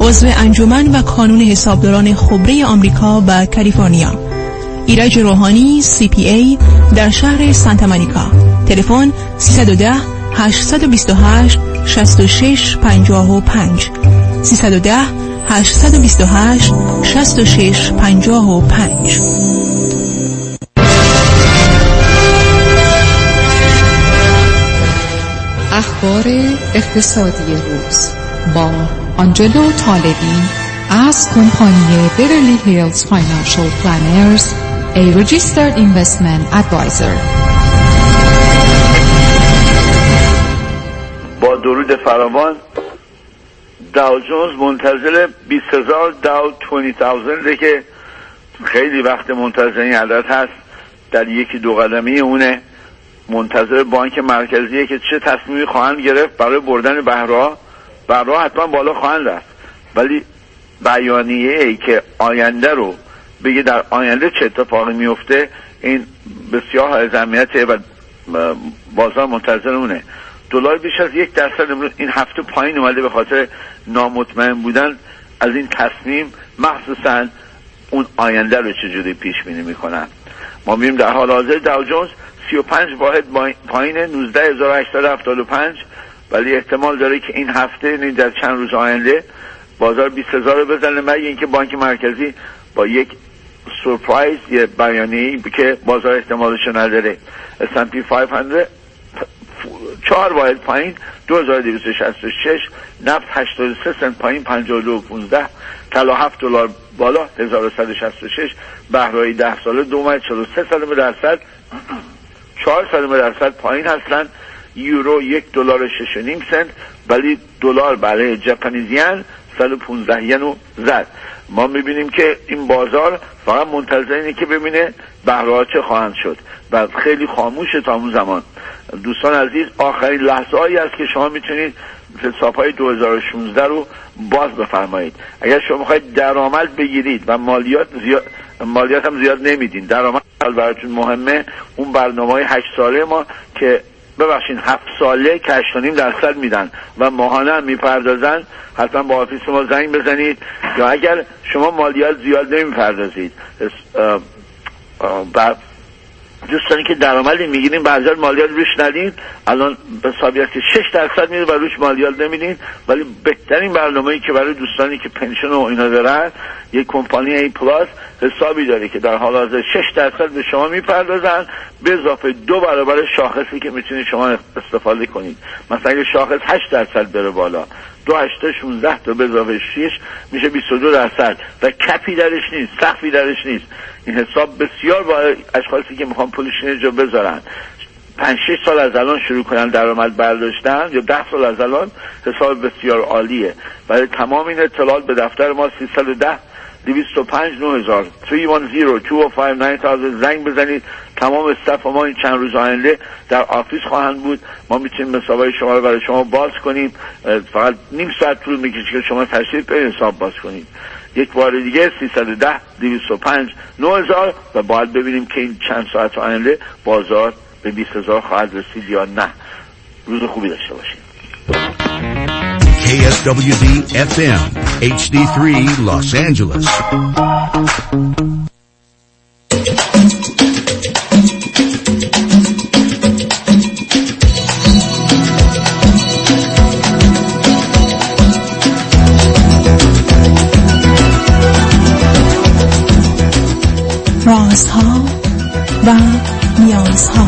عضو انجمن و کانون حسابداران خبره آمریکا و کالیفرنیا. ایرج روحانی CPA در شهر سانتا مونیکا. تلفن 310 828 6655 310 828 6655. اخبار اقتصادی روز با آنجلو طالبی از کمپانی بیورلی هیلز فاینانشل پلانرز، a registered investment advisor. با درود فراوان، داو جونز منتظر 20,000 داو 20,000 که خیلی وقت منتظر این عدد هست. در یکی دو قدمی اونه. منتظر بانک مرکزیه که چه تصمیمی خواهند گرفت برای بردن بهرها حتما بالا خواهند رفت، ولی بیانیه ای که آینده رو بگه در آینده چه اتفاقی میفته این بسیار های اهمیته و بازار منتظر اونه. دلار بیش از 1% این هفته پایین اومده به خاطر نامطمئن بودن از این تصمیم، مخصوصا اون آینده رو چجوری پیش بینی میکنن. ما میبینیم در حال حاضر داو جونز 35 واحد پایین 19,875، ولی احتمال داره که این هفته در چند روز آینده بازار 20,000 رو بزنه، مگه اینکه بانک مرکزی با یک سورپرایز، یه بیانیه‌ای که بازار احتمالش نداره. S&P 500 4 واحد پایین 2266، نفت 83 سنت پایین 52.15، طلا $7 بالا 1166، بهرهای 10 ساله 2.43 درصد 4 درصد پایین هستند. یورو $1.6.5 سنت، ولی دلار برای ژاپنی ین 115 ین رو زد. ما میبینیم که این بازار فقط منتظر اینه که ببینه بهره‌ها چه خواهند شد و خیلی خاموشه تا اون زمان. دوستان عزیز، آخرین لحظه هایی است که شما میتونید حساب‌های 2016 رو باز بفرمایید. اگر شما میخواید درآمد بگیرید و مالیات هم زیاد نمیدین، درآمد براتون مهمه، اون برنامه‌های 8 ساله ما که ببخشید 7 ساله که 8.5% میدن و ماهانه هم میپردازن، حتما با آفیس ما زنگ بزنید. یا اگر شما مالیات زیاد نمیپردازید و دوستانی که درآمدی میگیرین بعضی مالیات روش ندین، الان به حسابی که 6% میده و روش مالیات نمیدین، ولی بهترین برنامه‌ای که برای دوستانی که پنشن و اینا دارن، یک کمپانی ای پلاس حسابی داره که در حال حاضر 6% به شما میپردازن به اضافه 2 برابر شاخصی که میتونید شما استفاده کنید. مثلا اگه شاخص 8% بره بالا، 2 8 16 تا به اضافه 6 میشه 22% و کپی درش نیست، سقفی درش نیست. این حساب بسیار با اشخاصی که میخوان پولشون اینجا بذارن 5-6 سال از الان شروع کنن درآمد برداشتن یا 10 سال از الان، حساب بسیار عالیه. برای تمام این اطلاعات به دفتر ما 310 205 9000 310 205 9000 زنگ بزنید. تمام استاف ما این چند روز آینده در آفیس خواهند بود. ما میتونیم حسابای شما رو برای شما باز کنیم، فقط نیم ساعت طول میکشه که شما تشریف بیارید حساب باز کنید. یک بار دیگه 310 205 9000 و باید ببینیم که این چند ساعت آینده بازار به 20,000 خواهد رسید یا نه. روز خوبی داشته باشید. KSWD FM HD3 Los Angeles. رازها و نیازها.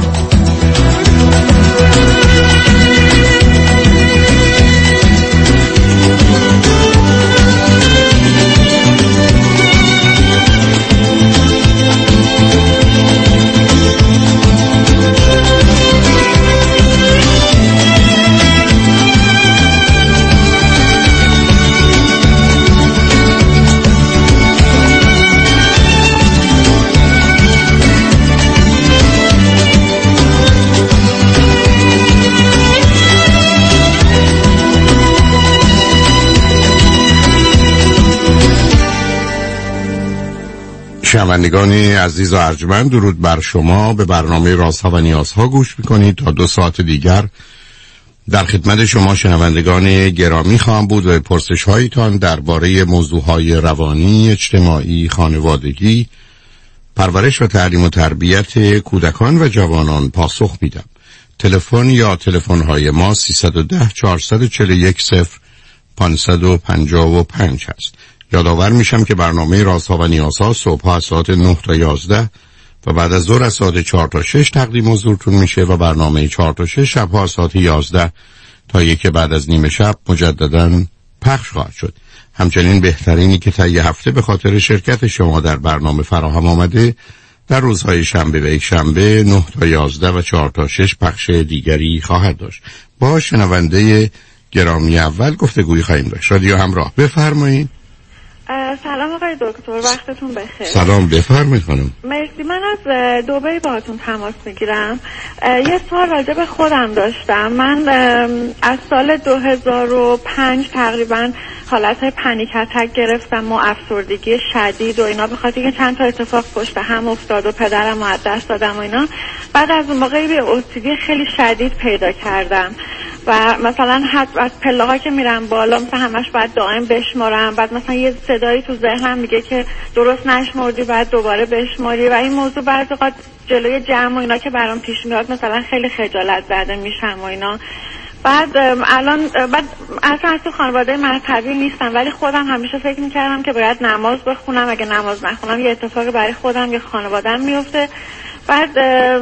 شنوندگان عزیز و ارجمند، درود بر شما. به برنامه رازها و نیازها گوش میکنید. تا 2 ساعت دیگر در خدمت شما شنوندگان گرامی خواهم بود و پرسش هایتان درباره موضوعهای روانی، اجتماعی، خانوادگی، پرورش و تعلیم و تربیت کودکان و جوانان پاسخ میدم. تلفن یا تلفن‌های ما 310 441 0555 هست. یادآور میشم که برنامه رازها و نیازها صبح از ساعت 9 تا 11 و بعد از ظهر از ساعت 4 تا 6 تقدیم حضورتون میشه و برنامه 4 تا 6 شبها از ساعت 11 تا 1 بعد از نیم شب مجدداً پخش خواهد شد. همچنین بهترینی که طی هفته به خاطر شرکت شما در برنامه فراهم آمده در روزهای شنبه و یک شنبه 9 تا 11 و 4 تا 6 پخش دیگری خواهد داشت. با شنونده گرامی اول گفتگویی خواهیم داشت. رادیو همراه، بفرمایید. سلام آقای دکتر، وقتتون بخیر. سلام، بفرمایید خانم. مرسی. من از دبی باهاتون تماس میگیرم. یه سوال راجع به خودم داشتم. من از سال 2005 تقریبا حالتهای پنیک اتک گرفتم و افسردگی شدید و اینا، به خاطر اینکه چند تا اتفاق پشت هم افتاد و پدرم رو از دست دادم و اینا. بعد از اون موقع به اوسیدی خیلی شدید پیدا کردم و مثلا از پله‌ها که میرم بالا مثلا همش باید دائم بشمارم، بعد مثلا یه صدایی تو ذهنم میگه که درست نشمردی، بعد دوباره بشماری و این موضوع بعضی وقت جلوی جمع و اینا که برام پیش میاد مثلا خیلی خجالت زده میشم و اینا. بعد اصلا تو خانواده مذهبی نیستم ولی خودم همیشه فکر میکردم که باید نماز بخونم، اگه نماز نخونم یه اتفاقی برای خودم یا خانواده‌ام میفته. بعد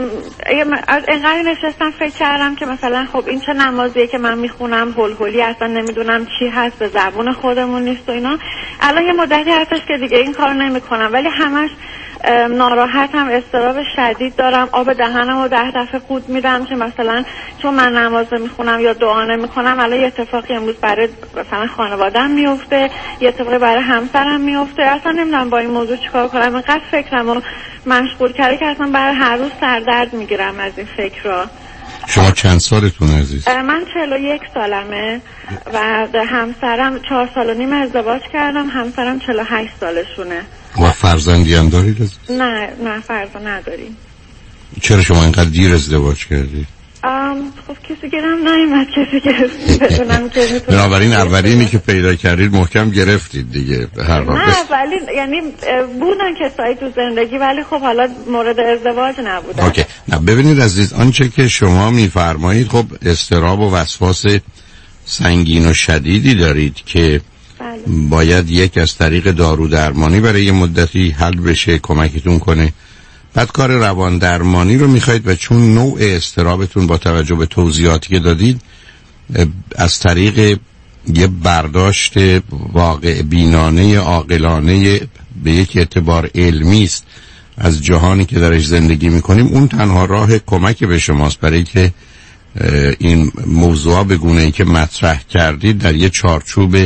اینقدر نشستم فکر کردم که مثلا خب این چه نمازیه که من میخونم، هول اصلا نمیدونم چی هست، به زبون خودمون نیست و اینا. الان یه مدتی هستش که دیگه این کارو نمیکنم ولی همش ناراحتم، اضطراب شدید دارم، آب دهنم رو 10 دفعه قورت میدم که مثلا چون من نماز میخونم یا دعا نمیکنم. الان یه اتفاقی امروز برای مثلا خانواده‌ام میفته، یه اتفاقی برای همسرم میفته، اصلا نمیدونم با این موضوع چیکار کنم. اینقدر فکرمو مشغول کرده که اصلا برای هر روز سردرد میگیرم از این فکرها. شما چند سالتون عزیز؟ من 41 سالمه و همسرم 4 سال و نیم ازدواج کردم، همسرم 48 سالشونه. و فرزندی هم دارید عزیز؟ نه فرزند نداریم. چرا شما اینقدر دیر ازدواج کردید؟ خب کسی گرم نیومد، کسی گرفتی بدونم که میتونم. بنابراین اولینی که پیدا کردید محکم گرفتید دیگه. هر نه ولی یعنی بودن کسایی تو زندگی ولی خب حالا مورد ازدواج نبودن. اوکی. نه ببینید عزیز، آنچه که شما میفرمایید خب اضطراب و وسواس سنگین و شدیدی دارید که بله. باید یک از طریق دارو درمانی برای یه مدتی حل بشه، کمکتون کنه. بعد کار روان درمانی رو میخواید و چون نوع اضطرابتون با توجه به توضیحاتی که دادید از طریق یه برداشت واقع بینانه عاقلانه به یک اعتبار علمی است از جهانی که درش زندگی میکنیم، اون تنها راه کمک به شماست برای که این موضوع به گونه‌ای که مطرح کردید در یه چارچوب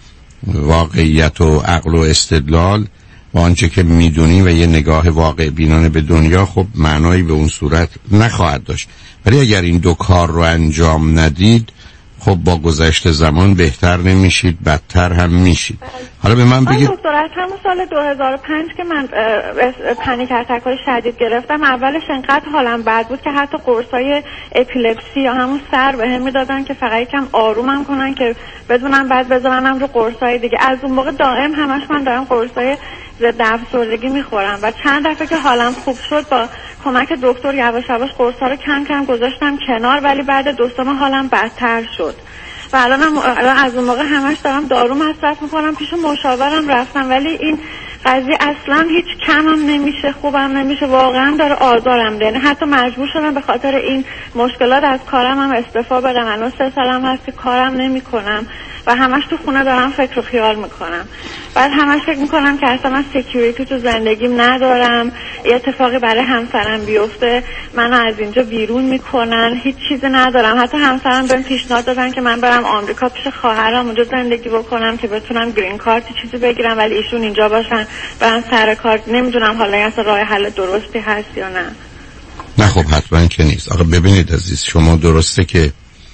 واقعیت و عقل و استدلال و آنچه که میدونی و یه نگاه واقع بینانه به دنیا خب معنایی به اون صورت نخواهد داشت. ولی اگر این دو کار رو انجام ندید خب با گذشت زمان بهتر نمیشید، بدتر هم میشید. حالا به من بگید دکتر، از همون سال 2005 که من پنیک اتک‌های شدید گرفتم، اولش انقدر حالم بد بود که حتی قرصای اپیلپسی یا همون سر بهم میدادن که فقط یکم آرومم کنن که بدونم بعد بذارنم رو قرصای دیگه. از اون موقع دائم همش من دارم قرصای ضد افسردگی میخورم و چند دفعه که حالم خوب شد با کمک دکتر یواش یواش قرصا رو کم کم گذاشتم کنار، ولی بعد 2 ماه حالم بدتر شد و الان از اون موقع همش دارم دارو مصرف میکنم. پیش مشاورم رفتم ولی این قضیه اصلا هیچ کمم نمیشه، خوبم نمیشه، واقعا داره آزارم ده. حتی مجبور شدم به خاطر این مشکلات از کارم هم استعفا بدم. الان 3 سالم هست که کارم نمیکنم و همش تو خونه دارم فکر و خیال میکنم. بعد همش فکر میکنم که اصلا من سکیوریتی تو زندگیم ندارم، یه اتفاقی برای همسرم بیفته منو از اینجا بیرون میکنن، هیچ چیزی ندارم. حتی همسرم بهم پیشنهاد دادن که من برم آمریکا پیش خواهرم اونجا زندگی بکنم که بتونم گرین کارت چیزی بگیرم ولی ایشون اینجا باشن برن سر کار. نمیدونم حالا اصلا راه حل درستی هست یا نه. نه خب حتما که نیست. آخه ببینید عزیز، شما درسته که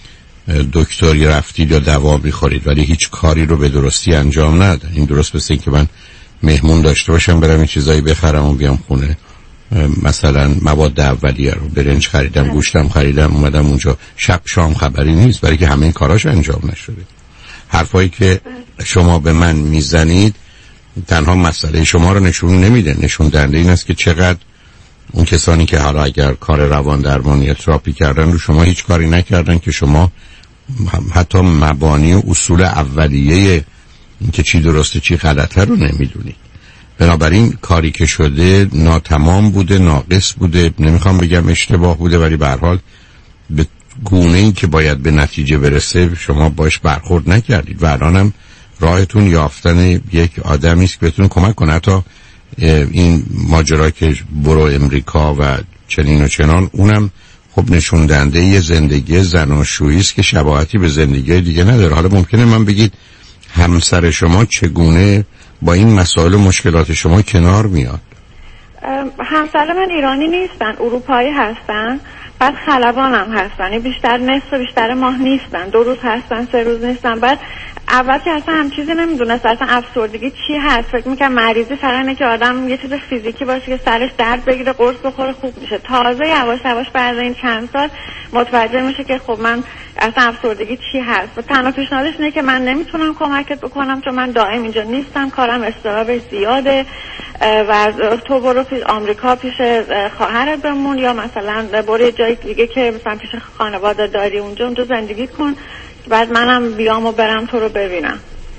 دکتری رفتید یا دوا میخورید ولی هیچ کاری رو به درستی انجام ندادید. این درست مثل این که من مهمون داشته باشم برم این چیزایی بخرم و بیام خونه مثلا مواد اولیه رو، برنج خریدم، گوشتم خریدم، اومدم اونجا شب شام خبری نیست، برای که همه این کاراش انجام نشده. حرفایی که شما به من میزنید تنها مسئله شما رو نشون نمیده، نشون دهنده این است که چقدر اون کسانی که حالا اگر کار روان درمانی یا تراپی کردن رو شما هیچ کاری نکردن که شما حتی مبانی و اصول اولیه اینکه چی درسته چی غلطه رو نمیدونید. بنابراین کاری که شده ناتمام بوده، ناقص بوده، نمیخوام بگم اشتباه بوده، ولی به هر حال به گونه‌ای که باید به نتیجه برسه شما باش برخورد نکردید و الانم راهتون یافتن یک آدمی است که بهتون کمک کنه. حتی این ماجرا که برو امریکا و چنین و چنان، اونم خب نشون دهنده یه زندگی زناشویی است که شباهتی به زندگی دیگه نداره. حالا ممکنه من بگید همسر شما چگونه با این مسائل و مشکلات شما کنار میاد؟ همسر من ایرانی نیستن، اروپایی هستن، بعد خلبان هم هستن، بیشتر نصف و بیشتر ماه نیستن، 2 روز هستن 3 روز نیستن. بعد اول که اصلا هم چیزی نمیدونست اصلا افسردگی چی هست، فکر میکنم مریضی فقط اینه که آدم یه چیز فیزیکی باشه که سرش درد بگیره، قرص بخوره خوب میشه. تازه یواش یواش بعد این چند سال متوجه میشه که خب من اصلا افسردگی چی هست. و تنها پیشنهادش اینه که من نمیتونم کمکت بکنم چون من دائم اینجا نیستم، کارم استرابش زیاده و تو برو آمریکا پیش خواهرت بمون، یا مثلا برو جای دیگه که مثلا پیش خانواده داری اونجا زندگی کن، بعد منم بیام و برم تو رو ببینم.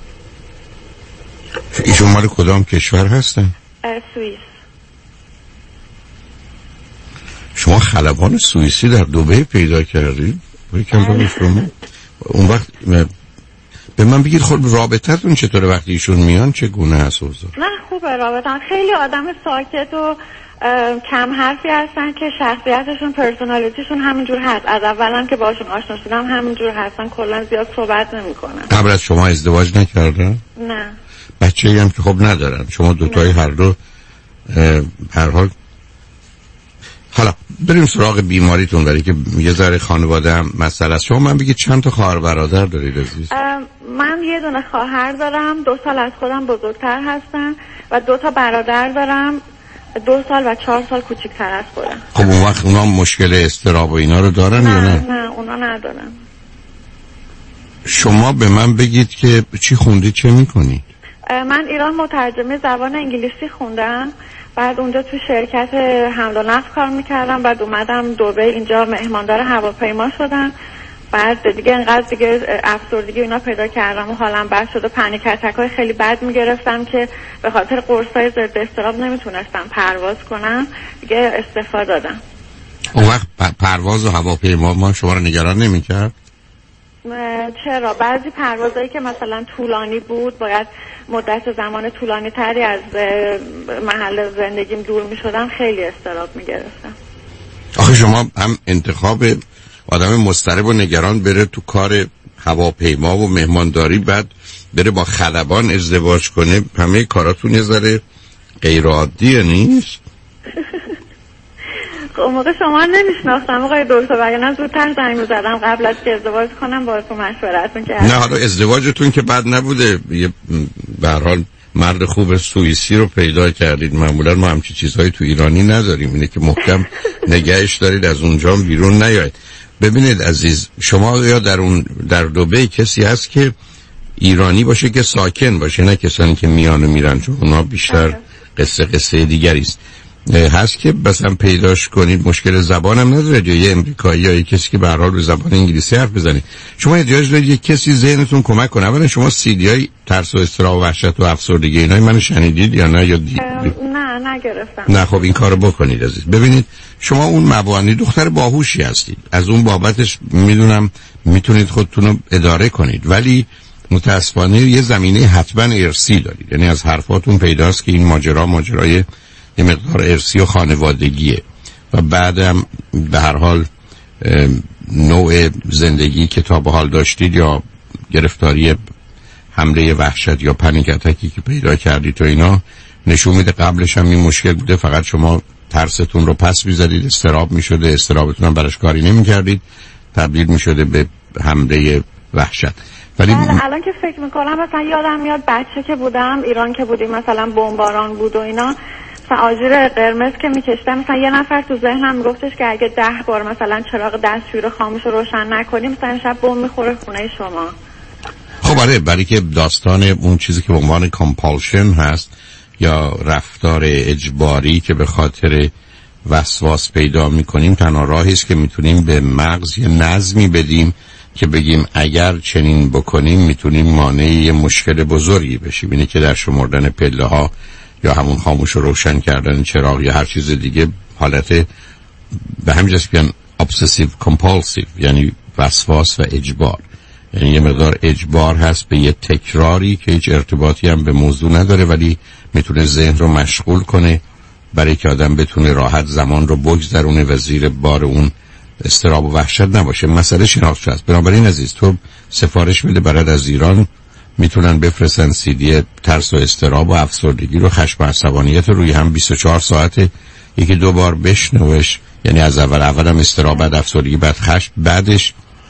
ایشون مال کدام کشور هستن؟ سوئیس. شما خلبان سوئیسی در دبی پیدا کردید؟ اون وقت به من بگید خب رابطتون چطوره وقتی ایشون میان، چگونه هست اوضاع؟ نه خوبه رابطه، خیلی آدم ساکت و کم حرفی هستن که شخصیتشون پرسونالیتیشون همینجور هست. از اولم که باشون آشنا شدم همینجور هستن، کلا زیاد صحبت نمیکنن. قبل از شما ازدواج نکردن؟ نه. بچه‌ای هم که خب ندارن. شما دوتایی هر دو هر حال. حالا بریم سراغ بیماریتون، برای که یه ذره خانواده هم مسئله است. شما من بگید چند تا خواهر برادر دارید عزیز؟ من یه دونه خواهر دارم، 2 سال از خودم بزرگتر هستن و 2 تا برادر دارم 2 سال و 4 سال کوچیک‌تر از خودم. خب اون وقت اونا مشکل اضطراب و اینا رو دارن یا نه؟ نه اونا ندارن. شما به من بگید که چی خوندید، چه میکنید؟ من ایران مترجم زبان انگلیسی خوندم، بعد اونجا تو شرکت حمل و نقل کار میکردم، بعد اومدم دبی اینجا مهماندار هواپیما شدم، بعد دیگه انقدر دیگه افسردگی اینا پیدا کردم و حالم بد شد و پنیک اتک‌های خیلی بد میگرفتم که به خاطر قرصای ضد اضطراب نمیتونستم پرواز کنم، دیگه استعفا دادم. اون وقت پرواز و هواپیما ما شما رو نگران نمیکرد؟ چرا بعضی پروازایی که مثلا طولانی بود، باید مدت زمان طولانی تری از محل زندگیم دور می شدم، خیلی اضطراب می گرفتم. آخه شما هم انتخاب آدم مضطرب و نگران بره تو کار هواپیما و مهمانداری، بعد بره با خلبان ازدواج کنه، همه کاراتون یه ذره غیر عادیه نیست؟ خب موقع شما نمیشناختم آقای دکتر، وگرنه زودتر زنگ می‌زدم قبل از که ازدواج کنم باهاتون مشورتون کردم. نه حالا ازدواجتون که بد نبوده، به هر حال مرد خوب سوئیسی رو پیدا کردید. معمولا ما همچی چیزهایی تو ایرانی نداریم، اینه که محکم نگهش دارید از اونجا بیرون نیاید. ببینید عزیز، شما یا در دبی کسی هست که ایرانی باشه که ساکن باشه، نه کسانی که میان و میرن، چون اونا بیشتر قصه دیگری است. هست که مثلا پیداش کنید، مشکل زبان هم نداره، یا یه امریکایی یا یه کسی که به هر حال به زبان انگلیسی حرف بزنه. شما احتیاج دارید یه کسی ذهنتون کمک کنه. اولا شما CD ترس و اضطراب و وحشت و افسردگی اینا منو شنیدید یا نه؟ یا نه نگرفتم. نه خب این کارو بکنید عزیز. ببینید شما اون مبانی دختر باهوشی هستید، از اون بابتش میدونم میتونید خودتون رو اداره کنید، ولی متاسفانه یه زمینه حتما ارثی دارید. یعنی از حرفاتون پیداست که این ماجرای یه مقدار ارثی و خانوادگیه و بعدم به هر حال نوع زندگی که تا به حال داشتید یا گرفتاری حمله وحشت یا پنیک اتکی که پیدا کردید تو اینا نشون میده قبلش هم این مشکل بوده، فقط شما ترستون رو پس می‌زدید، استراب می‌شده، استرابتون هم براش کاری نمی‌کردید، تبدیل می‌شده به حمله وحشت. ولی الان که فکر می‌کنم مثلا یادم میاد بچه که بودم ایران که بودیم مثلا بمباران بود و اینا، مثلا آژیر قرمز که میکشتم، مثلا یه نفر تو ذهنم میگفتش که اگه 10 بار مثلا چراغ دستشویی رو خاموش و روشن نکنیم مثلا شب بم میخوره خونه شما. خب آره، برای که داستان اون چیزی که به عنوان کامپالشن هست یا رفتار اجباری که به خاطر وسواس پیدا میکنیم، تنها راهی است که میتونیم به مغز یه نظمی بدیم که بگیم اگر چنین بکنیم میتونیم مانع یه مشکل بزرگی بشیم. اینه که در شمردن پله ها یا همون خاموش و روشن کردن چراغ یا هر چیز دیگه حالت به همین جاست بیان obsessive compulsive، یعنی وسواس و اجبار. یعنی یه مقدار اجبار هست به یه تکراری که هیچ ارتباطی هم به موضوع نداره، ولی میتونه ذهن رو مشغول کنه برای که آدم بتونه راحت زمان رو بگذرونه و زیر بار اون استراب و وحشت نباشه. مسئله شناخت هست. بنابراین عزیز، تو سفارش بده برات از ایران، میتونن بفرستن CD ترس و استراب و افسردگی رو، خشم و عصبانیت رو روی هم 24 ساعت یکی 2 بار بشنوش. یعنی از اولم استراب، بعد افسردگی، بعد خشم، بعدش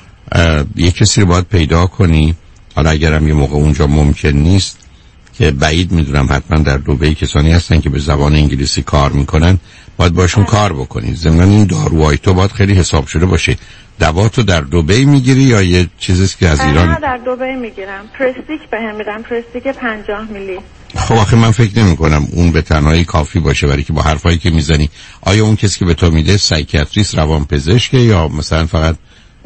یه کسی رو باید پیدا کنی. حالا اگرم یه موقع اونجا ممکن نیست، که بعید میدونم، حتما در دبی کسانی هستن که به زبان انگلیسی کار میکنن، باید باشون کار بکنی. ضمن این داروهای تو باید خیلی حساب شده باشه. دوا تو در دبی میگیری یا یه چیزیست که از ایران؟ نه در دبی میگیرم. پرستیک بهم میدن، پرستیک 50 میلی. خب آخه من فکر نمی کنم اون به تنهایی کافی باشه، برای که با حرفایی که میزنی آیا اون کسی که به تو میده سایکیاتریست، روانپزشکه یا مثلا فقط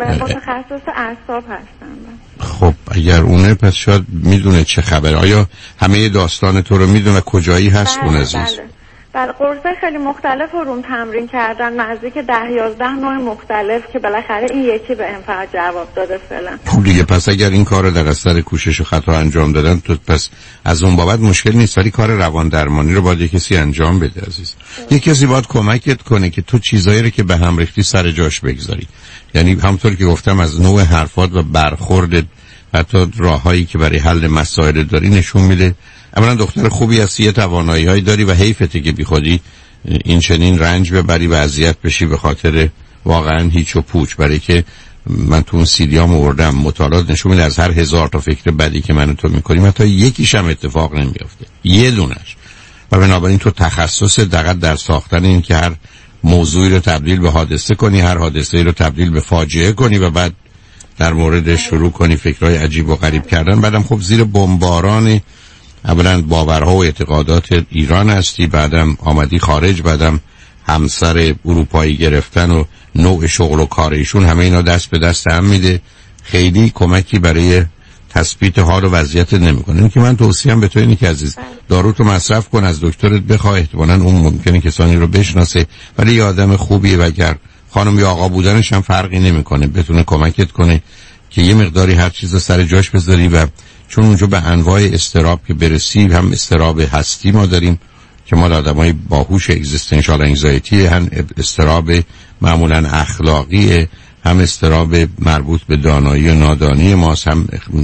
متخصص اعصاب هستن؟ خب اگر اونه پس شاید میدونه چه خبره. آیا همه داستان تو رو میدونه کجایی هست اون عزیز؟ بله قرصه خیلی مختلف رو روم تمرین کردن، نزدیک 10-11 نوع مختلف که بالاخره این یکی به این فقط جواب داده فعلا. خب دیگه پس اگر این کار رو در اثر کوشش و خطا انجام دادن، تو پس از اون بابت مشکل نیست، ولی کار روان درمانی رو باید کسی انجام بده عزیز. یک کسی باید کمکت کنه که تو چیزایی رو که به هم ریختی سر جاش بگذاری. یعنی همونطور که گفتم از نوع حرفات و برخوردت، حتی راههایی که برای حل مسائل داری نشون میده اولا دختر خوبی هستی، یه توانایی‌هایی داری و حیفته که بیخودی این چنین رنج ببری و اذیت بشی به خاطر واقعا هیچ و پوچ. برای که من تو اون سیدیام آوردم مطالعات نشون میده از هر 1000 تا فکر بدی که من و تو میکنیم حتی یکیش هم اتفاق نمیافته، یه دونش. و بنابراین تو تخصص دقیق در ساختن این که هر موضوعی رو تبدیل به حادثه کنی، هر حادثه‌ای رو تبدیل به فاجعه کنی و بعد در موردش شروع کنی فکرهای عجیب و غریب کردن. بعدم خب زیر بمباران اولا باورها و اعتقادات ایران هستی، بعدم آمدی خارج، بعدم همسر اروپایی گرفتن و نوع شغل و کارشون، همه اینا دست به دست هم میده، خیلی کمکی برای تثبیت حال و وضعیت نمیکنه. این که من توصیه‌ام به تو اینه که عزیز داروتو مصرف کن، از دکترت بخواه، احتمالاً اون ممکنه کسانی رو بشناسه، ولی یه آدم خوبیه و اگر خانم یا آقا بودنش هم فرقی نمیکنه، بتونه کمکت کنه که یه مقداری هر چیز رو سر جاش بذاری. و چون اونجا به انواع استراب که برسی، هم استراب هستی ما داریم که ما آدمای باهوش اگزیستانشال انگزایتی، هم استراب معمولا اخلاقی، هم استراب مربوط به دانایی و نادانی ماست، هم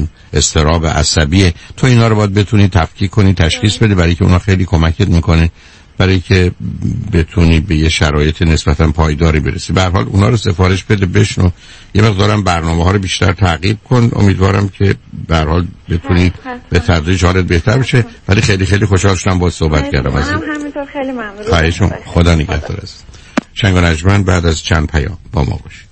استراب عصبی. تو اینا رو باید بتونی تفکیک کنی، تشخیص بده، برای که اونا خیلی کمکت میکنه برای که بتونی به یه شرایط نسبتا پایداری برسی. به هر حال اونا رو سفارش بده، بشنو، یه مقدارم برنامه‌ها رو بیشتر تعقیب کن. امیدوارم که به هر حال بتونی به تدریج حالت بهتر بشه. ولی خیلی خیلی خوشحال شدم باهات صحبت کردم عزیز. همینطور، خیلی ممنون. خواهشم، خدا نگهدار است. شنگ و نجمن بعد از چند پیام با ما باشید.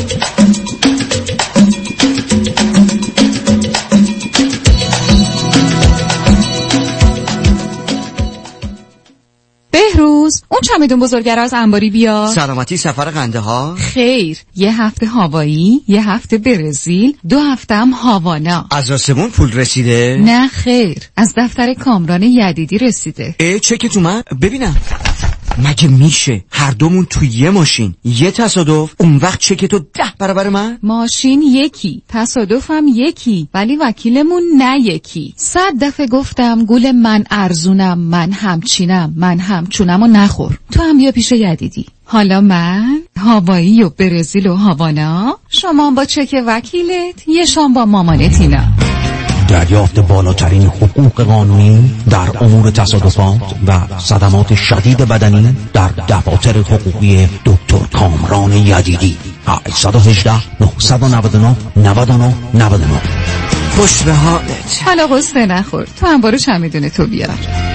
بهروز، اون چمدون بزرگه رو از انباری بیار. سلامتی سفر قنده ها؟ خیر، 1 هفته هاوایی، 1 هفته برزیل، 2 هفته هم هاوانا. از آسمون پول رسیده؟ نه خیر، از دفتر کامران یدیدی رسیده. چک تو من ببینم. مگه میشه هر دومون توی یه ماشین، یه تصادف، اون وقت چک تو 10 برابر من؟ ماشین یکی، تصادفم یکی، ولی وکیلمون نه یکی. 100 دفعه گفتم گول من ارزونم، من همچینم، من همچونم و نخور. تو هم بیا پیش یدیدی. حالا من هاوایی و برزیل و هاوانا، شما با چک وکیلت، یه شام با مامانت اینا. دریافت بالاترین حقوق قانونی در امور تصادفات و صدمات شدید بدنی در دفاتر حقوقی دکتر کامران یدیدی. 818 999 99 99. خوش به حالت. حالا قصه نخور، تو هم بارو چمدون تو بیار.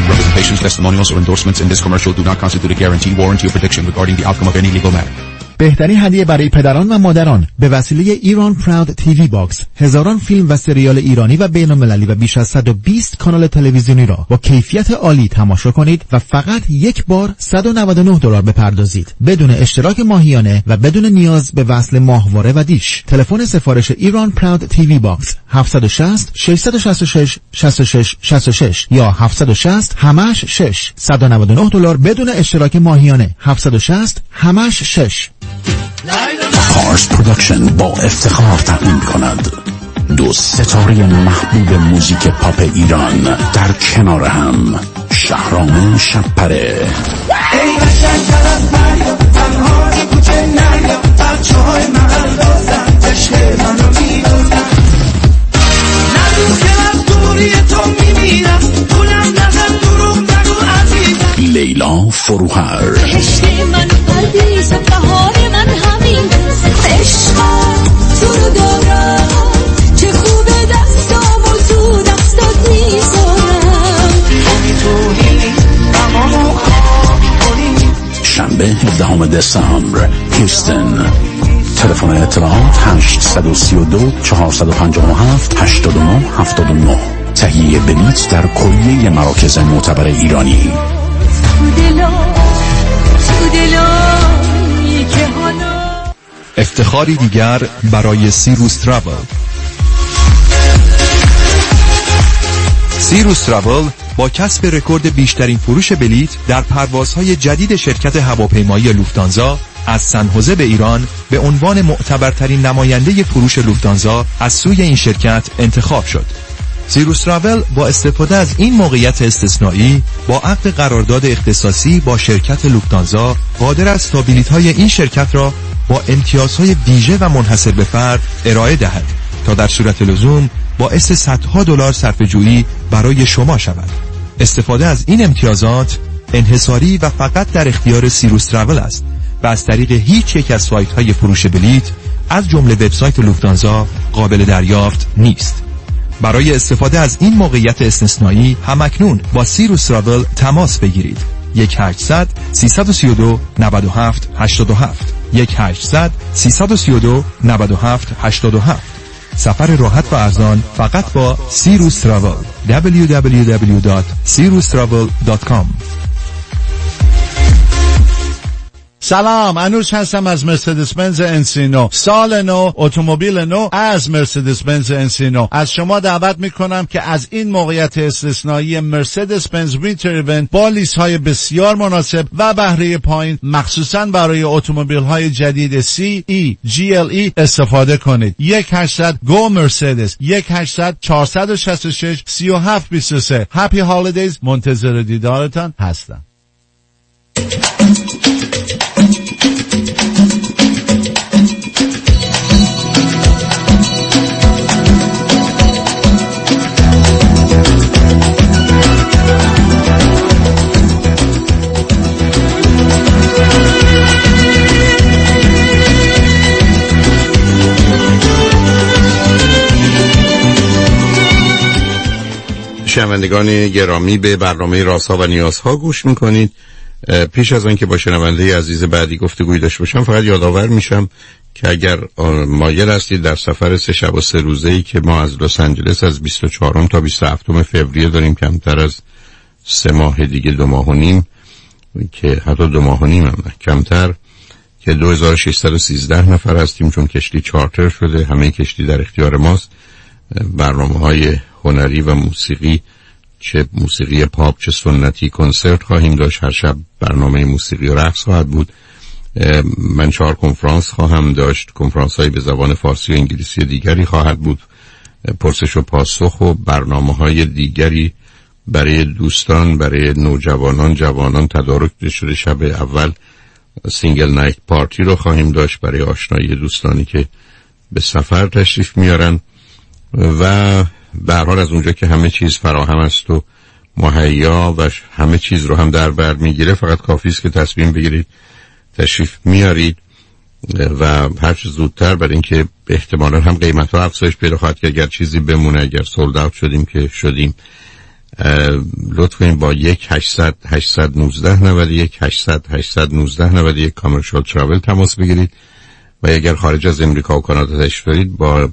Representations, testimonials, or endorsements in this commercial do not constitute a guarantee, warranty, or prediction regarding the outcome of any legal matter. بهترین هدیه برای پدران و مادران به وسیله ایران پراود تیوی باکس، هزاران فیلم و سریال ایرانی و بین‌المللی و بیش از 120 کانال تلویزیونی را با کیفیت عالی تماشا کنید و فقط یک بار $199 بپردازید بدون اشتراک ماهیانه و بدون نیاز به وصل ماهواره و دیش. تلفن سفارش ایران پراود تیوی باکس 760 666 66 66 یا 760 همش 6 $199 بدون اشتراک ماهیانه 760 همش 6. پارس پروداکشن با افتخار تقدیم کند 2 ستاره محبوب موزیک پاپ ایران در کنار هم، شهرام شب‌پره. ای قشنگ‌تر از مریم تنهای کوچه نریم، بچه‌های محل دازن عشق منو میدونن، ندون که از دوری تو میمیرم، پولم نزن دروغ نگو عزیزم. لیلا فروهر عشق من پردیس بهار من همین عشقم تو رو دارم، چه خوبه دستام و تو دستات میذارم، میتونی تمامو خواب کنی. شنبه 17 دسامبر هیوستن. تلفن اطلاعات 832 457 89 79. تهیه بلیط در کلیه مراکز معتبر ایرانی. افتخاری دیگر برای سیروس تراول. سیروس تراول با کسب رکورد بیشترین فروش بلیت در پروازهای جدید شرکت هواپیمایی لوفتانزا از سن خوزه به ایران به عنوان معتبرترین نماینده فروش لوفتانزا از سوی این شرکت انتخاب شد. سیروس تراول با استفاده از این موقعیت استثنایی با عقد قرارداد اختصاصی با شرکت لوفتانزا قادر است تا بلیط‌های این شرکت را با امتیازهای ویژه و منحصر به فرد ارائه دهد تا در صورت لزوم باعث صدها دلار صرفه‌جویی برای شما شود. استفاده از این امتیازات انحصاری و فقط در اختیار سیروس تراول است و از طریق هیچ یک از سایت‌های فروش بلیط از جمله وبسایت لوفتانزا قابل دریافت نیست. برای استفاده از این موقعیت استثنایی همکنون با سیروس تراول تماس بگیرید. 1800 332 97 87 1800 332 97 87. سفر راحت و ارزان فقط با سیروس تراول. www.sirustravel.com. سلام، انوش هستم از مرسدس بنز انسینو. سال نو، اتومبیل نو از مرسدس بنز انسینو. از شما دعوت میکنم که از این موقعیت استثنایی مرسدس بنز وینتر ایونت با لیست های بسیار مناسب و بهره پایین مخصوصا برای اتومبیل های جدید CE GLE استفاده کنید. 1800 گو مرسدس 1800 466 3723. هپی هالیدیز. منتظر دیدارتان هستم. شنوندگان گرامی، به برنامه رازها و نیازها گوش میکنید. پیش از آن که با شنونده عزیز بعدی گفتگوی داشته باشم فقط یادآور میشم که اگر مایل هستید در سفر 3 شب و 3 روزه‌ای که ما از لس آنجلس از 24 تا 27 فوریه داریم، کمتر از 3 ماه دیگه، 2 ماه و نیم، که حتی 2 ماه و نیم هم کمتر، که 2613 نفر هستیم چون کشتی چارتر شده، همه کشتی در اختیار ماست. برنامه‌های هنری و موسیقی، چه موسیقی پاپ چه سنتی، کنسرت خواهیم داشت. هر شب برنامه موسیقی و رقص خواهد بود. من 4 کنفرانس خواهم داشت، کنفرانس های به زبان فارسی و انگلیسی دیگری خواهد بود، پرسش و پاسخ و برنامه‌های دیگری برای دوستان، برای نوجوانان، جوانان تدارک شده. شب اول سینگل نایت پارتی رو خواهیم داشت برای آشنایی دوستانی که به سفر تشریف میارن و به هر حال از اونجا که همه چیز فراهم است و مهیا و همه چیز رو هم در بر میگیره، فقط کافی است که تصمیم بگیرید تشریف میارید و هر چه زودتر، برای اینکه احتمالاً هم قیمت‌ها افزایش پیدا خواهد کرد اگر چیزی بمونه، اگر سولد اوت شدیم که شدیم. لطفاً با 1-800-819-91 کامرشال تراول تماس بگیرید و اگر خارج از امریکا و کانادا تشریف دارید با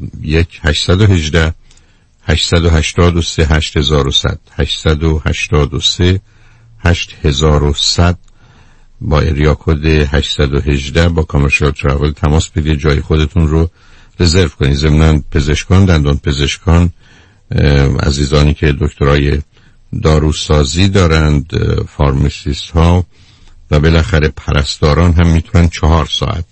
1-818-823-8100 با اریا کد 818 با کامرشال تراول تماس بگیرید، جای خودتون رو رزرو کنید. ضمناً پزشکان، دندان پزشکان، عزیزانی که دکترای داروسازی دارند، فارماسیست ها و بالاخره پرستاران هم میتونن 4 ساعت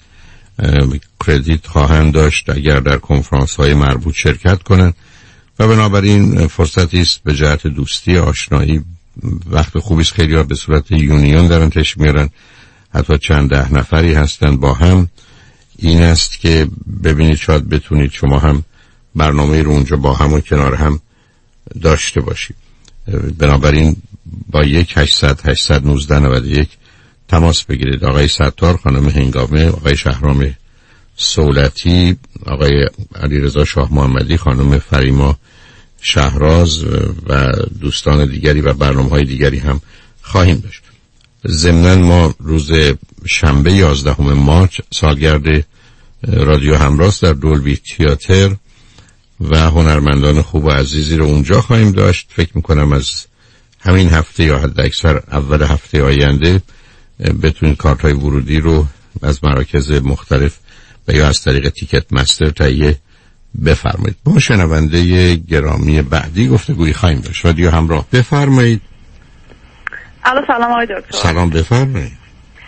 کردیت خواهند داشت اگر در کنفرانس های مربوط شرکت کنند و بنابراین فرصتی است به جهت دوستی، آشنایی. وقت خوبی است. خیلی ها به صورت یونیون دارن تشریف میارن، حتی چند 10 نفری هستن با هم. این است که ببینید شاید بتونید شما هم برنامه رو اونجا با هم و کنار هم داشته باشید. بنابراین با 1-800-819-91 تماس بگیرید. آقای ستار، خانم هنگامه، آقای شهرام سولتی، آقای علیرضا شاه محمدی، خانم فریما شهراز و دوستان دیگری و برنامه‌های دیگری هم خواهیم داشت. ضمناً ما روز شنبه 11 مارس سالگرد رادیو همراه در دولبی تئاتر و هنرمندان خوب و عزیزی رو اونجا خواهیم داشت. فکر میکنم از همین هفته یا حد اکثر اول هفته آینده بتونید کارت های ورودی رو از مراکز مختلف و یا از طریق تیکت مستر تهیه بفرمایید. با شنونده گرامی بعدی گفتگویی خواهیم داشت. رادیو همراه، بفرمایید. الو، سلام آقای دکتر. سلام، بفرمایید.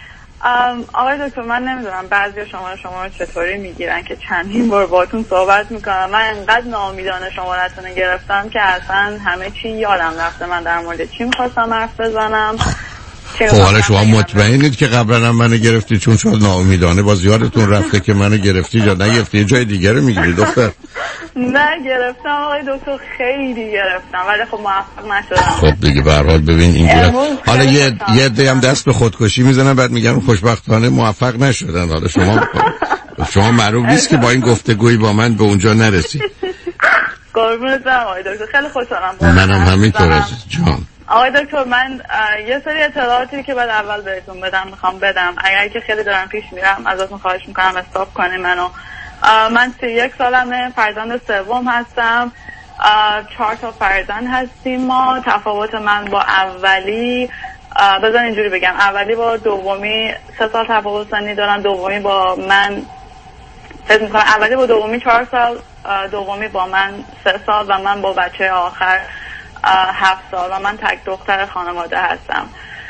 آقای دکتر، من نمیدونم بعضی شما رو چطوری میگیرن که چندین بار باهاتون صحبت میکنم. من انقدر ناامیدانه شمارتون رو گرفتم که اصلا همه چی یادم رفته. من در مورد چی میخواستم حرف بزنم. خب حالا شما مطمئنید که قبلا هم منو گرفتی؟ چون شاید ناامیدانه باز یادتون رفته که منو گرفتی یا نگرفتی یه جای دیگه رو میگیری دختر؟ نه گرفتم آقای دکتر، خیلی گرفتم ولی خب موفق نشدم. خب دیگه به هر حال ببین این حالا یه عده هم دست به خودکشی میزنن بعد میگن خوشبختانه موفق نشدن. حالا شما معلوم نیست که با این گفتگویی با من به اونجا نرسید. قربونت برم آقای دکتر، خیلی خوشحالم. منم همینطور عزیز جان. آقای دکتر، من یه سری اطلاعاتی که بعد اول بهتون میخوام بدم. اگر که خیلی دارم پیش میرم ازتون خواهش میکنم استاپ کنین منو. من 31 سالمه، فرزند سوم هستم. 4 تا فرزند هستیم ما. تفاوت من با اولی، بذار اینجوری بگم، اولی با دومی 3 سال تفاوت سنی دارن. دومی با من فکر میکنم اولی با دومی 4 سال، دومی با من 3 سال و من با بچه آخر 7 سال و من تک دختر خانواده هستم.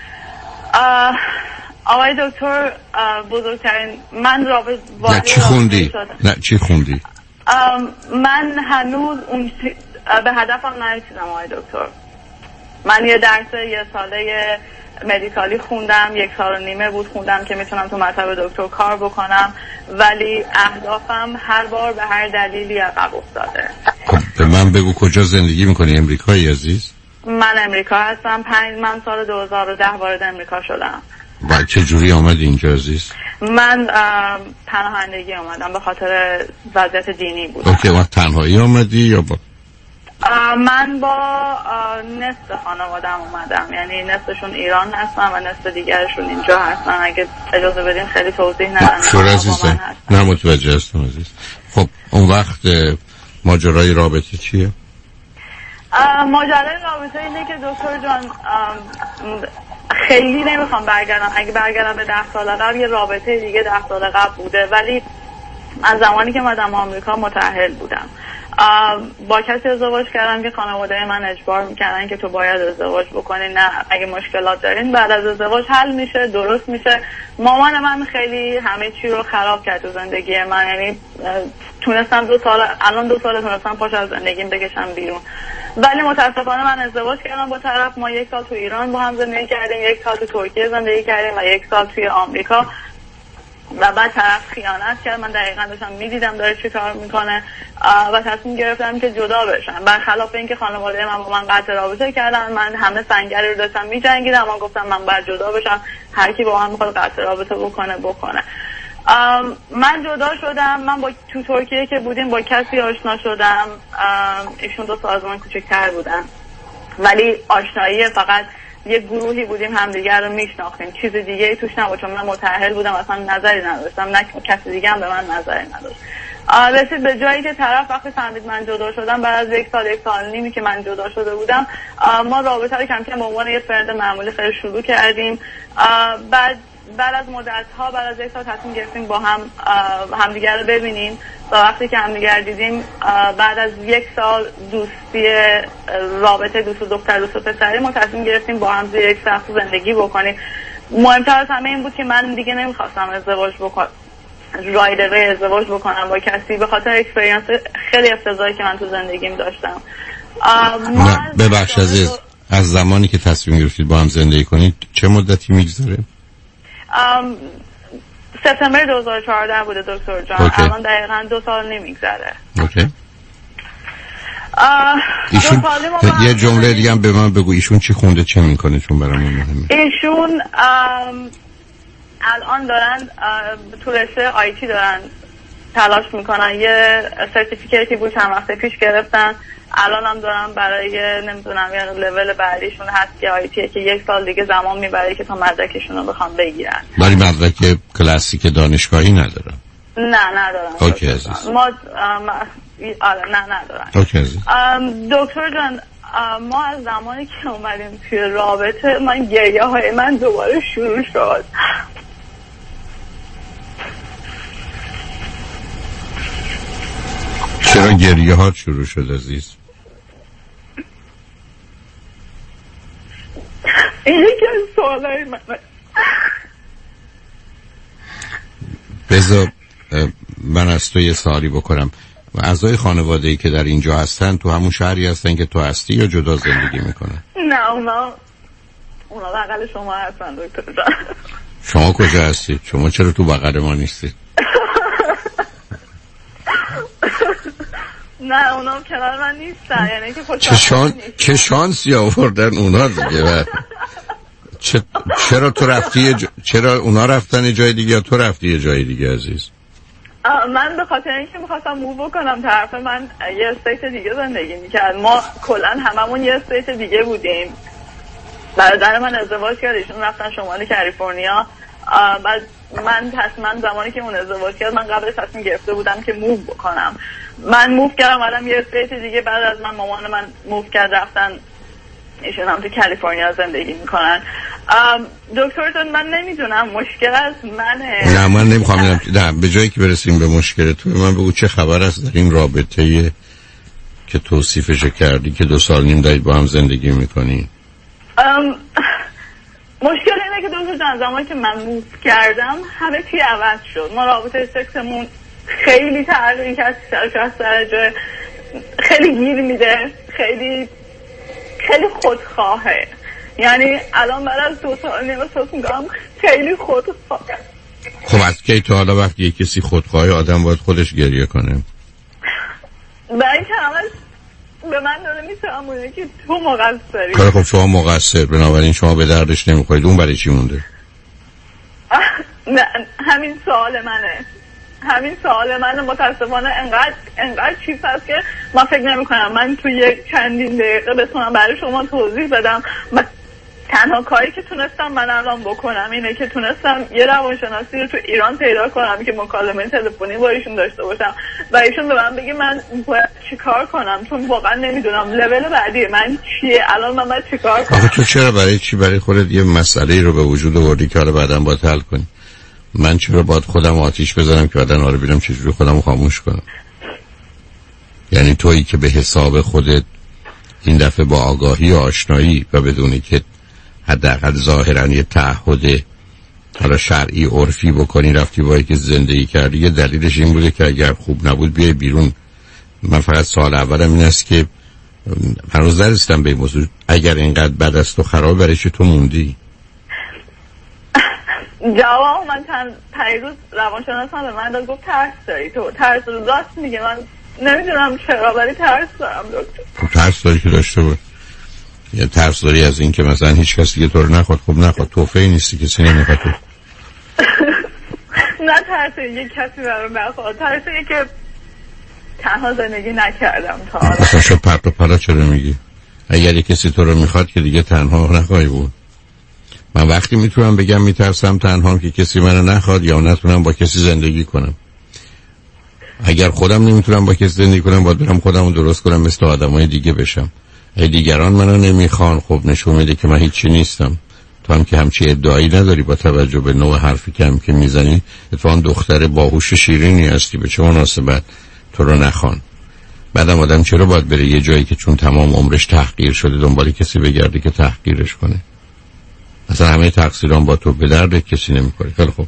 آقای دکتر، بزرگترین من نه چی خوندی؟ من هنوز اون به هدفم نرسیدم آقای دکتر. من یه درس 1 ساله مدیکالی خوندم، 1 سال و نیمه بود خوندم که میتونم تو مطب دکتر کار بکنم، ولی اهدافم هر بار به هر دلیلی عقب افتاده. به من بگو کجا زندگی میکنی؟ امریکایی عزیز؟ من امریکا هستم. من سال 2010 وارد امریکا شدم. و چه جوری آمدی اینجا عزیز؟ من پناهندگی آمدم، به خاطر وضعیت دینی بود. اوکی، وقت تنهایی آمدی یا با؟ من با نصف خانوادم اومدم، یعنی نصفشون ایران هستن و نصف دیگرشون اینجا هستن. اگه اجازه بدین خیلی توضیح ندم. شور عزیزم، نه متوجه هستم عزیز. خب اون وقت ماجرای رابطه چیه؟ ماجرای رابطه اینه که دکتر جان خیلی نمیخوام برگردم. اگه برگردم به 10 سال قبل یه رابطه دیگه 10 سال قبل بوده، ولی از زمانی که اومدم آمریکا متأهل بودم. با کسی ازدواج کردم که خانواده من اجبار میکردن که تو باید ازدواج بکنی، نه اگه مشکلات دارین بعد از ازدواج حل میشه، درست میشه. مامان من خیلی همه چی رو خراب کرد تو زندگی من، یعنی تونستم 2 سال الان 2 سال تونستم پاش از زندگیم بکشم بیرون، ولی متاسفانه من ازدواج کردم با طرف. ما 1 سال تو ایران با هم زندگی کردیم، 1 سال تو ترکیه زندگی کردیم و 1 سال توی آمریکا و بعد طرف خیانت کرد. من دقیقاً داشتم میدیدم داره چی کار میکنه و تصمیم گرفتم که جدا بشم. برخلاف اینکه خانواده من با من قطع رابطه کردن، من همه سنگری رو داشتم میجنگیدم. من گفتم من باید جدا بشم، هر کی با من میخواد قطع رابطه بکنه. من جدا شدم. من تو ترکیه که بودیم با کسی آشنا شدم. ایشون 2 سال از من کوچکتر بودن ولی آشنایی فقط یه گروهی بودیم همدیگه رو میشناختیم، چیز دیگه ای توش نبود، چون من متأهل بودم اصلا نظری نداشتم، نه کسی دیگه هم به من نظری نداشت. رسید به جایی که طرف وقتی فهمید من جدا شدم، بعد از یک سال نیمی که من جدا شده بودم، ما رابطه رو کم کم به عنوان یه فرد معمولی خیلی شروع کردیم. بعد از مدت ها، بعد از یک سال تصمیم گرفتیم با همدیگر رو ببینیم و وقتی که همدیگر دیدیم، بعد از یک سال دوستی، رابطه دوست و دختر دوست و پسری، ما تصمیم گرفتیم با هم زیر یک سقف زندگی بکنیم. مهمتر از همه این بود که من دیگه نمیخواستم ازدواج بکنم، رایدره ازدواج بکنم با کسی، به خاطر اکسپریانس خیلی افتضاحی که من تو زندگیم داشتم. ببخش عزیز، از زمانی که تصمیم گرفتید با هم زندگی کنید چه مدتی میگذره؟ سپتامبر 2014 بوده دکتر جان. الان دقیقاً 2 سال نمیگذره. اوکی. ایشون یه جمله دیگه هم به من بگو، ایشون چی خونده چه میکنه، چون برامون مهمه. ایشون الان دارن تو رشته آیتی دارن تلاش میکنن، یه سرتیفیکیتی بود چند وقت پیش گرفتن، الان هم دارن برای نمیدونم یه لول بعدیشون هست که آیتیه که 1 سال دیگه زمان میبره که تا مدرکشون رو بخوام بگیرن. ولی مدرک کلاسیک دانشگاهی ندارن؟ نه ندارن. اوکی عزیز. نه ندارن. اوکی عزیز. دکتر جان، ما از زمانی که اومدیم توی رابطه، من گریه های من دوباره شروع شد. چرا گریه ها شروع شد عزیز؟ این یکی از سوالای منه. بذار من از تو یه سوالی بکنم. و اعضای خانواده‌ای که در اینجا هستن تو همون شهری هستن که تو هستی یا جدا زندگی میکنن؟ نه اونا بغل شما هستن دکتر جان. شما کجا هستید؟ شما چرا تو بغل ما نیستید؟ نه اونا کنار من نیستن، یعنی که چه شانسی آوردن اونا دیگه. چرا تو رفتی چرا اونا رفتن جای دیگه یا تو رفتی یه جای دیگه عزیز؟ من به خاطر اینکه میخواستم موو بکنم طرف من یه استیت دیگه زندگی میکرد، ما کلن هممون یه استیت دیگه بودیم. برادر من ازدواج کرد، ایشون رفتن شمال کالیفرنیا. بعد من زمانی که اون ازدواج کرد، من قبل تصمیم گرفته بودم که موو بکنم. من موو کردم اومدم یه استیت دیگه، بعد از من مامان من موو کرد رفتن، ایشون هم تو کالیفرنیا زندگی میکنن. دکتر جان من نمیدونم مشکل از منه. نه من نمیخوام به جایی که برسیم به مشکل تو، من بگو چه خبر است در این رابطه که توصیفش کردی که 2 سال نیم دارید با هم زندگی میکنی؟ مشکل اینه که دکتر جان زمانی که من موو کردم همه چی عوض شد. ما رابطه سکسمون خیلی تغییر کرد، سر جای خیلی گیر میده، خیلی خودخواهه. یعنی الان بعد از 2 سال نیم احساس میکنم خیلی خودخواهه. خب از کی تا حالا وقتی یک کسی خودخواهه آدم باید خودش گریه کنه؟ برای اینکه همش به من داره میفهمونه که تو مقصری. کار خب شما مقصر، بنابراین شما به دردش نمیخورید. اون برای چی مونده؟ نه همین سوال منه متاسفانه انقدر چیز هست که من فکر نمی کنم من تو یک چندین دقیقه بتونم برای شما توضیح بدم. تنها کاری که تونستم من الان بکنم اینه که تونستم یه روانشناسی رو تو ایران پیدا کنم که مکالمه تلفنی با ایشون داشته باشم و ایشون به من بگه من باید چی کار کنم، چون واقعا نمیدونم لول بعدی من چیه، الان من باید چی کار کنم. تو چرا برای خودت یه مسئله رو به وجود آوردی که حالا بعداً باید حل کنی؟ من چرا باید خودم آتیش بزنم که بعداً آره ببینم چجوری خودم رو خاموش کنم؟ یعنی تویی که به حساب خودت این دفعه با آگاهی و آشنایی و بدونی که حداقل ظاهراً یه تعهد حالا شرعی عرفی بکنی رفتی با یکی زندگی کردی، یه دلیلش این بوده که اگر خوب نبود بیای بیرون. من فقط سال اولم این است که هنوز نرسیدم به این موضوع، اگر اینقدر بد است و خراب برای چه تو موندی؟ جواب من پیروز روانشناسم به من داد، گفت ترس داری، تو ترس رو راست میگه. من نمیدونم چرا ولی ترس دارم دکتر. ترس داری که داشته بود، یا ترس داری از این که مثلا هیچ کسی دیگه تو رو نخواد؟ خب نخواد، توفیقی نیستی کسی نمیخواد تو. نه ترس یک کسی برام نخواد، ترس که تنها زندگی نکردم تا حالا. اصلا شو پرت و پلا چرا میگی؟ اگر کسی تو رو میخواد که دیگه تنها نخواهی بود. من وقتی میتونم بگم میترسم تنها که کسی منو نخواد یا نتونم با کسی زندگی کنم. اگر خودم نمیتونم با کسی زندگی کنم باید برم خودم رو درست کنم مثل آدمای دیگه بشم. اگه دیگران منو نمیخوان خب نشون میده که من هیچی نیستم. تو هم که همچی ادعایی نداری با توجه به نوع حرفی که میزنی. اتفاقا دختر باهوش شیرینی هستی، به چه مناسبت تو رو نخوان. بعدم آدم چرا باید بره یه جایی که چون تمام عمرش تحقیر شده دنبال کسی بگرده که تحقیرش کنه؟ اصلا همه تقصیران با تو به درد کسی نمیخوره. خیلی خوب،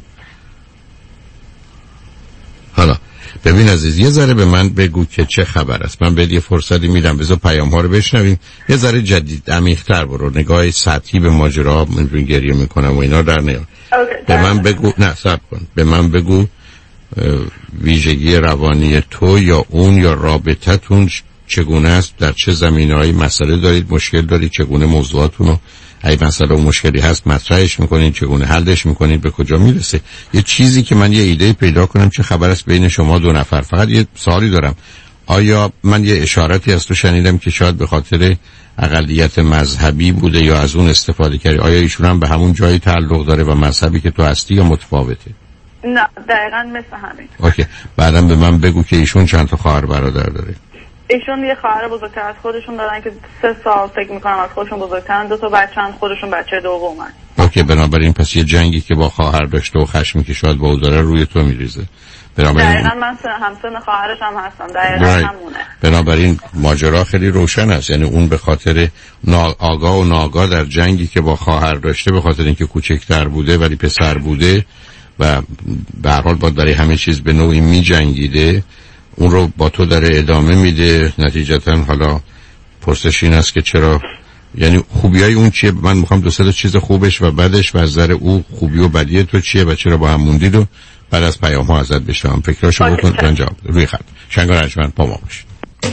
حالا ببین عزیز، یه ذره به من بگو که چه خبر است. من بهت یه فرصتی میدم، بذار پیام ها رو بشنویم. یه ذره جدید عمیق‌تر برو، نگاه سطحی به ماجرا. من گریه میکنم و اینا در نیار. به من بگو، نه صبر کن، به من بگو ویژگی روانی تو یا اون یا رابطتون چگونه است، در چه زمینه‌های مسئله دارید، مشکل دارید، چگونه موضوعاتون رو اگه مسئله و مشکلی هست مطرحش میکنید، چگونه حلش میکنید، به کجا میرسه. یه چیزی که من یه ایده پیدا کنم چه خبر است بین شما دو نفر. فقط یه سوالی دارم، آیا من یه اشارتی از تو شنیدم که شاید به خاطر اقلیت مذهبی بوده یا از اون استفاده کردی؟ آیا ایشون هم به همون جایی تعلق داره و مذهبی که تو هستی یا متفاوته؟ نه دقیقاً مثل همین. اوکی، بعدم به من بگو که ایشون چند تا خواهر برادر داره؟ ایشون یه خواهر بزرگتر از خودشون دارن که 3 سال فکر میکنم از خودشون بزرگترن، 2 تا بچه‌ن، خودشون بچه دومن. اوکی، بنابراین پس یه جنگی که با خواهر داشته و خشمی که شاید با او داره روی تو میریزه. دقیقاً من همسن خواهرش هم هستم. دقیقاً همونه. بنابراین ماجرا خیلی روشن است. یعنی اون به خاطر آگاه و ناآگاه در جنگی که با خواهر داشته، به خاطر اینکه کوچکتر بوده ولی پسر بوده و به هر حال باید برای همه چیز به نوعی می جنگیده، اون رو با تو داره ادامه میده. نتیجتا حالا پرسش این است که چرا، یعنی خوبیای اون چیه؟ من میخوام 2-3 چیز خوبش و بدش و از نظر او خوبی و بدی تو چیه و چرا با هم موندید و بعد از پیام ها ازت بشنوم. فکراشو بکن تا جواب روی خط. شنگار رجمن با ما باش.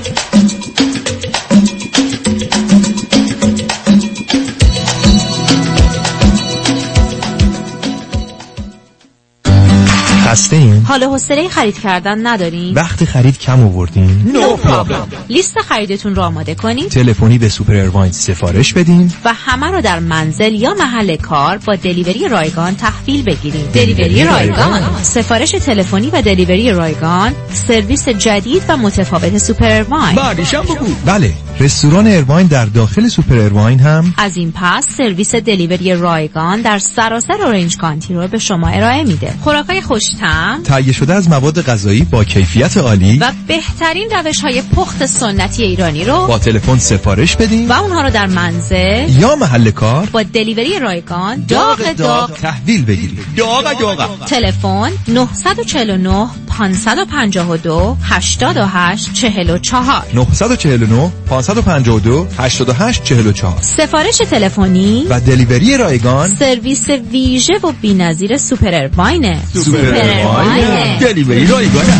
هستین؟ حالا حوصله خرید کردن ندارین؟ وقت خرید کم آوردین؟ No problem. لیست خریدتون رو آماده کنین، تلفنی به سوپر ارواین سفارش بدین و همه رو در منزل یا محل کار با دلیوری رایگان تحویل بگیرید. دلیوری رایگان، سفارش تلفنی و دلیوری رایگان، سرویس جدید و متفاوت سوپر ارواین. بعدش هم بگو. بله، رستوران ارواین در داخل سوپر ارواین هم از این پس سرویس دلیوری رایگان در سراسر اورنج کانتی رو به شما ارائه میده. خوراکای خوش‌طعم، تهیه شده از مواد غذایی با کیفیت عالی و بهترین روش‌های پخت سنتی ایرانی رو با تلفن سفارش بدین و اونها رو در منزل یا محل کار با دلیوری رایگان داغ تحویل بگیرید. داغ. تلفن 949 552 88 44 949 552 88 44. سفارش تلفنی و دلیوری رایگان، سرویس ویژه و بی‌نظیر سوپر ارواینه. سوپر ارواینه، دلیوری رایگانه.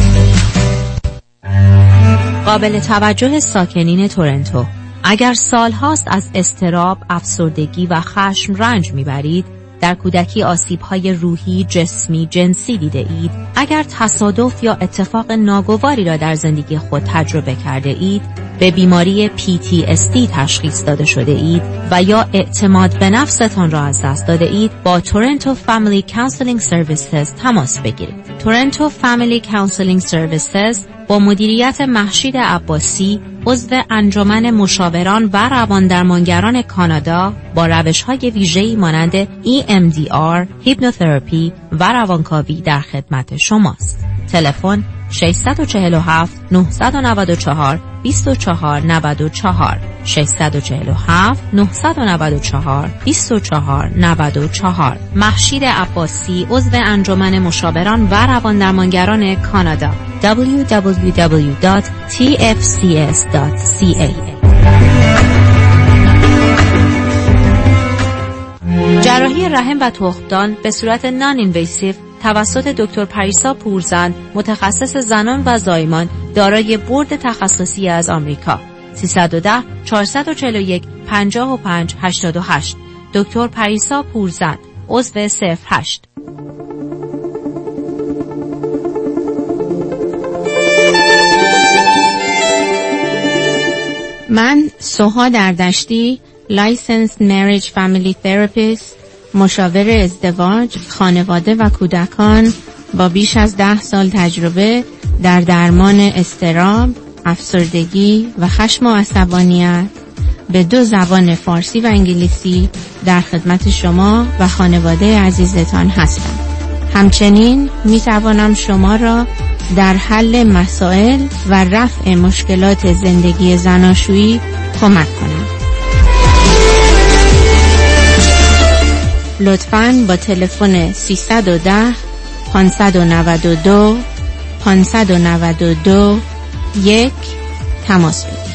قابل توجه ساکنین تورنتو، اگر سالهاست از اضطراب، افسردگی و خشم رنج میبرید، در کودکی آسیب‌های روحی، جسمی، جنسی دیده اید، اگر تصادف یا اتفاق ناگواری را در زندگی خود تجربه کرده اید، به بیماری PTSD تشخیص داده شده اید و یا اعتماد به نفستان را از دست داده اید، با تورنتو فامیلی کانسلینگ سرویسز تماس بگیرید. تورنتو فامیلی کانسلینگ سرویسز با مدیریت مهشید عباسی، عضو انجمن مشاوران و رواندرمانگران کانادا، با روش‌های ویژه‌ای مانند EMDR، هیپنوتراپی و روانکاوی در خدمت شماست. تلفن 647 994 2494 647 994 2494. مهشید عباسی، عضو انجمن مشاوران و رواندرمانگران کانادا. www.tfcs.ca. جراحی رحم و تخمدان به صورت نان اینویسیو توسط دکتر پریسا پورزند، متخصص زنان و زایمان، دارای بورد تخصصی از آمریکا. 310 441 55 88. دکتر پریسا پورزند، عضو 08. من سوها دردشتی، Licensed Marriage Family Therapist، مشاور ازدواج، خانواده و کودکان با بیش از 10 سال تجربه در درمان اضطراب، افسردگی و خشم و عصبانیت به 2 زبان فارسی و انگلیسی در خدمت شما و خانواده عزیزتان هستم. همچنین می توانم شما را در حل مسائل و رفع مشکلات زندگی زناشویی کمک کنم. لطفاً با تلفن 310 592 592 1 تماس بگیرید.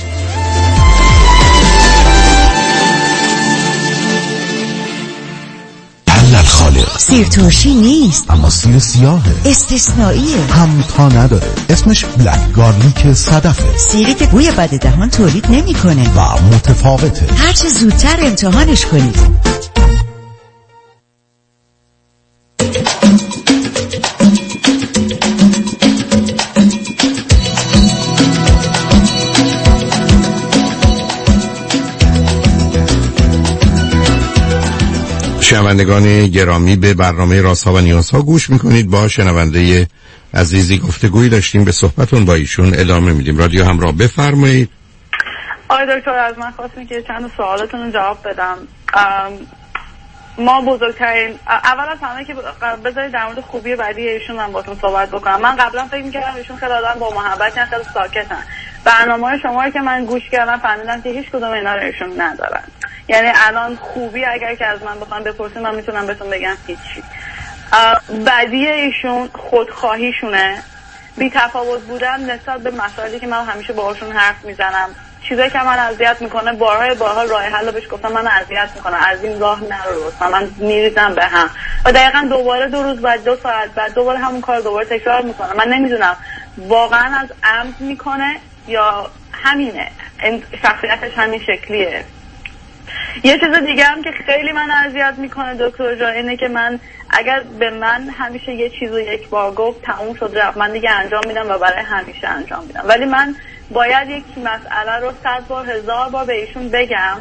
خالق سیر ترشی نیست، اما سیر سیاهه، استثنائیه، همتا نداره، اسمش بلک گارلیک صدفه، سیری که بوی بد دهان تولید نمی‌کنه و متفاوته. هرچه زودتر امتحانش کنید. شنوندگان گرامی، به برنامه رازها و نیازها گوش میکنید. با شنونده عزیزی گفتگویی داشتیم، به صحبتون با ایشون ادامه میدیم. رادیو همراه، بفرمایید. آقای دکتر، از من خواستم که چند سوالتون رو جواب بدم. ما بزرگترین، اول از همه که بذارید در مورد خوبی بعدی ایشون من باتون صحبت بکنم. من قبلا فکر میکردم ایشون خیلی آدم با محبتن، خیلی ساکتن. برنامه‌های شما رو که من گوش کردم فهمیدم که هیچ کدوم اینا رو ایشون ندارن. یعنی الان خوبی اگر که از من بخوام بپرسید من میتونم بهتون بگم هیچی. بدی ایشون خودخواهیشونه، بی تفاوت بودن نسبت به مسائلی که من همیشه باهاشون حرف میزنم. چیزایی که من اذیت میکنه بارها راه حل بهش گفتم من اذیت میکنه، از این راه نرو، لطفا من میریزم به هم و دقیقاً دوباره 2 روز بعد 2 ساعت بعد دوباره همون کار دوباره تکرار میکنه. من نمیدونم واقعا از عمد میکنه یا همینه، شخصیتش همین شکلیه. یه چیز دیگه هم که خیلی من اذیت میکنه دکتر جان اینه که من اگر به من همیشه یه چیزو یک بار گفت تموم شد رفت، من دیگه انجام میدم و برای همیشه انجام میدم. ولی من باید یک مسئله رو 100 بار 1000 بار به ایشون بگم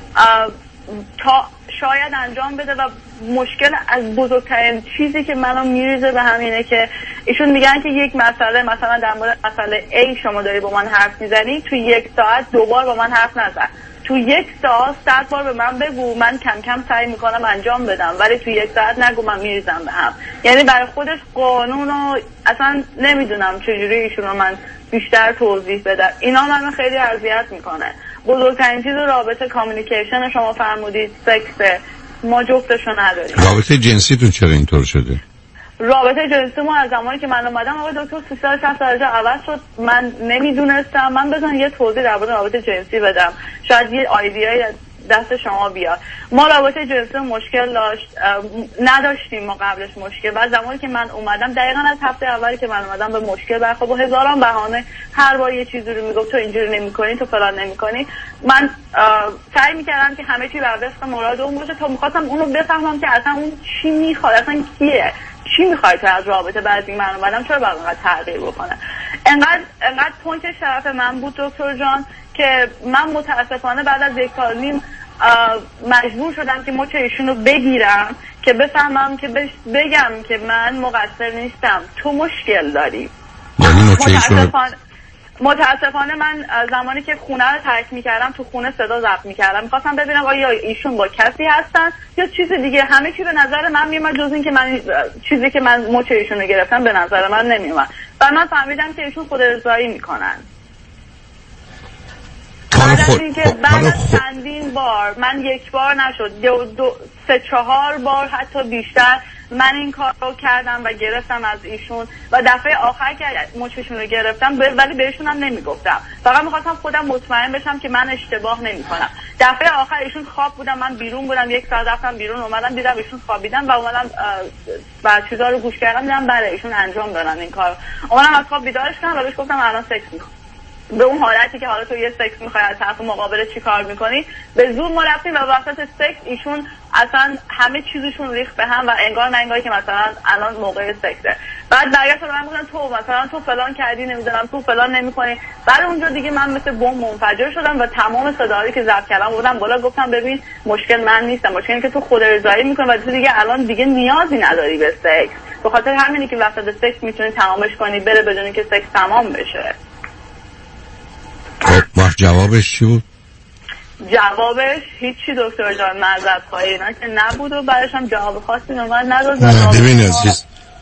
تا شاید انجام بده و مشکل از بزرگترین چیزی که منو میریزه به همینه که ایشون میگن که یک مسئله، مثلا در مورد مسئله A شما داری با من حرف میزنی، تو 1 ساعت 2 بار با من حرف نزن، تو 1 ساعت 100 بار به من بگو، من کم کم سعی میکنم انجام بدم، ولی تو 1 ساعت نگو من میریزم به هم. یعنی برای خودش قانون رو اصلا نمیدونم چجوری ایشون رو من بیشتر توضیح بدم. اینا منو خیلی اذیت میکنه. بزرگترین چیز رابطه کامیونیکیشن شما فرمودید سکس، ما جفتشو نداریم. رابطه جنسی تو چرا اینطور شده؟ رابطه جنسی ما از زمانی که من اومدم آقای دکتر 360 درجه عوض شد. من نمیدونستم. من بزن یه توضیح در مورد رابطه جنسی بدم، شاید یه ایده دست شما بیاد. ما رابطه جنسی مشکل نداشتیم ما قبلش مشکل. بعد زمانی که من اومدم دقیقاً از هفته اولی که من اومدم به مشکل برخورد، با هزاران بهانه هر بار یه چیزی رو میگفت تو اینجوری نمی‌کنی، تو فلان نمی‌کنی. من سعی می‌کردم که همه چی بر وفق مراد اون باشه تا می‌خواستم اونو بفهمم که اصلا اون چی می‌خواد، اصلا کیه، چی می‌خواد تو از رابطه. بعد این من اومدم چرا باید انقدر تغییر بکنه. انقدر پوینت شرف من بود دکتر جان که من متاسفانه بعد از 1 سال و نیم مجبور شدم که مچ ایشون رو بگیرم که بفهمم که بگم که من مقصر نیستم، تو مشکل داری. متاسفانه من زمانی که خونه رو ترک میکردم تو خونه صدا ضبط میکردم، میخواستم ببینم آیا ایشون با کسی هستن یا چیز دیگه. همه چی به نظر من میومد جز این که من چیزی که من مچ ایشون رو گرفتم به نظر من نمیومد و من فهمیدم که ایشون خود رضایی میکنن. بعد از اینکه بعد از چندین بار، من 1 بار نشد 3-4 بار حتی بیشتر من این کار رو کردم و گرفتم از ایشون و دفعه آخر که مچشون رو گرفتم ولی بهشون هم نمیگفتم، فقط میخواستم خودم مطمئن بشم که من اشتباه نمی کنم. دفعه آخر ایشون خواب بودم، من بیرون بودم، 1 ساعت رفتم بیرون، اومدم دیدم ایشون خوابیدن و اومدم بعد چیزا رو گوش کردم دیدم بله ایشون انجام دادن این کار. اومدم از خواب بیدارش کردم و بهش گفتم الان سکس می‌کنم. به اون حالتی که حالا تو یه سکس میخوای از طرف مقابل چی کار میکنی، به زور ما رفتیم و وسط سکس ایشون اصلا همه چیزشون ریخت به هم و انگار که مثلا الان موقع سکسه. بعد برگشتن من گفتن تو مثلا تو فلان کردی نمیدونم تو فلان نمیکنی. بعد اونجا دیگه من مثل بمب منفجر شدم و تمام صداهایی که ضبط کردم بردم بالا، گفتم ببین مشکل من نیستم، مشکل اینه که تو خود رضایی میکنی و تو دیگه الان دیگه نیازی نداری به سکس. به خاطر همینی که وسط سکس میتونی تمامش کنی بره بدون که سکس تمام بشه. خب جوابش چی بود؟ جوابش هیچی دکتر جان، معذرت خواهی اینا که نبود و بعدش هم جواب خاصی به من نداد. ببین عزیز،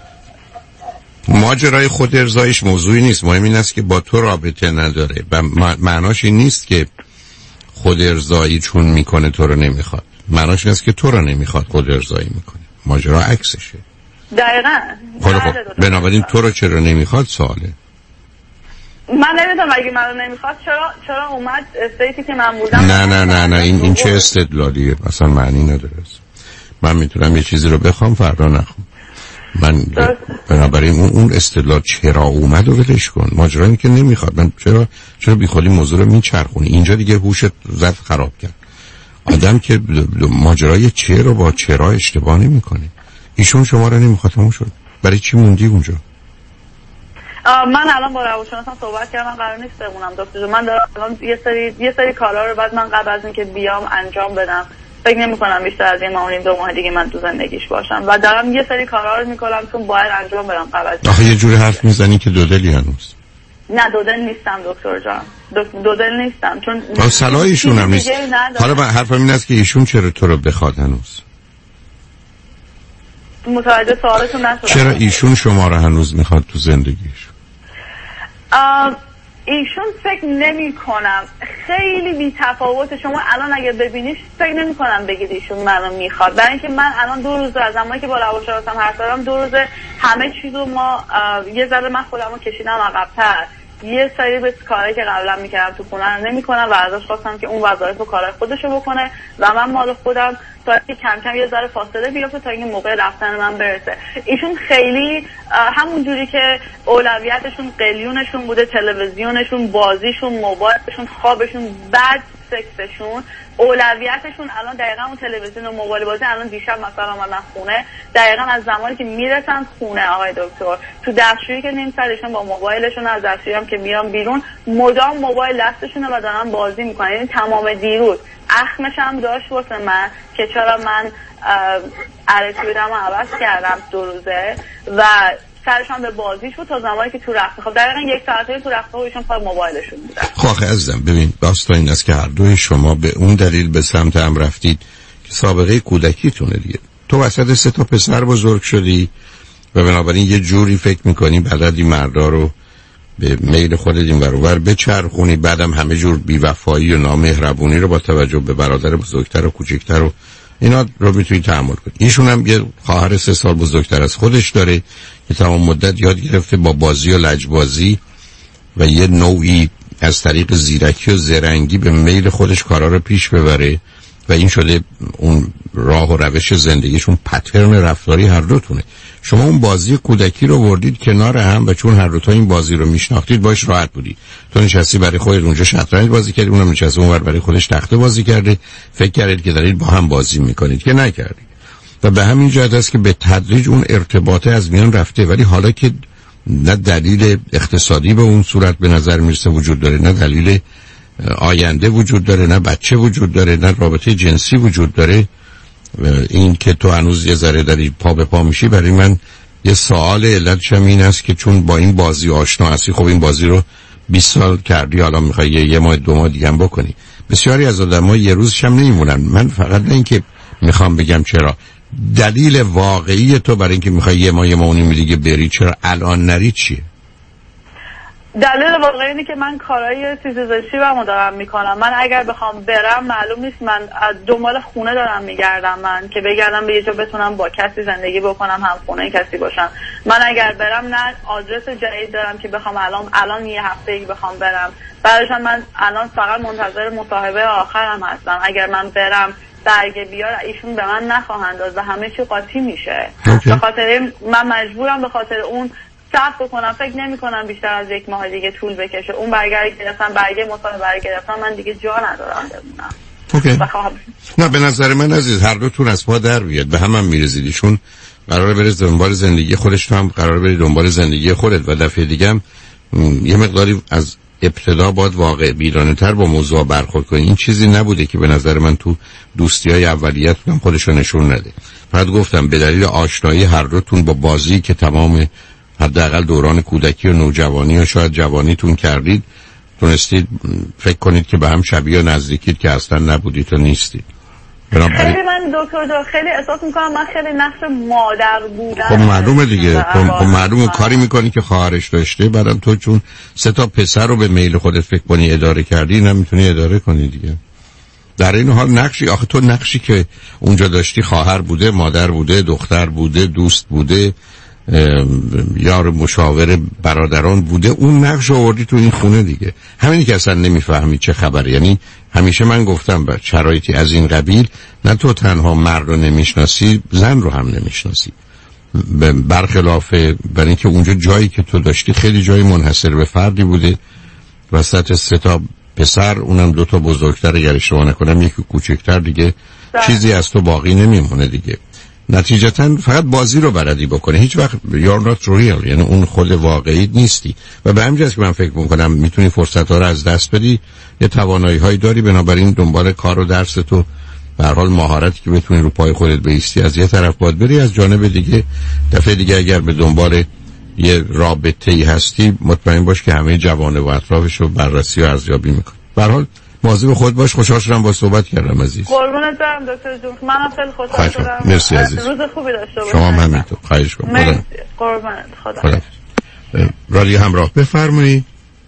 ماجرای خود ارضایش موضوعی نیست، مهم این است که با تو رابطه نداره و معناش این نیست که خود ارضایی چون میکنه تو رو نمیخواد، معناش این است که تو رو نمیخواد خود ارضایی میکنه. ماجرا عکسشه. دقیقاً. خب بنابراین تو رو چرا نمیخواد سواله. من نمیدونم اگه منو نمیخواد چرا اومد استیتی که من بودم. نه این چه استدلالیه، اصلا معنی نداره. من میتونم یه چیزی رو بخوام فردا نخوام. من بنابراین اون استدلال چرا اومد و ولش کن. ماجرا اینه که نمیخواد. من چرا بیخودی موضوع رو میچرخونی؟ اینجا دیگه هوشت زد خراب کرد. آدم که ماجرای چه رو با چرا اشتباه نمیکنه. ایشون شما رو نمیخواد، همون شد. برای چی موندی اونجا؟ من الان با روانشناسم صحبت کردم، قرار نیست بمونم دکتر. من دارم الان یه سری کارا رو بعد من قبل از اینکه بیام انجام بدم. فکر نمی‌کنم بیشتر از این ماه و 2 ماه دیگه من تو زندگیش باشم و دارم یه سری کارا رو می‌کنم چون باید انجام بدم قبل از. آخه یه جوری حرف میزنی که دودلی هنوز. نه دودل نیستم دکتر جان. دودل نیستم چون صلاح ایشون هم نیست. حالا من حرفم این است که ایشون چرا تو رو بخواد هنوز؟ متوجه سوالتون نشدم. چرا ایشون شما رو هنوز میخواد تو زندگیش؟ ایشون فکر نمی کنم خیلی بی تفاوت. شما الان اگه ببینیش فکر نمی کنم بگید ایشون منو میخواد، برای اینکه من الان 2 روز از زمانی که با روانشناسم حرف زدم 2 روز همه چیزو ما یه ذره من خودمو کشیدم عقب‌تر. یه سری به کارهایی که قبلا میکردم تو خونه رو نمیکنم و ازش خواستم که اون وظایف و کارهای خودشو بکنه و من مال خودم تا اینکه کم کم یه ذره فاصله بیفته تا اینکه موقع رفتن من برسه. ایشون خیلی همون جوری که اولویتشون قلیونشون بوده، تلویزیونشون، بازیشون، موبایلشون، خوابشون، بعد سکسشون، اولویتشون الان دقیقاً اون تلویزیون و موبایل بازی. الان دیشب مثلا اومدن خونه، دقیقاً از زمانی که میرسن خونه آقای دکتر تو دستشویی که نیم سرشون با موبایلشون، از دستشویی هم که میان بیرون مدام موبایل دستشونه و دارن بازی میکنن. یعنی تمام دیروز اخمش هم داشت واسه من که چرا من ارتیودم رو عوض کردم 2 روزه و سرشان به بازیش بود تا زمانی که تو رخت خواب دقیقا 1 ساعته تو رخت خوابشون پای موبایلشون بودن. خب عزیزم ببین داستان این است که هر دوی شما به اون دلیل به سمت هم رفتید که سابقه کودکیتونه دیگه. تو وسط 3 تا پسر بزرگ شدی و بنابراین یه جوری فکر میکنی بلدی مردا رو به میل خودت این برابر بچرخونی، بعدم همه جور بی‌وفایی و نامهربونی رو با توجه به برادر بزرگتر و کوچکتر و اینا رو میتونی تحمل کنی. ایشون هم یه خواهر 3 سال بزرگتر از خودش داره که تمام مدت یاد گرفته با بازی و لجبازی و یه نوعی از طریق زیرکی و زرنگی به میل خودش کارا رو پیش ببره و این شده اون راه و روش زندگیشون، پترن رفتاری هر دوتونه. شما اون بازی کودکی رو وردید کنار هم و چون هر دو تا این بازی رو میشناختید باش راحت بودی. تو نشستی برای خودت اونجا شطرنج بازی کردی، اونم نشسته اونور برای خودش تخته بازی کرده، فکر کردید که دارید با هم بازی میکنید که نکردید. و به همین جهت است که به تدریج اون ارتباطه از میان رفته. ولی حالا که نه دلیل اقتصادی به اون صورت به نظر میرسه وجود داره، نه دلیل آینده وجود داره، نه بچه وجود داره، نه رابطه جنسی وجود داره، این که تو هنوز یه ذره داری پا به پا میشی، برای من یه سوال علتش هم این است که چون با این بازی آشنا هستی، خب این بازی رو 20 سال کردی، حالا میخوای 1 ماه 2 ماه دیگه هم بکنی. بسیاری از آدم‌ها یه روزش هم نمیمونن. من فقط نه اینکه میخوام بگم چرا، دلیل واقعی تو برای اینکه میخوای 1 ماه 1 ماه و نیم دیگه بری چرا الان نری چیه؟ دلیل واقعی اینه که من کارهای سیزشیبمو دارم میکنم. من اگر بخوام برم معلوم نیست، من دنبال خونه دارم میگردم، من که بگردم به یه جا بتونم با کسی زندگی بکنم، هم خونه کسی باشم. من اگر برم نه آدرس جدید دارم که بخوام الان یه هفته‌ای بخوام برم. بعدش من الان فقط منتظر مصاحبه آخرم هستم. اگر من برم برگه بیار ایشون به من نخواهند داد و همه چی قاطی میشه. به خاطر من مجبورم به خاطر اون صبر بکنم. فکر نمی کنم بیشتر از 1 ماه دیگه طول بکشه. اون برگه مصاحبه گرفتم، من دیگه جا ندارم بمونم. نه به نظر من عزیز هر دوتون از پا در بیاد، به هم میرزیدیشون قراره بری دنبال زندگی خودش، تو هم قراره بری دنبال زندگی خودت و دفعه دیگه هم یه مقداری از ابتدا باید واقع بینانه تر با موضوع برخورد کنی. این چیزی نبوده که به نظر من تو دوستی‌های اولیت هم خودشو نشون نده. فقط گفتم به دلیل آشنایی هر دوتون با بازی که تمام حداقل دوران کودکی و نوجوانی و شاید جوانیتون کردید، تونستید فکر کنید که به هم شبیه و نزدیکید که اصلا نبودید و نیستید. خیلی من دکتر خیلی احساس میکنم من خیلی نقش مادر بودم. خب معلومه دیگه، خب معلومه کاری میکنی که خواهرش داشته، بعدم تو چون 3 پسر رو به میل خودت فکر کنی اداره کردی، نمیتونی اداره کنی دیگه. در این حال نقشی، آخه تو نقشی که اونجا داشتی خواهر بوده، مادر بوده، دختر بوده، دوست بوده، یار مشاور برادران بوده، اون نقش آوردی تو این خونه دیگه. همینی که اصلا نمیفهمی چه خبره. یعنی همیشه من گفتم به شرایطی از این قبیل نه تو تنها مرد رو نمیشناسی، زن رو هم نمیشناسی، برخلاف برای اینکه اونجا جایی که تو داشتی خیلی جای منحصر به فردی بوده، وسط 3 پسر، اونم 2 بزرگتر اگر اشتباه نکنم، یکی کوچکتر، دیگه چیزی از تو باقی نمیمونه دیگه. نتیجتا فقط بازی رو بلدی بکنه، هیچ وقت you're not real، یعنی اون خود واقعی نیستی. و به همین جاست که من فکر میکنم میتونی فرصت ها رو از دست بدی، یه توانایی هایی داری، بنابراین دنبال کار و درس تو به هر حال مهارتی که بتونی رو پای خودت بایستی از یه طرف باید بری، از جانب دیگه دفعه دیگه اگر به دنبال یه رابطه‌ای هستی مطمئن باش که همه جوانه و اطرافش رو بررسی و ارزیابی میکنی. به هر حال مواظب خود باش. خوشحال شدم با صحبت کردم عزیز. قربونت برم دکتر جون، منم خیلی خوشحال شدم. مرسی عزیز. روز خوبی داشته باشید. شما هم همینطور. خواهش می‌کنم. مرسی. قربونت. خدا. رادیو همراه بفرمایید.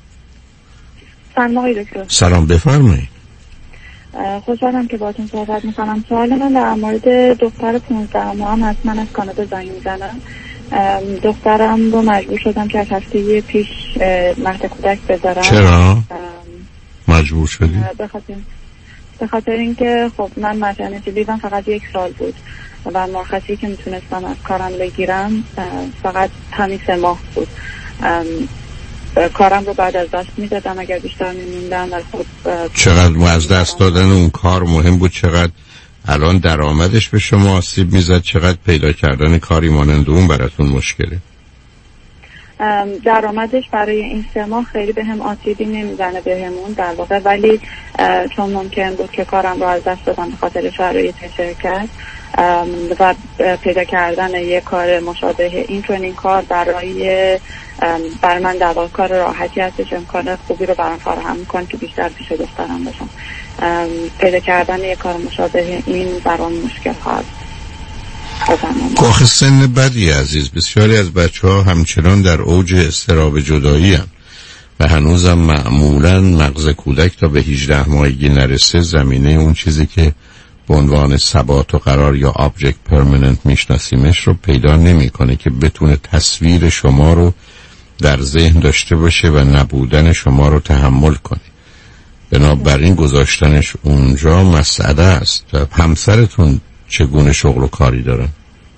سلام آقای دکتر. سلام بفرمایید. خوشحالم که باهاتون صحبت می‌کنم. سوال من در مورد دختر 15 ماهه است. من از کانادا زنگ می‌زنم. دخترم رو مجبور شدم که از هفته پیش مهد کودک بذارم. چرا؟ مجبور شدی؟ به خاطر اینکه خب من مترنیتی لیوم فقط 1 سال بود و مرخصی که میتونستم از کارم بگیرم فقط همین 3 ماه بود. کارم رو بعد از دست میدادم اگر بیشتر میموندم. خب چقدر از دست دادن اون کار مهم بود، چقدر الان درآمدش به شما آسیب میزد، چقدر پیدا کردن کاری مانند اون براتون مشکله؟ درآمدش برای این 3 ماه خیلی بهم آسیبی نمیزنه بهمون در واقع، ولی چون ممکن بود که کارم رو از دست بدم به خاطر شرایط شرکت و پیدا کردن یه کار مشابه این، چون این کار برای من در واقع کار راحتی هستش، امکان خوبی رو برام فراهم میکنه که بیشتر پیش دخترم باشم. پیدا کردن یه کار مشابه این برام مشکل هست. آخه سن بدی عزیز. بسیاری از بچه‌ها همچنان در اوج اضطراب جدایی هم و هنوزم معمولاً مغز کودک تا به 18 ماهگی نرسه زمینه اون چیزی که به عنوان ثبات و قرار یا آبجکت پرمننت میشناسیمش رو پیدا نمی‌کنه که بتونه تصویر شما رو در ذهن داشته باشه و نبودن شما رو تحمل کنه. بنابراین گذاشتنش اونجا مسئله است. همسرتون چگونه شغل و کاری دارن؟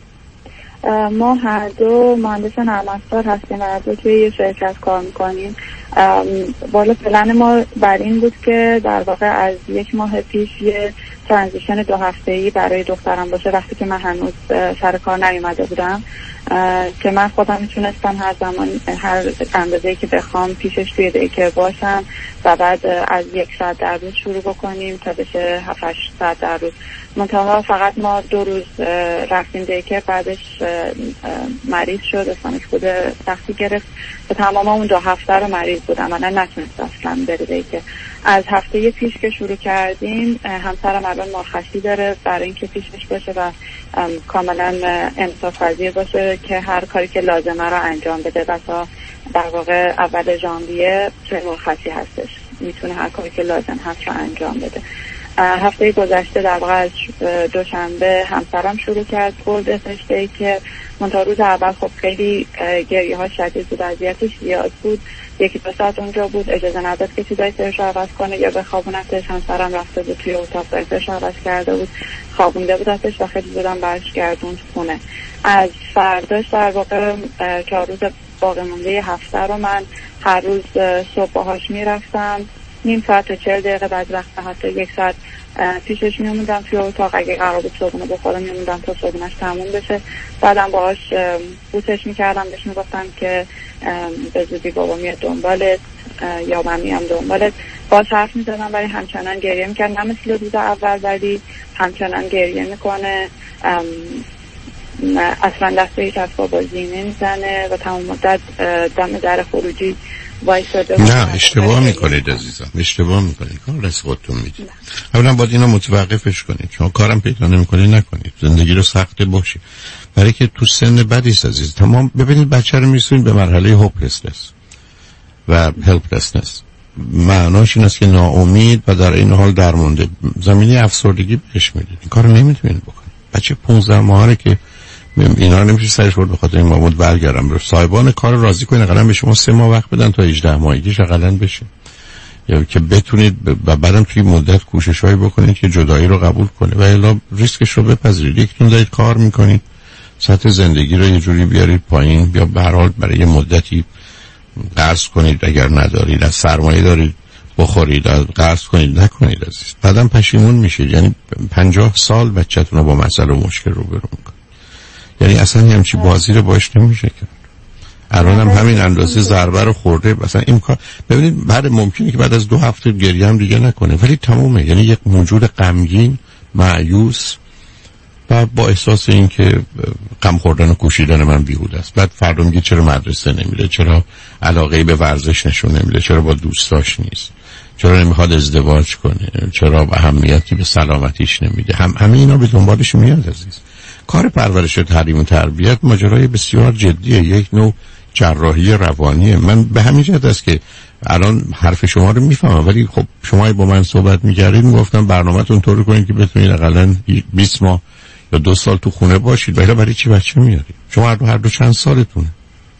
ما هر دو مهندس نرم افزار هستیم و هر دو توی یه شرکت کار میکنیم. بالا پلن ما بر این بود که در واقع از 1 ماه پیش یه ترانزیشن 2 هفته‌ای برای دخترم باشه، وقتی که من هنوز سر کار نیومده بودم، که من خودم میتونستم هر زمان هر اندازه‌ای که بخوام پیشش توی دیکر باشم و بعد از 1 ساعت در روز شروع بکنیم تا بشه 7-8 ساعت در روز. منتها فقط ما 2 روز رفتیم دیکر، بعدش مریض شد، اسانک بوده سختی گرفت و تمام اون 2 هفته رو مریض بودم و نتونست اصلا بره دیکر. از هفته پیش که شروع کردیم همسرم الان مرخصی داره برای اینکه پیشش باشه و کاملا انصاف پذیر باشه که هر کاری که لازمه رو انجام بده و تا در واقع اول ژانویه چه مرخصی هستش، میتونه هر کاری که لازم هست رو انجام بده. هفته گذشته در واقع از دوشنبه همسرم شروع کرد بردش که منتها روز اول خب خیلی گریه ها شدید بود، اذیتش زیاد بود. 1-2 ساعت اونجا بود، اجازه نداد که چیزای سرش عوض کنه یا بخوابونتش. همسرم رفته بود توی اتاق سرش عوض کرده بود، خوابونده بودتش و خیلی زودم برگردوند خونه. از فرداش در واقع 4 روز باقی مونده هفته رو من هر روز صبح باهاش میرفتم، نیم ساعت تا 40 دقیقه، بعد وقت حتی 1 ساعت پیشش میموندم توی اتاق، اگه قرار بود صبحونه بخورم میموندم تا صبحونش تموم بشه. بعدم باهاش بوسش میکردم، بهش میگفتم که به زودی بابا میاد دنبالت یا من میام دنبالت. باز حرف میزدم ولی همچنان گریه میکرد، نه مثل روز اول ولی همچنان گریه میکنه. اصلا دسته هیچ از بابا زینه میزنه و تمام مدت دم در خروجی وایساده. نه اشتباه میکنید عزیزم، اشتباه میکنید، کار از خودتون میدید. اولا باید اینو متوقفش کنید، چون کارم پیدا نمیکنید نکنید، زندگی رو سخته باشه، برای که تو سن بدی است عزیز. تمام ببینید بچه رو میرسونید به مرحله هوپلسنس و هلپلسنس، معناش این است که ناامید و در این حال درمونده، زمینه افسردگی بهش میدید. این کارو نمیتونید بکنید. بچه 15 ماهه که اینا رو نمیشه سرش برد، به خاطر این مامود برگردم رو صاحبان کار راضی کنید اقلا به شما 3 ماه وقت بدن تا 18 ماهگیش اقلا بشه، یا که بتونید و بعدم توی مدت کوششایی بکنید که جدایی رو قبول کنه و الا ریسکش رو بپذیرید. یکتون دارید کار میکنید، سطح زندگی رو یه جوری بیارید پایین، یا به هر حال برای مدتی قرض کنید، اگر ندارید از سرمایه دارید بخورید، از قرض کنید نکنید عزیز، بعدم پشیمون میشید. یعنی 50 سال بچه‌تون رو با مسئله و مشکل روبرو میکنید. یعنی اصلا همچی بازی رو باش نمیشه کرد. الان هم همین اندازه ضربه رو خورده، مثلا امکان ببینید بعد ممکنه که بعد از 2 هفته گریه هم دیگه نکنه، ولی تمومه. یعنی یک موجود غمگین، مایوس و با احساس این که غم خوردن و کوشیدن من بیهوده است. بعد فردا میگه چرا مدرسه نمیره، چرا علاقه‌ای به ورزش نشون نمیده، چرا با دوستاش نیست، چرا نمیخواد ازدواج کنه، چرا اهمیتی به سلامتیش نمیده. همه اینا به دنبالش میاد عزیز. کار پرورش تعلیم و تربیت ماجرای بسیار جدیه، یک نوع جراحی روانیه. من به همین جهت است که الان حرف شما رو میفهمم، ولی خب شما با من صحبت میکردید میگفتم برنامه‌تون طوری کنید که بتونید حداقل 20 ماه یا 2 سال تو خونه باشید. ولی برای چی بچه میارید؟ شما هر دو چند سالتونه؟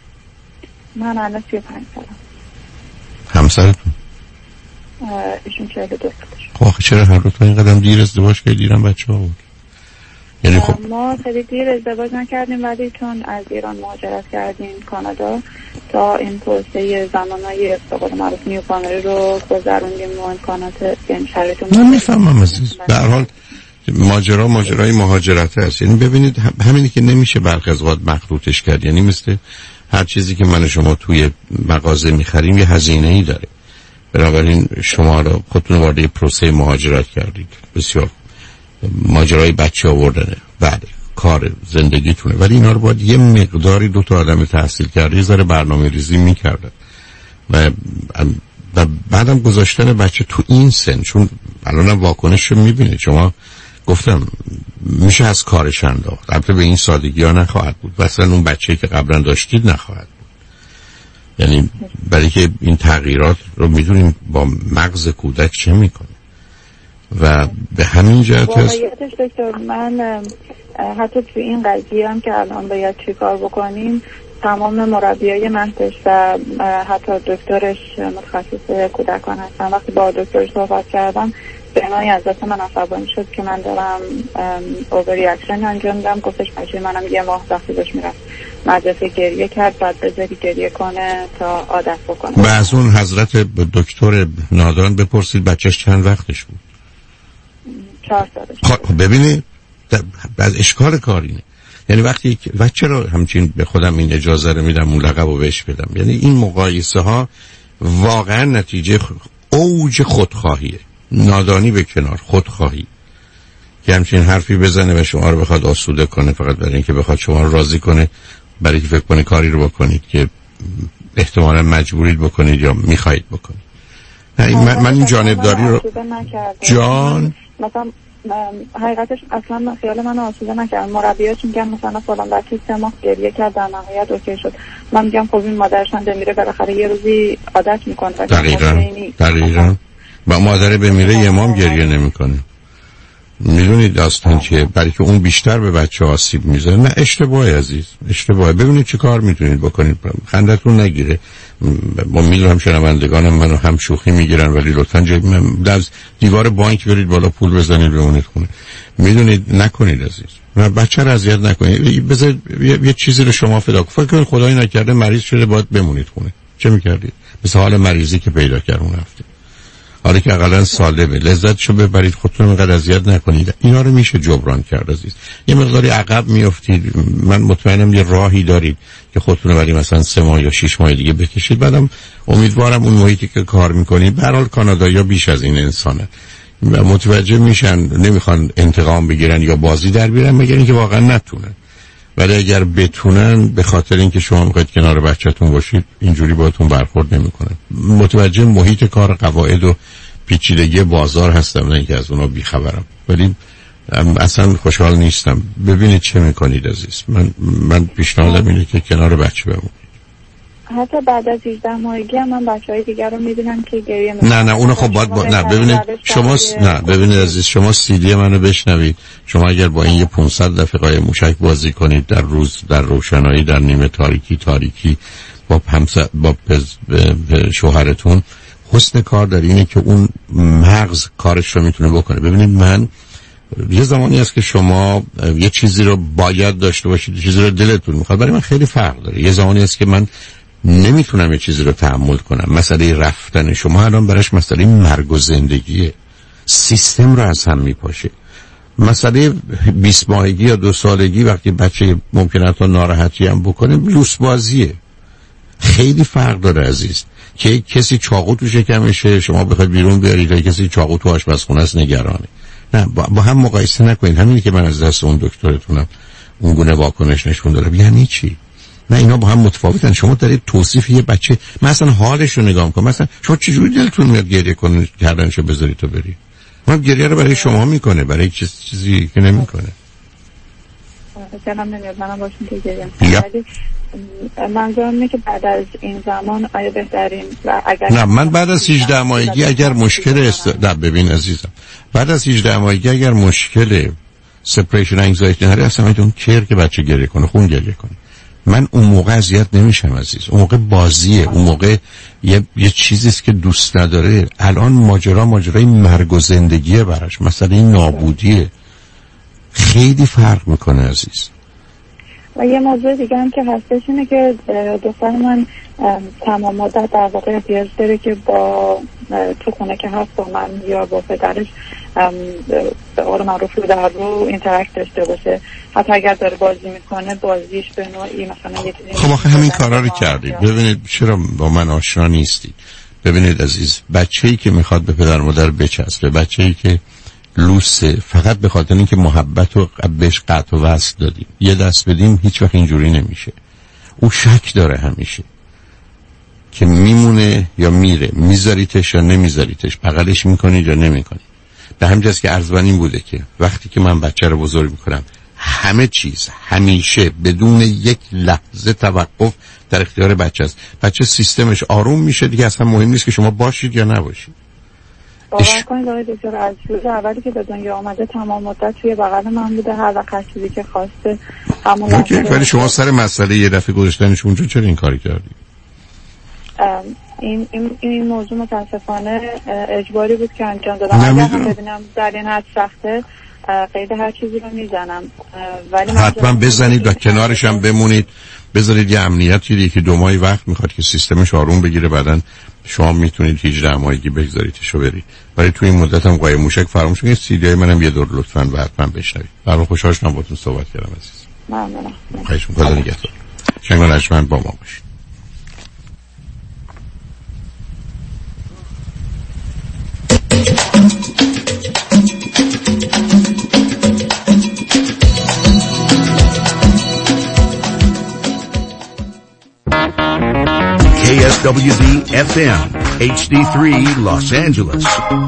من الان 35 سالم. همسرتون؟ ایشون 42 سالشه. خب چرا هر دو تا این قدم دیر ازدواج کردید دیرم بچه ها بود؟ یعنی خب ما خیلی دیر ازدواج نکردیم، ولی چون از ایران مهاجرت کردیم کانادا تا این پروسه زمانهای استقلال معروف نیو فامیلی رو گذروندیم و امکانات یعنی شرایط من میفهمم عزیز. به هر حال ماجرای مهاجرت هست. یعنی ببینید همینی که نمیشه برخی از اوقات مخلوطش کرد. یعنی مثل هر چیزی که من و شما توی مغازه میخریم یه هزینه‌ای داره، بنابراین شما رو خودتون وارد پروسه مهاجرت کردید. بسیار ماجرای بچه آوردنه، بله کار زندگیتونه، ولی اینا رو باید یه مقداری 2 تا آدم تحصیل کرده ذره برنامه ریزی میکردن و بعدم گذاشتن بچه تو این سن، چون الانم واکنش رو میبینید شما. گفتم میشه از کارش انداخت، البته به این سادگی ها نخواهد بود و اصلا اون بچه‌ای که قبلا داشتید نخواهد بود. یعنی برای که این تغییرات رو میدونیم با مغز کودک چه میکنه و به همین جهت هست. واقعیتش دکتر من حتی تو این قضیه هم که الان باید چی کار بکنیم، تمام مربیای مهدش و حتی دکترش متخصص کودکان هستن، وقتی با دکترش صحبت کردم به نوعی از دست من عصبانی شد که من دارم اووری اکشن انجام میدم. گفتش بچه منم 1 ماه وقتی داشت میرفت مدرسه گریه کرد، بعد بذاری گریه کنه تا عادت بکنه. و از اون حضرت دکتر نادان بپرسید بچهش چند وقتش بود؟ 4 سالش. خب ببینید بعد اشکال کار اینه، یعنی وقتی و چرا همچین به خودم این اجازه رو میدم اون لقب رو بهش بدم، یعنی این مقایسه ها واقعا نتیجه اوج خودخواهیه. نادانی به کنار، خودخواهی که همچین حرفی بزنه و شما رو بخواد آسوده کنه فقط برای اینکه بخواد شما رو راضی کنه، برای اینکه فکر کنه کاری رو بکنید که احتمالا مجبورید بکنید یا میخواهید بکنید. من این جانبداری رو جان مثلا حقیقتش اصلا خیال من آسوده نکردم. مربیاش میگن مثلا فلان بچه 3 ماه گریه کرد در نهایت اوکی شد. من میگم خب این مادرش هم بمیره بالاخره یه روزی عادت میکنه. دقیقاً با مادر بمیره یه مام گریه نمیکنه. میدونید داستان چیه؟ برای که اون بیشتر به بچه آسیب میزنه. نه اشتباهی عزیز، اشتباهی. ببینید چه کار میتونید بکنید خندتون نگیره. ما میدونم شنوندگانم منو هم شوخی میگیرن، ولی لطفاً از دیوار بانک برید بالا پول بزنید بمونید خونه. میدونید نکنید عزیز. نه بچه رو اذیت نکنید. بذارید یه چیزی رو شما فدا کنید. فکر کنید خدای نکرده مریض شده باید بمونید خونه. چه میکردید؟ مثل حال مریضی که پیدا کرد اون هفته. حالا که اقلا سالمه، لذتشو ببرید، خودتون اینقدر اذیت نکنید. اینا رو میشه جبران کرد عزیز. یه مقداری عقب میافتید، من مطمئنم یه راهی دارید که خودتون رو برای مثلا 3 ماه یا 6 ماه دیگه بکشید. بعدم امیدوارم اون محیطی که کار میکنید، به هر حال کانادایی‌ها بیش از این انسانه و متوجه میشن، نمیخوان انتقام بگیرن یا بازی در بیارن مگر اینکه واقعا نتونن. ولی اگر بتونن، به خاطر اینکه شما میخواید کنار بچه‌تون باشید، اینجوری باهاتون برخورد نمیکنن. متوجه محیط کار، قواعد و پیچیدگی بازار هستم، نه اینکه از اونا بیخبرم، ولی اصلا خوشحال نیستم. ببینید چه میکنید عزیز. من پیشنهادم اینه که کنار بچه بمونید. حتی بعد از 18 ماهگی هم من بچهای دیگر رو میبینم که گریه میکنن. نه اونو خب باید نه ببینید شما ببینید عزیز، شما CD منو بشنوید. شما اگر با این یه 500 دفعه قایم موشک بازی کنید در روز، در روشنایی، در نیمه تاریکی با شوهرتون، حسن کار در اینه که اون مغز کارش رو میتونه بکنه. ببینید من یه زمانی هست که شما یه چیزی رو باید داشته باشید، یه چیزی رو دلتون میخواد. برای من خیلی فرق داره. یه زمانی هست که من نمیتونم یه چیزی رو تحمل کنم. مسئله رفتن شما الان براش مسئله مرگ و زندگیه، سیستم رو از هم میپاشه. مسئله 20 ماهگی یا 2 سالگی وقتی بچه ممکنه تا ناراحتی هم بکنه، لوس بازیه. خیلی فرق داره عزیز. که کسی چاقو تو شکمشه شما بخواید بیرون بیارید، یا کسی چاقو تو آشپزخونه است نگرانه. نه با هم مقایسه نکنید. همینی که من از دست اون دکترتونم اون گونه واکنش نشون دادم یعنی چی؟ نه اینا با هم متفاوتن. شما دارید توصیف یه بچه، مثلا حالش رو نگاه کنید. مثلا شما چجوری دلتون میاد گریه کنید کردنشو بذارید تو بری؟ من گریه رو برای شما میکنه، برای چیزی که نمیکنه. مثلا نمیاد منم باشم که گریه. منظورم اینه که بعد از این زمان آیا بهترین و اگر نه من بعد از 18 ماهگی اگر مشکل نه ببین عزیزم، بعد از 18 ماهگی اگر مشکل سپریشن انگزایتی نره، اصلا میتونم کیر که بچه گریه کنه، خون گریه کنه، من اون موقع اذیت نمیشم عزیز. اون موقع بازیه، اون موقع یه چیزیست که دوست نداره. الان ماجرای مرگ و زندگیه براش، مسئله نابودیه. خیلی فرق میکنه عزیز. و یه موضوع دیگه هم که هستش اینه که دختر من تمام مدت در واقع احتیاج داره که با تو خونه که هست با من یا با پدرش به قول معروف رو در رو اینتراکت داشته باشه. حتی اگر داره بازی میکنه بازیش به نوعی مثلا یه چیزی. خب آخه همین کارا رو کردید. ببینید چرا با من آشنا نیستید. ببینید عزیز، بچه‌ای که میخواد به پدر مادر بچسبه، بچه‌ای که لوسه، فقط به خاطر اینکه محبت رو بهش قطع و وصل دادیم یه دست بدیم، هیچ وقت اینجوری نمیشه. او شک داره همیشه که میمونه یا میره، میذاریتش یا نمیذاریتش، بغلش میکنید یا نمیکنید. به همجاست که عرض این بوده که وقتی که من بچه رو بزرگ میکنم، همه چیز همیشه بدون یک لحظه توقف در اختیار بچه است. بچه سیستمش آروم میشه دیگه، اصلا مهم نیست که شما باشید یا نباشید. باور کنید آقای دکتر، از روز اولی که به دنیا آمده تمام مدت توی بغل من بوده، هر وقت چیزی که خواسته همون لحظه. ولی شما سر مسئله یه دفعه گذاشتنش اونجا چرا این کاری کردی؟ این موضوع متاسفانه اجباری بود که انجام دادم. اگر هم ببینم در این حد سخته، قید هر چیزی رو میزنم. ولی حتما بزنید و کنارش هم بمونید، بذارید یه امنیتی دیگه. 2 ماهی وقت میخواد که سیستمش آروم بگیره، بعدن شما میتونید 18 ماهگی بگذاریدشو برید. ولی توی این مدت هم قایم موشک فراموش کنید. CD منم یه دور لطفاً و حتما بشنوید. برای خوشحال شدم باهاتون صحبت کردم عزیز. ممنونم. خواهش می‌کنم. خدا نگهدار. شنگان اشمن با ما باشید. KSWV FM HD3 Los Angeles.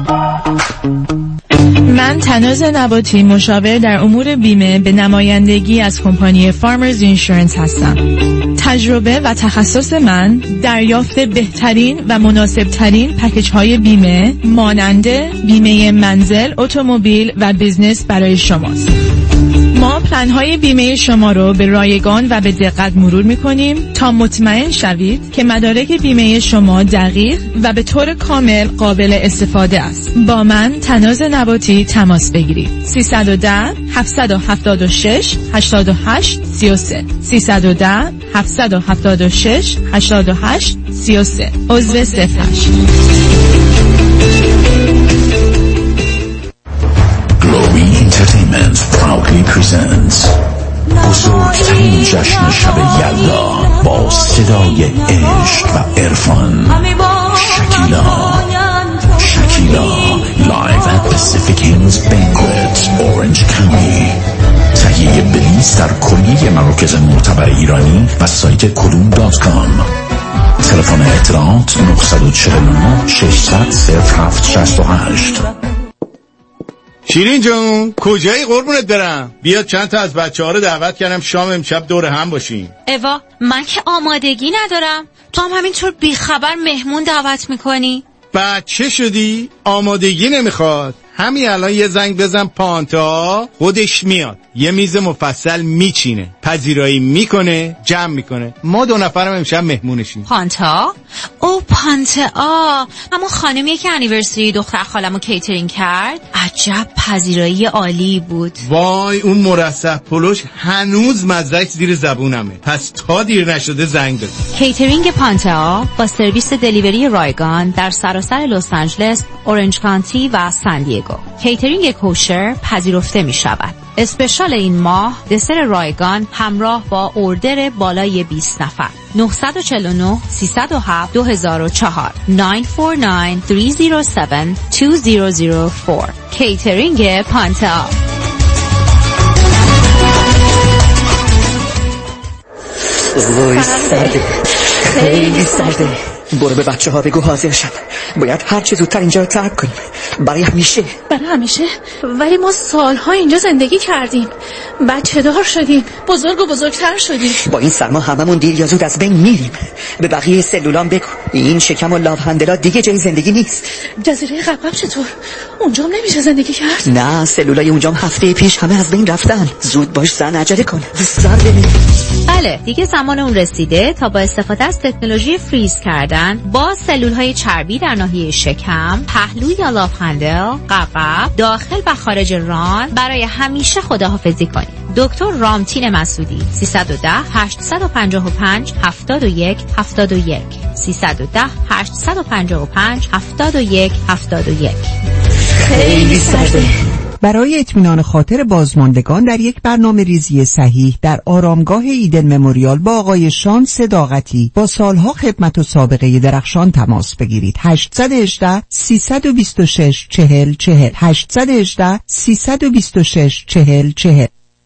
من تناز نباتی، مشاور در امور بیمه به نمایندگی از کمپانی فارمرز اینشورنس هستم. تجربه و تخصص من دریافت بهترین و مناسبترین پکیج های بیمه مانند بیمه منزل، اتومبیل و بیزنس برای شماست. ما پلن های بیمه شما رو به رایگان و به دقت مرور می‌کنیم تا مطمئن شوید که مدارک بیمه شما دقیق و به طور کامل قابل استفاده است. با من تناز نباتی تماس بگیرید. 310 776 88 33 310 776 88 33 عضو 08. پریزنتس بزرگترین جشن شب یلدا با صدای عشق و عرفان. شکیلا لایو at Pacific Hills Banquet Orange County. تهیه بلیط در کلیه مراکز معتبر ایرانی و سایت kulum.com. تلفن اطلاعات 949 600 0768. شیرین جون کجایی قربونت برم؟ بیا چند تا از بچه‌ها رو دعوت کردم شام امشب دور هم باشیم. اوا من که آمادگی ندارم، تو هم همینطور بیخبر مهمون دعوت میکنی؟ بچه شدی؟ آمادگی نمیخواد. همین الان یه زنگ بزن پانتا خودش میاد، یه میز مفصل میچینه، پذیرایی میکنه، جمع میکنه. ما 2 نفرم امشب مهمونشیم. پانتا؟ او پانتا، همون خانمیه که انیورسری دختر خالمو کیترینگ کرد. عجب پذیرایی عالی بود. وای اون مرصع پلوش هنوز مزرک زیر زبونمه. پس تا دیر نشده زنگ بزن. کیترینگ پانتا با سرویس دلیوری رایگان در سراسر لس آنجلس، اورنج کانتی و سان دیگو. کیترینگ کوشر پذیرفته می شود. اسپشال این ماه دسر رایگان همراه با اوردر بالای 20 نفر. 949 307 2004 949 307 2004. کیترینگ پانتا. وای سرده، خیلی سرده. برو به بچه ها بگو حاضر شن. باید هر چه زودتر اینجا رو ترک کنیم. برای همیشه. برای همیشه؟ ولی ما سالها اینجا زندگی کردیم، بچه دار شدیم، بزرگ و بزرگتر شدیم. با این سرما هممون دیر یا زود از بین میریم. به بقیه سلولان بگو این شکم و لاوهندلا دیگه جای زندگی نیست. جزیره قبقب چطور؟ اونجا هم نمیشه زندگی کرد؟ نه سلولای اونجا هم هفته پیش همه از بین رفتن. زود باش زن، عجله کن. سرده. بله دیگه زمان اون رسیده تا با استفاده از تکنولوژی فریز کردن با سلولهای چربی در ناحیه شکم، پهلو یا لاوهندل، قبقب، داخل و خارج ران برای همیشه خداحافظی کنید. دکتر رامتین مسعودی 310 855 71 71 310 855 71 71. خیلی سرده. برای اطمینان خاطر بازماندگان در یک برنامه ریزی صحیح در آرامگاه ایدن مموریال با آقای شان صداقتی با سالها خدمت و سابقه درخشان تماس بگیرید. 818 326 40 40 818 326 40 40.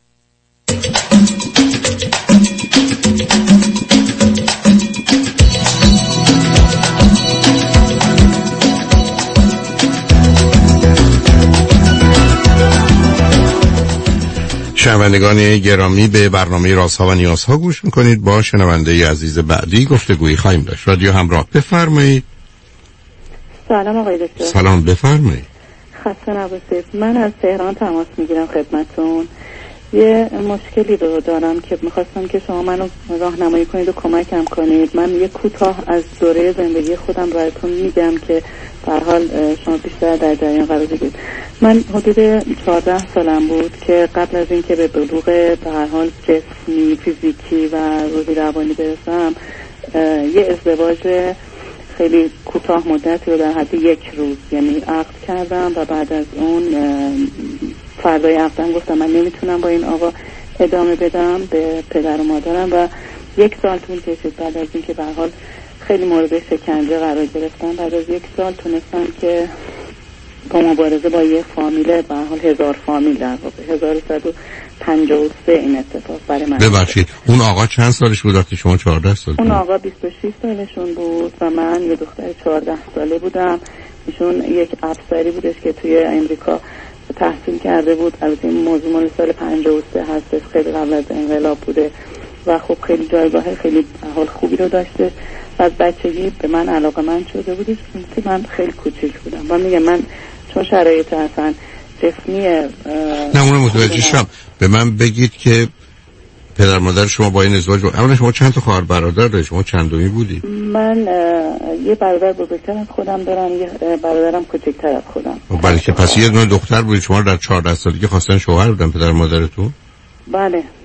شنوندگان گرامی به برنامه رازها و نیازها گوش میکنید. با شنونده عزیز بعدی گفتگویی خواهیم داشت. رادیو همراه، بفرمایید. سلام آقای دکتر. سلام، بفرمایید. خسته نباشید. من از تهران تماس میگیرم خدمتتون. یه مشکلی رو دارم که میخواستم که شما منو راهنمایی کنید و کمکم کنید. من یه کوتاه از دوره زندگی خودم براتون میگم که به هر حال شما بیشتر در جریان قرار بگیرید. من حدود 14 سالم بود که قبل از اینکه به بلوغ به هر حال جسمی، فیزیکی و روحی روانی برسم یه ازدواج خیلی کوتاه مدتی رو در حد 1 روز یعنی عقد کردم و بعد از اون فردای عقدم گفتم من نمیتونم با این آقا ادامه بدم به پدر و مادرم و 1 سال طول کشید. بعد از اینکه به هر حال خیلی مورد شکنجه قرار گرفتم، بعد از 1 سال تونستم که با مبارزه با یه فامیل به هر حال 1000 فامیل در واقع 1153 این اتفاق برای من. ببخشید اون آقا چند سالش بود وقتی شما 14 سال؟ اون آقا 26 سالشون بود و من یه دختر 14 ساله بودم. ایشون یک افسری بودش که توی امریکا تحصیل کرده بود. البته این موضوع مال سال 53 هستش، خیلی قبل از انقلاب بوده و خب خیلی جایگاه خیلی حال خوبی رو داشته و از بچگی به من علاقه‌مند شده بودش که من خیلی کوچیک بودم و میگم من چون شرایط اصلا جسمی نه اونو متوجه شدم. به من بگید که پدر مادر شما با این ازدواج اولا شما چند تا خواهر برادر دارید؟ شما چندمی بودید؟ من یه برادر بزرگتر از خودم دارم، یه برادرم کوچکتر از خودم. بله که پس یه دونه دختر بودید. شما در 14 سالگی خواستن شوهر بدن پدر مادرتون؟ بله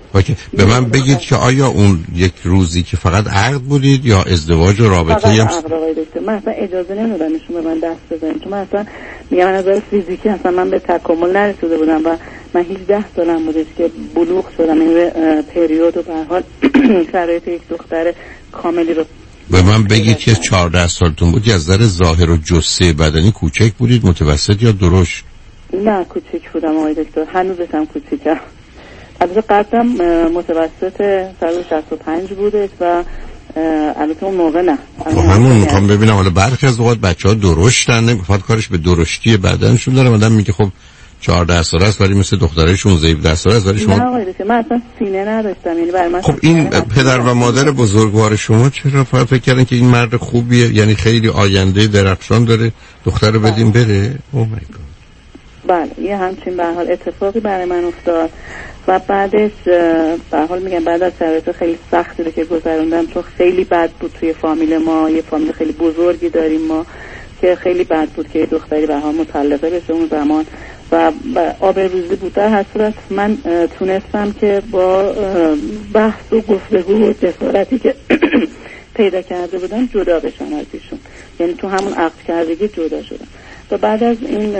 اوکی. به من بگید که آیا اون یک روزی که فقط عقد بودید یا ازدواج و رابطه هم؟ فقط عقد داشته. من اصلا اجازه نمیدادم ایشون به من دست بزنیم، چون من اصلا میگم از نظر فیزیکی اصلا من به تکامل نرسیده بودم و من 18 سالم بودش که بلوغ شدم، این پریود و به هر حال شرایط یک دختر کاملی رو. به من بگید که 14 سالتون بود، از نظر ظاهر و جثه بدنی کوچک بودید، متوسط یا درشت؟ نه کوچک بودم آقای دکتر، هنوزش هم کوچیکم. البته قدم متوسط 165 بودش و البته اون موقع نه. همون میخوام ببینم، حالا برخی از اوقات بچه‌ها درشتن، نمیخواد کارش به درشتی بدنشون داره، آدم میگه خب 14 ساله است ولی مثل دخترای 16-17 ساله است، ولی شما نه آقای دکتر من اصلا سینه نداشتم، یعنی برای من خب این پدر و مادر بزرگوار شما چرا فکر کردن که این مرد خوبیه، یعنی خیلی آینده درخشان داره، دختر رو بدیم بره؟ او مای گاد. بله یه همچین به هر حال اتفاقی برای من افتاد و بعدش به هر حال میگم بعد از شرایط خیلی سختی رو که گذروندم، چون خیلی بد بود توی فامیل ما، یه فامیل خیلی بزرگی داریم ما که خیلی بد بود که دختری به هر حال مطلقه بشه اون زمان و آبروریزی بود. در هر صورت من تونستم که با بحث و گفتگو و جسارتی که پیدا کرده بودم جدا بشم از ایشون، یعنی تو همون عقد کردگی جدا شدم. و بعد از این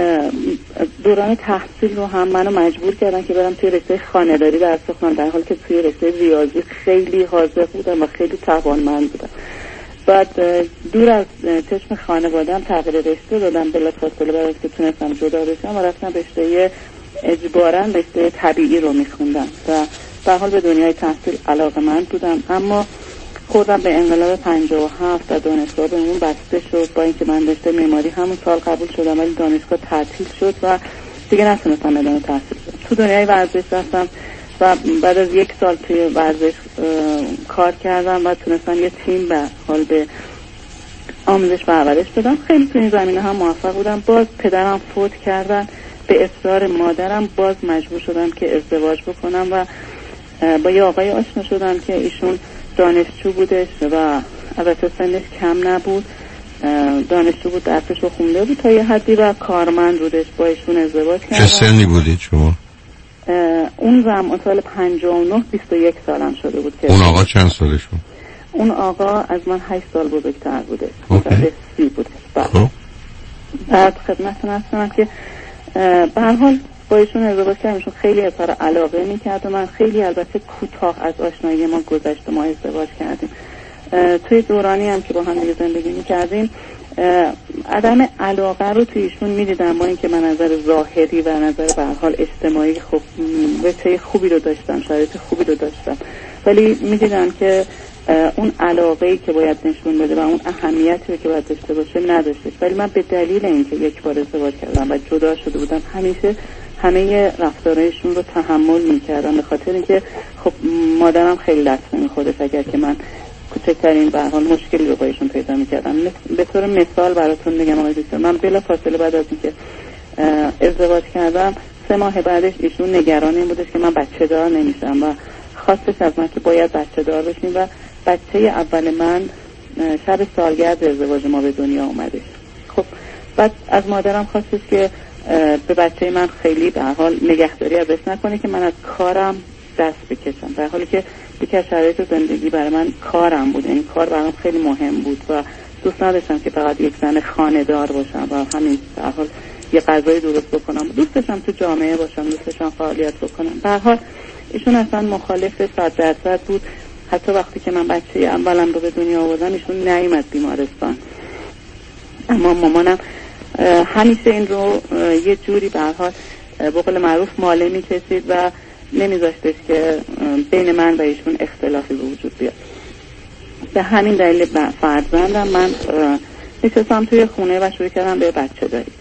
دوران تحصیل رو هم منو مجبور کردن که برم توی رشته خانه‌داری درس بخونم، در حالی که توی رشته ریاضی خیلی حاضر بودم و خیلی توانمند بودم. بعد دور از چشم خانواده‌ام تغییر رشته دادم بلافاصله برای اینکه تونستم جدا بشم و رفتم رشته اجباراً رشته طبیعی رو میخوندم و به حال به دنیای تحصیل علاقه‌مند بودم، اما خوردم به انقلاب 57 و دانشگاه بهمون بسته شد. با اینکه من رشته معماری همون سال قبول شدم ولی دانشگاه تعطیل شد و دیگه نتونستم ادامه تحصیل کنم. تو دنیای ورزش رفتم و بعد از 1 سال توی ورزش کار کردم و تونستم یه تیم به حال به آموزش و پرورش بدم. خیلی تو این زمینه هم موفق بودم. باز پدرم فوت کردن، به اصرار مادرم باز مجبور شدم که ازدواج بکنم و با یه آقای آشنا شدم که ایشون دانشجو بودش و البته سنش کم نبود، دانشجو بود، درسش رو خونده بود تا یه حدی و کارمند بودش. با ایشون ازدواج کردم. چه سنی بودید شما؟ اون زمان سال 59 21 سالم شده بود که اون آقا چند سالشون؟ اون آقا از من 8 سال بزرگتر بوده، مثلا 30 بوده. بعد خدمتتون هستم که به هر حال با ایشون ازدواج کردم. ایشون خیلی اظهار علاقه می‌کرد و من خیلی البته کوتاه از آشنایی ما گذشت ما ازدواج کردیم. توی دورانی هم که با هم دیگه زندگی می‌کردیم عدم علاقه رو توی ایشون می‌دیدم، با اینکه من نظر ظاهری و نظر به هر حال اجتماعی خب رشته خوبی رو داشتم، شرایط خوبی رو داشتم، ولی می‌دیدم که اون علاقه‌ای که باید نشون بده و اون اهمیتی که باید داشته باشه نداشتش. ولی من به دلیل اینکه 1 بار ازدواج کردم و جدا شده بودم همیشه همه رفتارهایشون رو تحمل می‌کردم، به خاطر اینکه خب مادرم خیلی لطفه می‌خوردش اگر که من کوچکترین به هر حال مشکلی رو با ایشون پیدا می‌کردم. به طور مثال براتون میگم آقای دکتر، من بلافاصله بعد از اینکه ازدواج کردم 3 ماه بعدش ایشون نگران این بودش که من بچه‌دار نمیشم و خواستش از من که باید بچه‌دار بشیم و بچه اول من شب سالگرد ازدواج ما به دنیا اومدش. خب بعد از مادرم خواستش که به بچه من خیلی به هر حال نگهداری ازش نکنه که من از کارم دست بکشم، در حالی که یکی از شرایط زندگی برای من کارم بود، این کار برام خیلی مهم بود و دوست نداشتم که فقط یک زن خانه‌دار باشم و همین به هر حال یه غذای درست بکنم، دوست داشتم تو جامعه باشم، دوست داشتم فعالیت بکنم. به هر حال ایشون اصلا مخالف 100% بود. حتی وقتی که من بچه اولم رو به دنیا آوردم ایشون نیامد بیمارستان، اما مامانم همیشه این رو یه جوری به هر حال به قول معروف ماله می‌کشید و نمیذاشتش که بین من و ایشون اختلافی به وجود بیاد. به همین دلیل فرزندم من نشستم توی خونه و شروع کردم به بچه داری.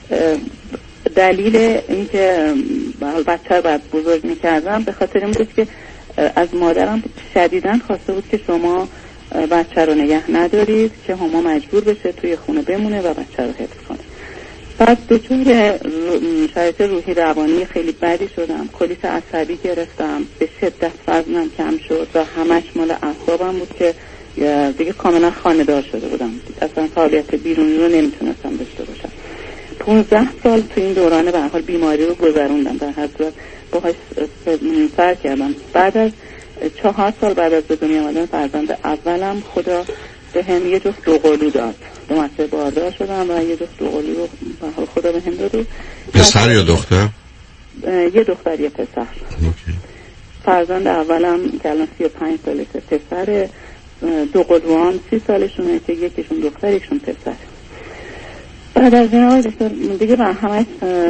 دلیل اینکه بچه رو باید بزرگ می‌کردم به خاطر این بود که از مادرم شدیداً خواسته بود که شما بچه رو نگه ندارید که هما مجبور بشه توی خونه بمونه و بچه رو حفظ کنه. بعد دچار شرایط روحی روانی خیلی بدی شدم، کلیت عصبی گرفتم، به شدت وزنم کم شد و همش مال اعصابم بود که دیگه کاملا خانه‌دار شده بودم، اصلا فعالیت بیرونی رو نمیتونستم داشته باشم. 15 سال تو این دوران به هر حال بیماری رو گذروندم. در هر صورت باهاش سر کردم. بعد از 4 سال بعد از به دنیا آمدن فرزند اولم خدا به هم یه جفت دوقلو داد. 2 مرتبه باردار شدم و یه جفت دوقلو رو خدا به هم داد. پسر یا دختر؟ یه دختر یه پسر. فرزند اولم که الان 35 سالشه پسر، دوقلوام 30 سالشونه که یکیشون دختر یکیشون پسر. بعد از این آقای دکتر دیگه من همه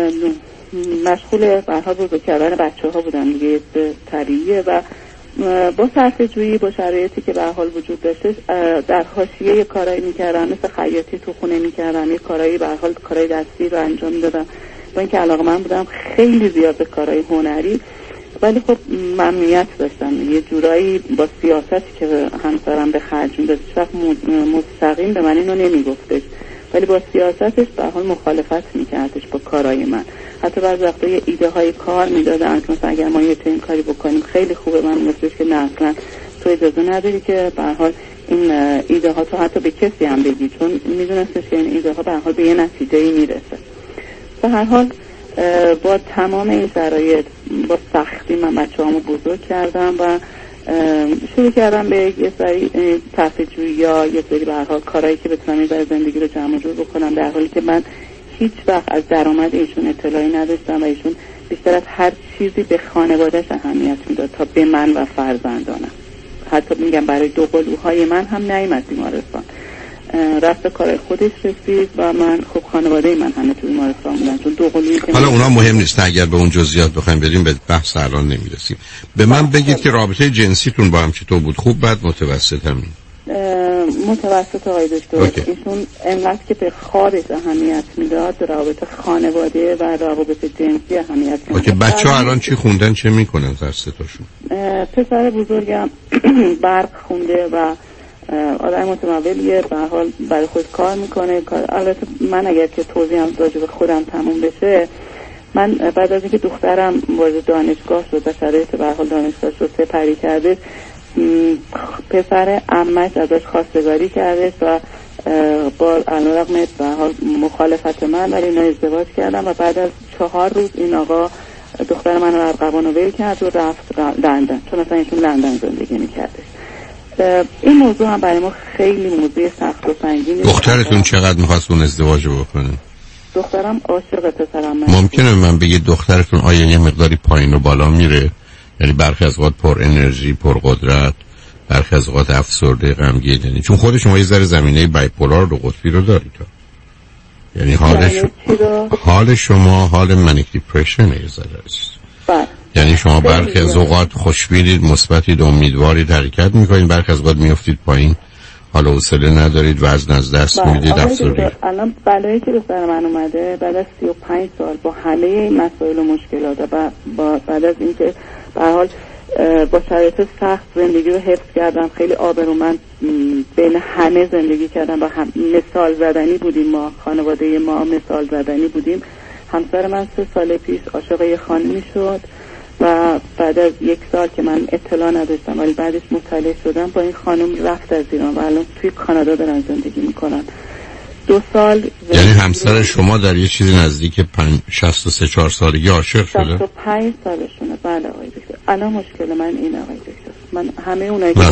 مشغول برها بزرگ کردن بچه ها بودم دیگه، طبیعیه و با صرفه جویی با شرایطی که به حال وجود داشته در حاشیه یه کارایی میکردم، مثل خیاطی تو خونه میکردم، یه کارایی به حال کارای دستی رو انجام میدادم با اینکه علاقه من بودم خیلی زیاد به کارهای هنری، ولی خب ممنوعیت داشتم یه جورایی با سیاستی که همسرم به خرج میداد. هیچ‌وقت مستقیم به من اینو نمیگفتش ولی با سیاستش به حال مخالفت میکردش با کارهای من. حتی بعضی وقتا یه ایده های کار میدادن که مثلا اگر ما یه چنین کاری بکنیم خیلی خوبه، من میگفتش که نه اصلا تو اجازه نداری که به هر حال این ایده ها تو حتی به کسی هم بگی، چون میدونستش که این ایده ها به هر حال به یه نتیجه‌ای میرسه. به هر حال با تمام این شرایط با سختی من بچه‌هامو بزرگ کردم و شروع کردم به یه سری تفریح‌جویی یا یه سری به هر حال کارهایی که بتونم این زندگی رو جمع جور بکنم، در حالی که من هیچ وقت از درآمد ایشون اطلاعی نداشتم و ایشون بیشتر از هر چیزی به خانواده‌اش اهمیت میداد تا به من و فرزندانم. حتی میگم برای دوقلوهای من هم نیامد بیمارستان، رفت کارهای خودش رسید و من خب خانواده من همه تو بیمارستان بودن چون دوقلویی که حالا اونا مهم نیست، اگر به اون جزئیات بخوایم بریم به بحث الان نمیرسیم. به من بگید که رابطه جنسیتون با هم چطور بود؟ خوب بد متوسط همین؟ متوسط آقای دکتر. ایشون انقدر که به خارج اهمیت میداد، روابط خانواده و روابط جنسی اهمیت میداد. اوکی، بچه‌ها الان چی خوندن چه میکنن هر سه تاشون؟ پسر بزرگم برق خونده و آدم متمولیه، به هر حال برای خود کار میکنه. البته من اگر که توضیحم راجع به خودم تموم بشه، من بعد از اینکه دخترم وارد دانشگاه شد و شرایط به هر حال دانشگاهش رو سپری کرده، پسر عمه‌اش ازش خواستگاری کرده و با علیرغم به هر حال مخالفت من ولی اینا ازدواج کردم و بعد از 4 روز این آقا دختر من رو ارغوان ول کرد و رفت لندن، چون اصلا ایشون لندن زندگی میکردش. این موضوع هم برای ما خیلی موضوع سخت و سنگینی. دخترتون چقدر می‌خواست اون ازدواج رو بکنه؟ دخترم عاشق پسرم. ممکنه من بگید دخترتون آیا یه مقداری پایین و بالا میره؟ یعنی برخی از اوقات پر انرژی، پر قدرت، برخی از اوقات افسرده، غمگین، یعنی چون خود شما یه ذره زمینه بایپولار و قطبی رو دارید. یعنی حال شما حال منیک دیپرشن یه ذره است. یعنی شما برخی از اوقات خوشبینید، مثبتید، امیدوارید، حرکت میکنید، برخی از اوقات میافتید پایین، حالا حوصله ندارید، وزن از دست میدید، افسردگی. الان بلایی که به سر من اومده بعد از 35 سال با همه این مسائل و مشکلات و بعد از اینکه به هر حال با شرایط سخت زندگی رو حفظ کردم، خیلی آبرومند بین همه زندگی کردم و مثال زدنی بودیم، ما خانواده ما مثال زدنی بودیم. همسر من 3 سال پیش عاشق یه خانمی شد و بعد از 1 سال که من اطلاع نداشتم ولی بعدش مطلع شدم با این خانم رفت از ایران و الان توی کانادا دارن زندگی میکنن. 2 سال یعنی همسر شما در یه چیزی نزدیک 63-4 سالگی عاشق شده؟ 65 سالشونه. بله آقای دکتر. الان مشکل من این آقای دکتر، من همه اونایی که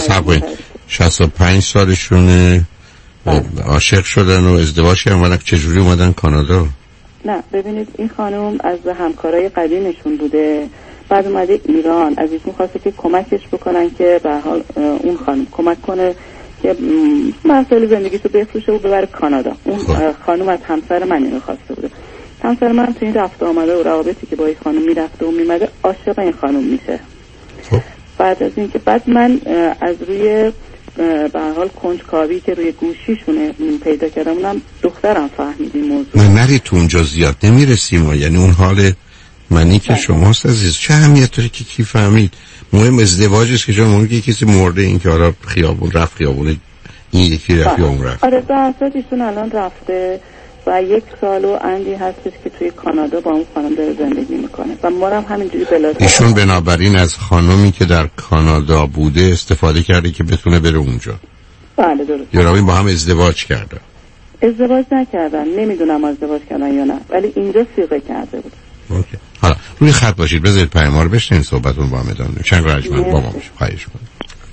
65 سالشونه عاشق شدن و ازدواج کردن، ولی چجوری اومدن کانادا؟ نه ببینید این خانم از همکارای قدیمشون بوده، بعد اومده ایران، از ایشون خواسته که کمکش بکنن که به حال اون خانم کمک کنه که مسائل زندگیشو بفروشه و ببره کانادا. اون خانم از همسر من اینو خواسته بوده. همسر من تو این رفت آمده و روابطی که با این خانم میرفته و میمده عاشق این خانم میشه. بعد از اینکه بعد من از روی به هر حال کنجکاوی که روی گوشیشونه پیدا کردم، اونم دخترم فهمیدیم موضوع. نری تو اونجا زیاد نمیرسیم، یعنی اون حال منی که شماست عزیز، چه اهمیت داره که کی فهمید؟ مهم ازدواجش که چون ممکنه کسی مرده این که حالا خیابون رفت خیابون این یکی رفت یا اون رفت. آره درصد ایشون الان رفته و 1 سال و اندی هستش که توی کانادا با اون خانم داره زندگی میکنه و ما هم همینجوری بلاش. ایشون بنابراین از خانمی که در کانادا بوده استفاده کرده که بتونه بره اونجا. بله درست. یا با هم ازدواج کرده؟ ازدواج نکردن، نمیدونم ازدواج کردن یا نه، ولی اینجا صیغه کرده بود. اوکی. حالا روی خط باشید، بذارید پیام رو بشنوین، صحبتون با هم ادامه می‌دیم. چند رجمن با ما باشید. خواهش می‌کنم.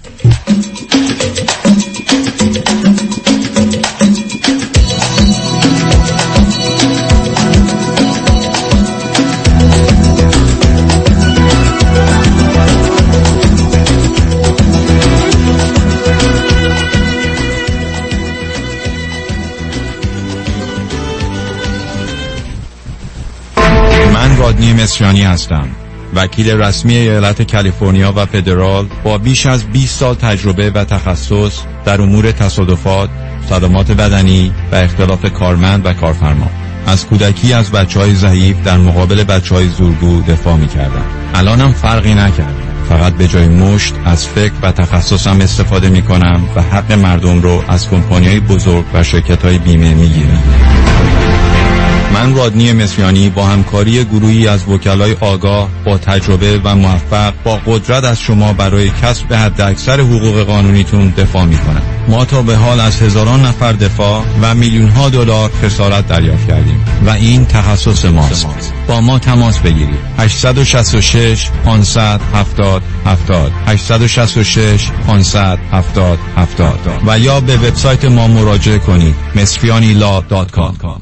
من رادنی مصریانی هستم، وکیل رسمی ایالت کالیفرنیا و فدرال با بیش از 20 سال تجربه و تخصص در امور تصادفات، صدمات بدنی و اختلاف کارمند و کارفرما. از کودکی از بچه‌های ضعیف در مقابل بچه‌های زورگو دفاع می‌کردم. الانم فرقی نکرد. فقط به جای مشت از فکر و تخصصم استفاده می‌کنم و حق مردم رو از کمپانی‌های بزرگ و شرکت‌های بیمه می‌گیرم. من رادنی مصریانی با همکاری گروهی از وکلای آگاه با تجربه و موفق با قدرت از شما برای کسب حداکثر حقوق قانونیتون دفاع می‌کنم. ما تا به حال از هزاران نفر دفاع و میلیون‌ها دلار خسارت دریافت کردیم و این تخصص ماست. با ما تماس بگیرید. 866 570 70 866 570 70 و یا به وبسایت ما مراجعه کنید masrianilaw.com.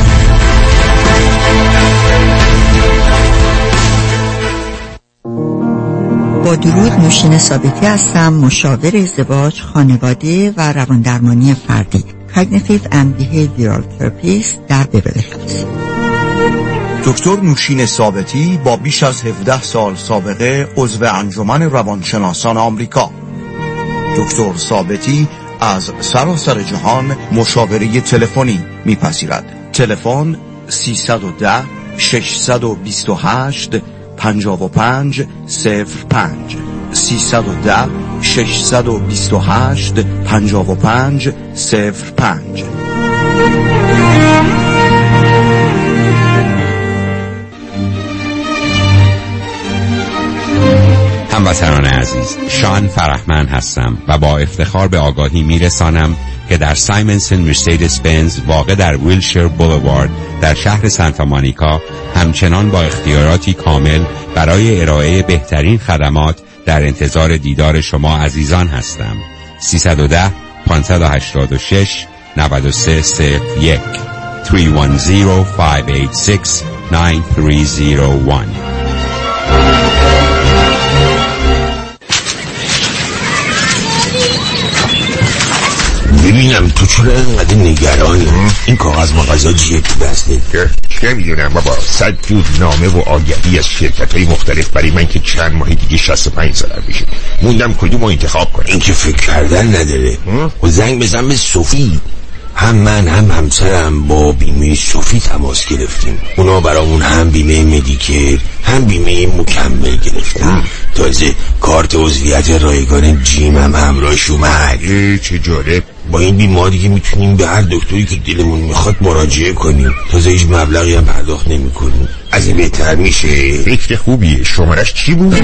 با درود، نوشین ثابتی هستم، مشاور ازدواج، خانواده و رواندرمانی فردی، Cognitive and Behavioral Therapist در بیورلی هیلز. دکتر نوشین ثابتی با بیش از 17 سال سابقه عضو انجمن روانشناسان آمریکا. دکتر ثابتی از سراسر جهان مشاوره تلفنی میپذیرد. تلفن 310 628 55 05 310 628 55 05. هموطنان عزیز، شان فرحمند هستم و با افتخار به آگاهی میرسانم که در سایمنسن مرسدس بنز واقع در ویلشیر بولوارد در شهر سانتا مونیکا همچنان با اختیاراتی کامل برای ارائه بهترین خدمات در انتظار دیدار شما عزیزان هستم. 310 586 9301 310 586 9301. ببینم تو چرا اینقدر نگرانی؟ این کاغذ مغازه چیه تو دسته؟ چه میدونم بابا، 100 جور نامه و آگهی از شرکت‌های مختلف برای من که چند ماه دیگه 65 سال میشه. موندم کدومو انتخاب کنم. این که فکر کردن نداره. و زنگ بزن به صوفی. هم من هم همسرم با بیمه صوفی تماس گرفتیم. اونا برامون هم بیمه مدیکر هم بیمه مکمل گرفتن. تازه کارت عضویت رایگان جیم هم همراهش اومد. چه جالب. با این بیمه دیگه میتونیم به هر دکتری که دلمون میخواد مراجعه کنیم. تازه هیچ مبلغی هم پرداخت نمیکنیم. از این بهتر میشه. فکر خوبیه. شمارش چی بود؟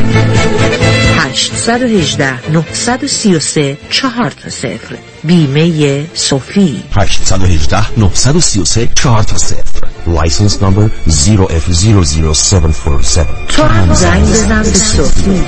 818 933 4 بیمه صوفی. 818 933 4 License number 0F00747. تو هم زنگ بزن به صوفی. 3, 2, 1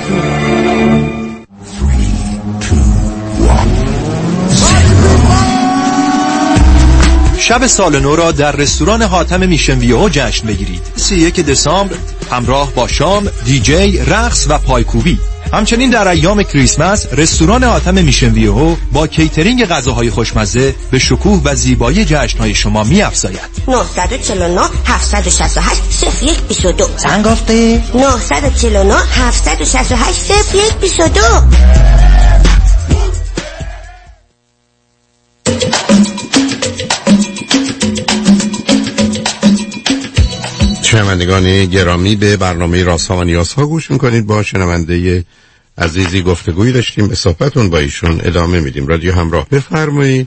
شب سال نو را در رستوران حاتم میشن ویو جشن بگیرید. 31 دسامبر همراه با شام، دیجی، رقص و پایکوبی. همچنین در ایام کریسمس رستوران حاتم میشن ویو با کیترینگ غذاهای خوشمزه به شکوه و زیبایی جشن‌های شما می‌افزاید. 949 768 0122. چند گفتی؟ 949 768 0122. شنوندگان گرامی، به برنامه رازها و نیازها گوش میکنید. با شنونده عزیزی گفتگویی داشتیم، به صحبتون با ایشون ادامه میدیم. رادیو همراه، بفرمایید.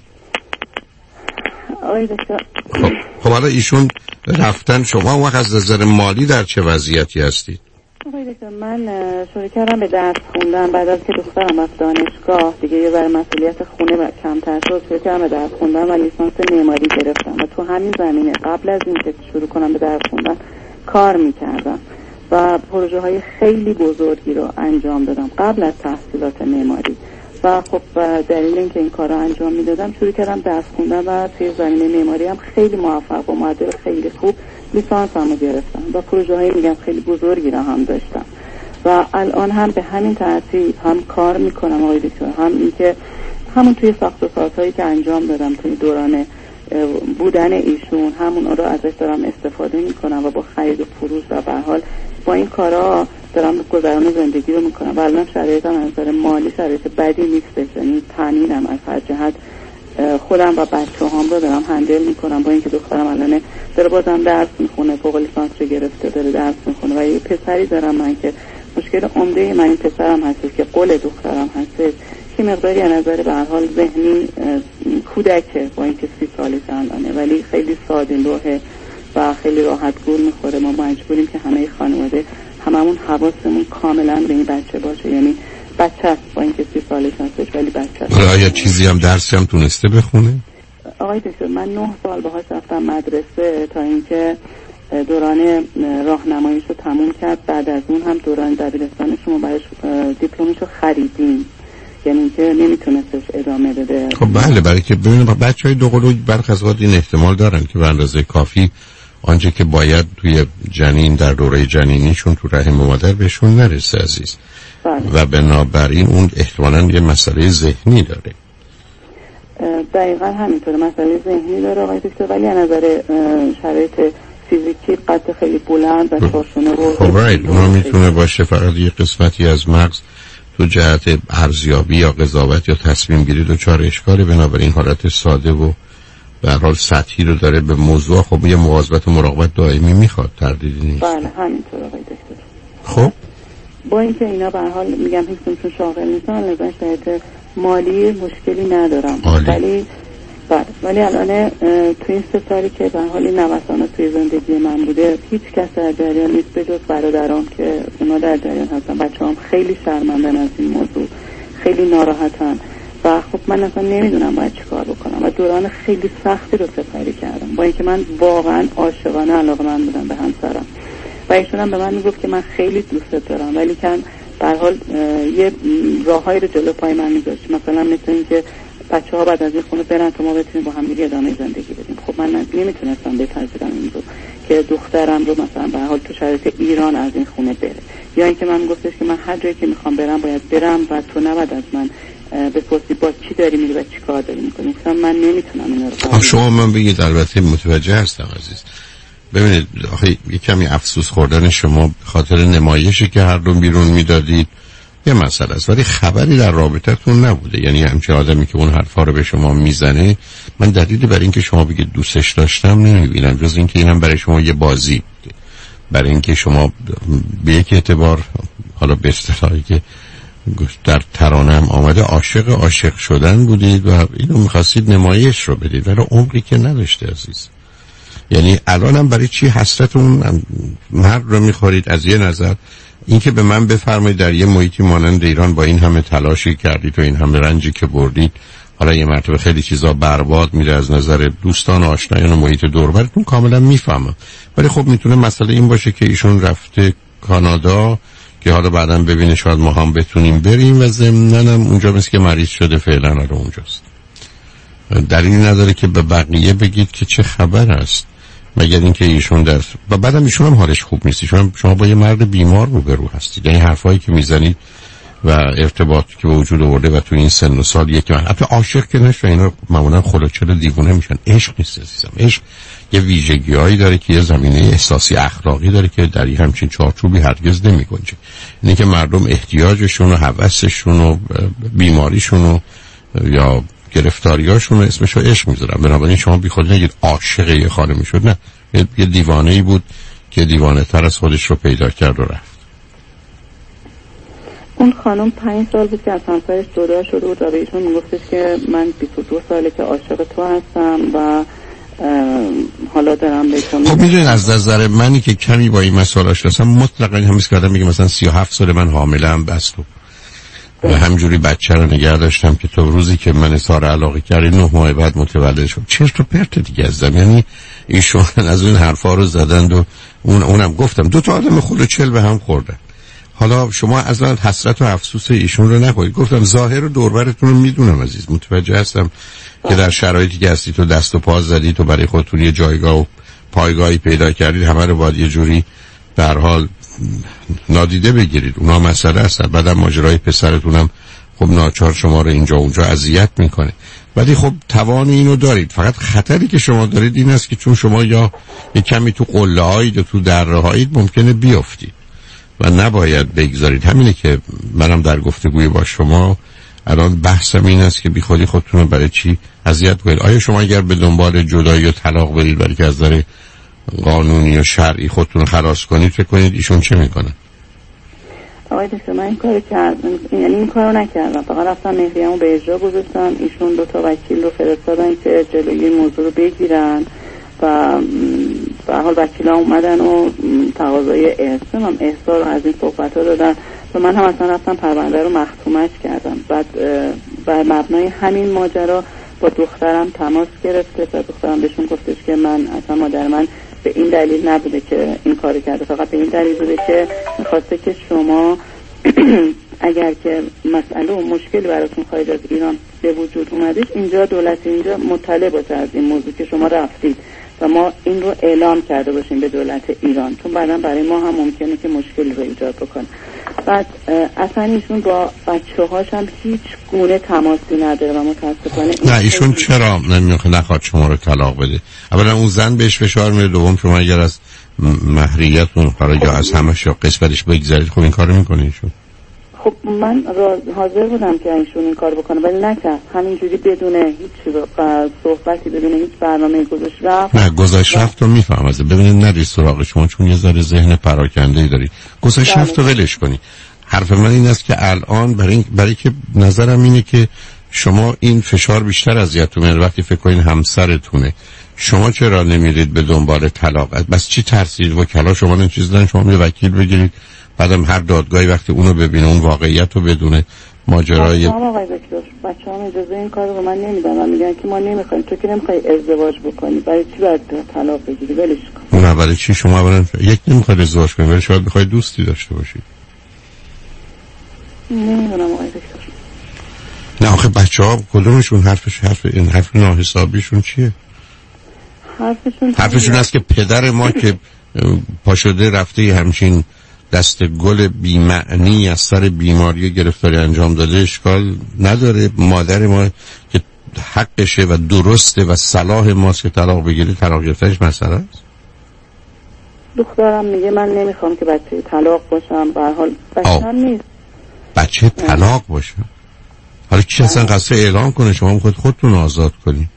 خب حالا ایشون رفتن، شما اون وقت از نظر مالی در چه وضعیتی هستید؟ من شروع کردم به درس خوندن بعد از که دخترم رفت دانشگاه دیگه، یه بر مسئولیت خونه کمتر شد، شروع کردم به درس خوندن و لیسانس معماری گرفتم و تو همین زمینه قبل از اینکه شروع کنم به درس خوندن کار میکردم و پروژه های خیلی بزرگی رو انجام دادم قبل از تحصیلات معماری و خب دلیل اینکه این کار رو انجام میدادم شروع کردم درس خوندن و توی زمینه معماری هم خیلی موفق و معدل خیلی خوب لیسانس هم گرفتم و پروژه های میگم خیلی بزرگی رو هم داشتم و الان هم به همین ترتیب هم کار میکنم آقای دکتر، هم اینکه همون توی ساخت و سازهایی که انجام دادم توی دوران بودن ایشون همون رو ازش دارم استفاده میکنم و با خرید و فروش و به هر حال با این کارا دارم گذران زندگی رو میکنم و الان شرایطم از نظر مالی شرایط بدی نیستش، یعنی تامینم از هر جهت خودم و بچه‌هام رو دارم هندل میکنم با اینکه دخترم الان داره بازم درس میخونه، فوق لیسانس رو گرفته داره درس میخونه و یه پسری دارم من که مشکل عمده من این پسرم هست که قول دخترم هست که مقداری از نظر به هر حال ذهنی کودکه با اینکه 30 سالشه الانه ولی خیلی ساده لوحه و خیلی راحت گول میخوره. ما مجبوریم که همه خانواده هممون حواسمون کاملا به این بچه باشه، یعنی بچه است با اینکه 30 سالش هستش ولی بچه است. آیا چیزی هم درسی هم تونسته بخونه؟ آقای دکتر من 9 سال باهاش رفتم مدرسه تا اینکه دوران راهنماییش رو تموم کرد. بعد از اون هم دوران دبیرستانش رو براش دیپلمش رو خریدیم، یعنی که نمیتونستش ادامه بده. خب بله، برای که ببینید بچهای دوقلو برخی از اوقات این احتمال دارن که به اندازه کافی آنچه که باید توی جنین در دوره جنینیشون تو رحم مادر بهشون نرسه عزیز. بله. و بنابراین اون احتمالاً یه مسئله ذهنی داره. دقیقا همینطوره، مسئله ذهنی داره آقای دکتر، ولی از نظر شرایط فیزیکی قد خیلی بلند و چارشونه و خب رایت اونا میتونه باشه فقط یه قسمتی از مغز تو جهت ارزیابی یا قضاوت یا تصمیم گیری دچار اشکاله، بنابراین حالت ساده و به هر حال سطحی رو داره. به موضوع خب یه مواظبت و مراقبت دائمی میخواد، تردیدی نیست. بله همینطور آقای دکتر. خب با اینکه اینا به هر حال میگم هیچ شاغل نیستن، لذا شرایط مالی مشکلی ندارم. ولی الان تو این 3 سالی که به حال این نوسانات توی زندگی من بوده هیچ کس در جریان نیست به جز برادرام که اونا در جریان هستن. بچه‌هام خیلی شرمندن از این موضوع، خیلی ناراحتن و خب من اصلا نمیدونم باید چیکار بکنم و دوران خیلی سختی رو سپری کردم با اینکه من واقعا عاشقانه علاقه‌مند بودم به همسرم و ایشون هم به من میگفت که من خیلی دوست دارم، ولی که به هر حال یه راههایی رو جلو پای من میذاشت، مثلا مثل اینکه بچه‌ها بعد از این خونه برن تا ما بتونیم با هم دیگه ادامه زندگی بدیم. خب من نمیتونستم بپذیرم این رو که دخترم رو مثلا به هر حال تو شرایط ایران از این خونه بره، یا اینکه من گفتش که من هر جایی که میخوام برم باید برم و تو نباید از من بپرسی با چی داری میری و چی کار داری میکنی. مثلا من نمیتونم اینا رو. شما من بگید البته متوجه هستم عزیز. ببینید آخه یه کمی افسوس خوردن شما خاطر نمایشی که هر دو بیرون میدادید یه مسئله است، ولی خبری در رابطتون نبوده. یعنی همچین آدمی که اون حرفا رو به شما میزنه من دلیلی برای اینکه شما بگید دوستش داشتم نمیبینم جز اینکه اینم برای شما یه بازی بوده، برای اینکه شما به یک اعتبار حالا به اصطلاحی که در ترانم آمده عاشق شدن بودید و اینو میخواستید نمایش رو بدید، ولی عمقی که نداشته عزیز. یعنی الانم برای چی حسرتون مرد رو میخورید؟ از یه نظر اینکه به من بفرمایید در یه محیطی مانند ایران با این همه تلاشی کردید و این همه رنجی که بردید، حالا یه مرتبه خیلی چیزا برباد میره از نظر دوستان و آشنایان و محیط دور و برتون، کاملا میفهمم. ولی خب میتونه مسئله این باشه که ایشون رفته کانادا که حالا بعداً ببینه شاید ما هم بتونیم بریم و ضمناً هم اونجا مثل که مریض شده فعلا حالا اونجاست. دلیلی نداره که به بقیه بگید که چه خبر است، مگر اینکه ایشون در و بعدم ایشون هم حالش خوب نیست. شما با یه مرد بیمار روبرو هستید، یعنی حرفایی که میزنید و ارتباطی که به وجود آورده و تو این سن و سال یکی من حتی عاشق که نشه اینا معمولا خلوچل دیوونه میشن. عشق نیست عزیزم. عشق یه ویژگی‌هایی داره که یه زمینه احساسی اخلاقی داره که در این همچین چارچوبی هرگز نمی‌گنجه. اینه که مردم احتیاجشون و هوسشون و بیماریشون و یا گرفتاریاشون اسمشو عشق میذارن. بنابراین شما بیخود نگید عاشق یه خانمی شد، نه، یه دیوانه‌ای بود که دیوانه تر از خودش رو پیدا کرد و رفت. اون خانم 5 سال بود که از همسرش جدا شده بود و به ایشون میگفتش که من 22 ساله که عاشق تو هستم و حالا دارم بهتون. خب میدونید از نظر منی که کمی با این مسائل آشنا هستم مطلقا همیشه که آدم میگه مثلا 37 سال من حامله‌ام بس و همجوری بچه رو نگه داشتم که تا روزی که من اظهار علاقه کردم 9 ماه بعد متولد شد. چرت و پرت دیگه ازم. یعنی ایشون از این حرفا رو زدند و اونم گفتم دو تا آدم خلو چل به هم خوردن. حالا شما اصلا حسرت و افسوس ایشون رو نکنید. گفتم ظاهر و دوربرتون رو میدونم عزیز، متوجه هستم که در شرایطی که هستید تو دست و پا زدید و برای خودتون یه جایگاه و پایگاهی پیدا کردید، همه رو باید یه جوری در حال نادیده بگیرید. اونا مسئله هستن. بعدم ماجرای پسرتونم خب ناچار شما رو اینجا اونجا اذیت میکنه، ولی خب توان اینو دارید. فقط خطری که شما دارید این است که چون شما یا یه کمی تو قله هایید و تو دره هایید ممکنه بیافتید و نباید بگذارید. همینه که منم در گفتگوی با شما الان بحثم این است که بی خودی خودتون رو برای چی اذیت کنید. آیا شما اگر به دنبال جدایی و طلاق برید برای که از نظر قانونی و شرعی خودتون رو خلاص کنید، فکر کنید ایشون چه میکنه؟ آقای دکتر من این کارو کردم، یعنی این کارو نکردم، فقط رفتم مهریه‌مو به اجرا گذاشتم. ایشون 2 تا وکیل رو فرستادن که جلوی این موضوع رو بگیرن و به حال وکیلا اومدن و تقاضای احضار رو از این صحبت‌ها دادن و من هم اصلا رفتم پرونده رو مختومش کردم. بعد بر مبنای همین ماجرا با دخترم تماس گرفته و دخترم بهشون گفتش که من اصلا مادر من به این دلیل نبوده که این کاری کرده، فقط به این دلیل بوده که میخواسته که شما اگر که مسئله و مشکلی براتون خارج از ایران به وجود اومدید، اینجا دولت اینجا مطلع باشه از این موضوع که شما رفتید و ما این رو اعلام کرده باشیم به دولت ایران، چون بعدا برای ما هم ممکنه که مشکلی رو ایجاد بکنه. بعد اصلا ایشون با بچه‌هاش هم هیچ گونه تماسی نداره و متاسفانه نه ایشون چرا نخواد شما رو طلاق بده؟ اولا اون زن بهش فشار میاره، دوم شما اگر از مهریتون قرار یا از همش یا قسمتش بگذارید، خب این کارو میکنه ایشون. خب من حاضر بودم که ایشون این کار بکنه ولی نکرد. همینجوری بدون هیچ صحبتی، بدون هیچ برنامه گذاشت رفت. نه گذاشت رفت رو میفهم از ببینید نری سراغ شما چون یه ذره ذهن پراکنده‌ای داری. گذاشت رفت رو ولش کنی. حرف من این است که الان برای که نظرم اینه که شما این فشار بیشتر اذیتتون میاره وقتی فکر کنین همسرتونه. شما چرا نمیرید به دنبال طلاق؟ بس چی ترسید؟ وکلا شما این چیز دارن، شما یه وکیل بگیرید، بعدم هر دادگاهی وقتی اونو ببینه اون واقعیت رو بدونه ماجرای آقای دکتر بچه‌ها اجازه این کارو به من نمیدن و میگن که ما نمیخوایم، تو که نمیخوای ازدواج بکنی برای چی باید طلاق بگیری؟ ولش کن. نه برای چی؟ شما اولا یک نمیخواد ازدواج کنی ولی شاید بخواید دوستی داشته باشید. نمیدونم آقای دکتر. نه آخه بچه‌ها کدومشون حرف ناحسابیشون چیه؟ حرفشون است که پدر ما که پاشده رفته همچین دست گل بی‌معنی از سر بیماری گرفتاری انجام داده اشکال نداره. مادر ما که حقشه و درسته و صلاح ماست که طلاق بگیره، طلاق گرفتنش مسئله است. دخترم میگه من نمیخوام که بچه طلاق باشم، به هر حال بچه‌م نیست. بچه طلاق باشه؟ حالا کی اصلا قصد اعلام کنه شما میخواید خودتون آزاد کنی؟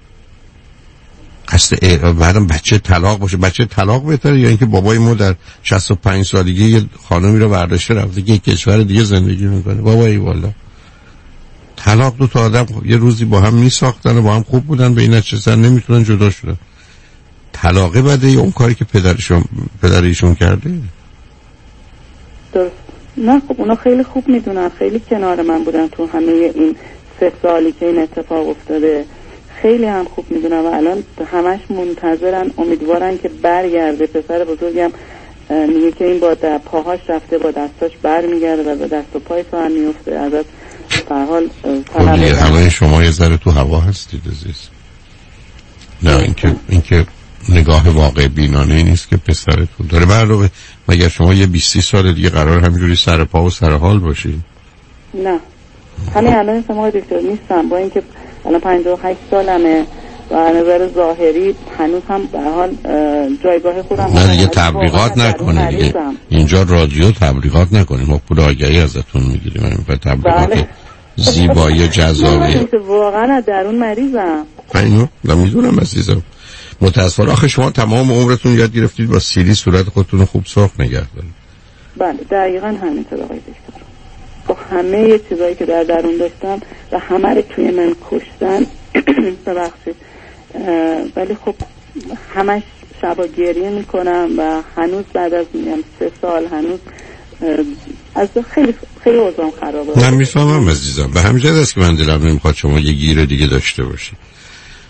بعدم بچه طلاق باشه. بچه طلاق بهتره یا اینکه بابای ما در 65 سالگی یه خانمی رو برداشته رفته که یک کشور دیگه زندگی میکنه؟ بابایی والا طلاق دو تا آدم یه روزی با هم میساختن و با هم خوب بودن، به این نتیجه نمیتونن جدا شدن. طلاق بده یا اون کاری که پدر ایشون کرده؟ درست. نه خب اونا خیلی خوب میدونن، خیلی کنار من بودن تو همه این 3 سالی که این اتفاق افتاده، خیلی هم خوب میدونن و الان همش منتظرن، امیدوارن که برگرده. پسر بزرگم میگه که این با پاهاش رفته با دستاش برمیگرده و با دست و پای تو هم میفته. ازت در حال همه شما یه ذره تو هوا هستید عزیز. نه اینکه نگاه واقع بینانه نیست که پسرتون داره. علاوه مگر شما یه 20 سال دیگه قرار همینجوری سر پا و سر حال باشید؟ نه همین الان شما دکتر نیستم، با اینکه الان 58 سالمه و از نظر ظاهری هنوز هم به حال جایگاه خودم. نه دیگه تبلیغات نکنید دیگه، اینجا رادیو تبلیغات نکنید، ما پول آگهی ازتون میگیریم. من تبلیغات زیبایی جذابی واقعا درون مریضم. اینو نمیدونم عزیزم. متاسفانه آخه شما تمام عمرتون یاد گرفتید با سیلی صورت خودتون خوب سرخ نگه دارید. بله دقیقاً همینطور آقای دکتر. با همه چیزایی که در درون داشتم و همه رو توی من کشتن ببخشید، ولی خب همش شبا گریه میکنم و هنوز بعد از 3 سال هنوز از خیلی خیلی اوضاعم خرابه. من میفهمم عزیزم، به همین جهت است که من دلم نمیخواد شما یه گیر دیگه داشته باشید.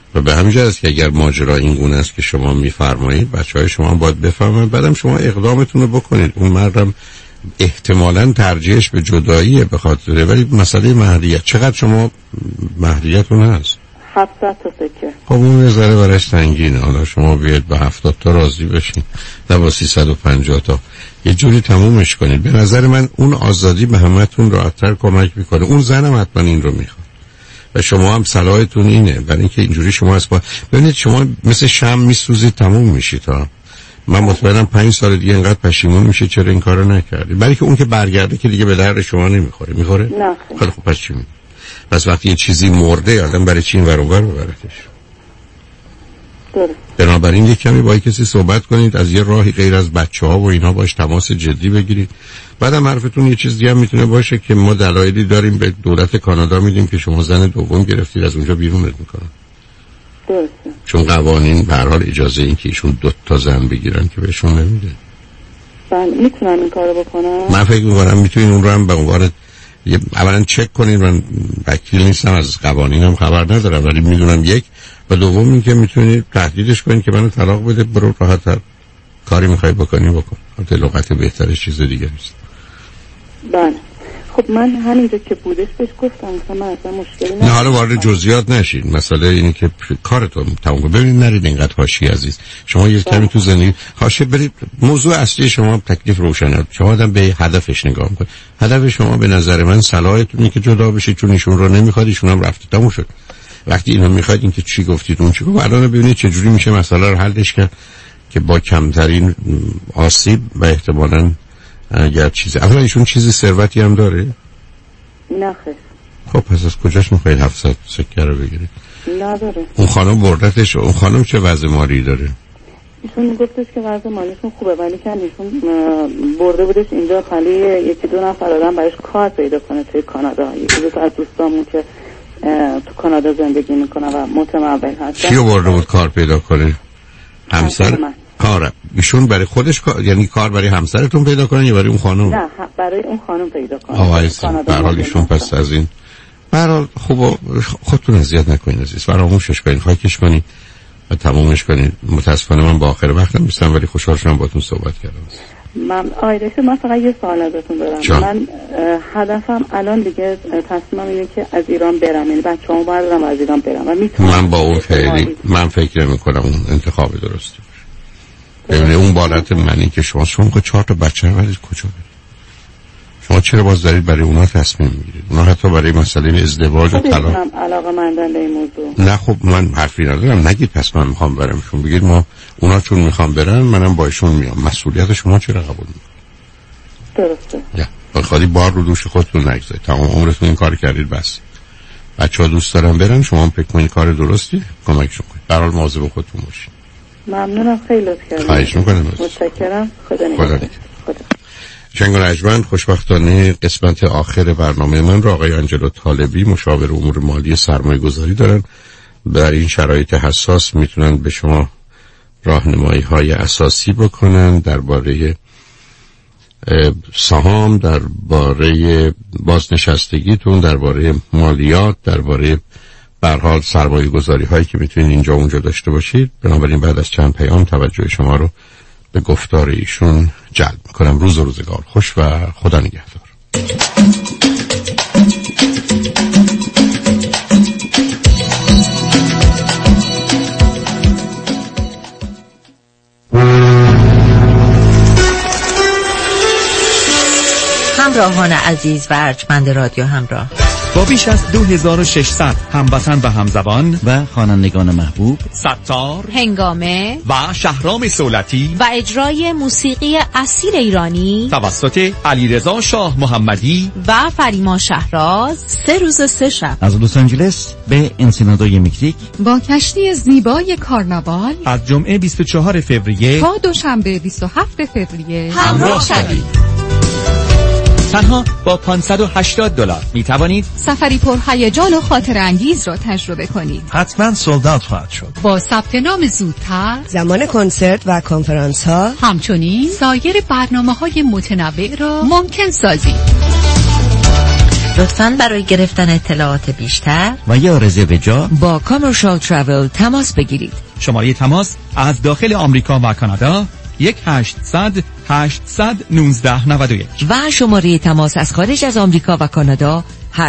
و به همین جهت که اگر ماجرا این گونه است که شما میفرمایید، بچهای شما باید بفهمن، بعدم شما اقدامتون رو بکنید. اون مردم احتمالاً ترجیحش به جداییه به خاطر، ولی مسئله مهریت، چقدر شما مهریتون هست؟ 700 تا سکه. خب اون یه ذره براش سنگینه. حالا شما بیاید به 70 تا راضی بشین، نه با 350 تا، یه جوری تمومش کنید. به نظر من اون آزادی به همتون راحت‌تر کمک میکنه. اون زنم حتما این رو میخواد و شما هم صلاحتون اینه، برای اینکه اینجوری شما از ببینید شما مثل شمع میسوزید، تموم میشید. ها من مطمئنم 5 سال دیگه اینقدر پشیمون میشه چرا این کارو نکردی. برای که اون که برگرده که دیگه به درد شما نمیخوره. میخوره؟ نه. خیلی خوب، پس چی میگی؟ پس وقتی یه چیزی مرده آدم برای چی این ور اون ور ببرتش؟ بنابراین یک کمی با کسی صحبت کنید، از یه راهی غیر از بچه‌ها و اینا باش تماس جدی بگیرید. بعدم حرفتون یه چیز دیگه هم میتونه باشه که ما دلایلی داریم به دولت کانادا میدیم که شما زن دوم گرفتید، از اونجا بیرونت میکنن. درسته. چون قوانین به هر حال اجازه این که ایشون 2 تا زن بگیرن که بهشون نمیده. بله میتونم این کارو بکنم. من فکر می‌کنم میتونین اون رو هم به عنوان اولا چک کنید. من وکیل نیستم، از قوانینم خبر ندارم، ولی میدونم یک، و دوم این که میتونید تهدیدش کنید که منو طلاق بده، برو راحت کاری میخوای بکنی بکن. البته لغت بهتره، چیز دیگه نیست. بله. خب من همینجا که بودش بهش گفتم مثلا من اصلا مشکلی ندارم. نه حالا وارد جزئیات نشید. مسئله اینه که کارتون تموم کنید. ببینید نرید اینقدر حاشیه عزیز. شما یه کمی تو زندگی حاشیه برید. موضوع اصلی شما تکلیف روشنه. شما آدم به هدفش نگاه کنید. هدف شما به نظر من صلاحتونه که جدا بشید، چون ایشون رو نمیخواد، ایشون هم رفته تموم شد. وقتی اینو میخواید این که چی گفتید اون چی گفت، الان ببینید چه جوری میشه مسئله رو حلش کرد که با کمترین آسیب و احتمالاً اگر چیزی اولا ایشون چیزی ثروتی هم داره؟ نه خیر. خب پس از کجاش میخواید 700 سکه رو بگیرید؟ نداره. اون خانم بردتش. اون خانم چه وضع مالی داره؟ ایشون گفتش که وضع مالیشون خوبه، ولی که ایشون برده بودش اینجا پلی یکی دو نفر آدم برایش کار پیدا کنه توی کانادا. یکی دو تا از دوستامون که تو کانادا زندگی میکنن و متمول هستن. کیو برده بود کار پیدا کنه؟ همسر؟ کار ایشون برای خودش یعنی کار برای همسرتون پیدا کنن یا برای اون خانم؟ نه برای اون خانم پیدا کنن. به هر حال ایشون پس از این به هر حال خوب خودتون اذیت نکنید عزیز، فراموشش کنید، خاکش کنید و تمومش کنید. متاسفانه من با آخر وقتم نیستم ولی خوشحال شدم باهاتون صحبت کردم. من آیدش من فقط یه سوال ازتون دارم. من هدفم الان دیگه تصمیمم اینه که از ایران برم، یعنی بچه‌هامو بردارم از ایران برم و میتونم. من با اون خیلی من فکر نمی‌کنم اون انتخاب درستی. ببینید اون بالات منی که شما 4 تا بچه برید کجا برید؟ شما چرا باز دارید برای اونا تصمیم میگیرید؟ اونا حتی برای مسئله ازدواج و طلاق علاقه مندن به این موضوع. نه خب من حرفی ندارم، نگید پس من میخوام برم. شما بگید ما اونا چون میخوام برن منم باشون میام. مسئولیت شما چرا قبول میکنید؟ درسته. یا بخوادی بار رو دوش خودتون نگذارید. تمام عمرتون این کار کردید بس. بچه‌ها دوست دارن برن، شما هم فکر کنید کار درستی، کمکشون کنید. در حال مواظب خودتون باشید. ممنونم، خیلی لطف کردید. خواهش می‌کنم. متشکرم. خدا نگهدار. شنگ و رجمند، خوشبختانه قسمت آخر برنامه من را آقای آنجلو طالبی، مشاور امور مالی سرمایه گذاری دارن. در این شرایط حساس میتونن به شما راهنمایی های اساسی بکنن درباره سهام، درباره بازنشستگیتون، درباره مالیات، درباره به هر حال سرمایه گذاری هایی که میتونید اینجا اونجا داشته باشید. بنابراین بعد از چند پیام توجه شما رو به گفتار ایشون جلب میکنم. روز و روزگار خوش و خدا نگهدار. همراهان عزیز و ارجمند رادیو همراه، با بیش از 2600 هموطن و همزبان و خوانندگان محبوب، ستار، هنگامه و شهرام سولتی و اجرای موسیقی اصیل ایرانی توسط علیرضا شاه محمدی و فریما شهراز 3 روز 3 شب از لس آنجلس به انسینادوی مکزیک با کشتی زیبای کارناوال از جمعه 24 فوریه تا دوشنبه 27 فوریه همراه شوید. تنها با $580 می توانید سفری پر هیجان و خاطر انگیز را تجربه کنید. حتما سولد خواهد شد. با ثبت نام زودتر زمان کنسرت و کنفرانس ها همچنین سایر برنامه‌های متنوع را ممکن سازید. لطفاً برای گرفتن اطلاعات بیشتر و یا رزرو جا با کامرشال ترافل تماس بگیرید. شماره تماس از داخل آمریکا و کانادا 1-800-819-91 و شماره تماس از خارج از آمریکا و کانادا 818-883-8100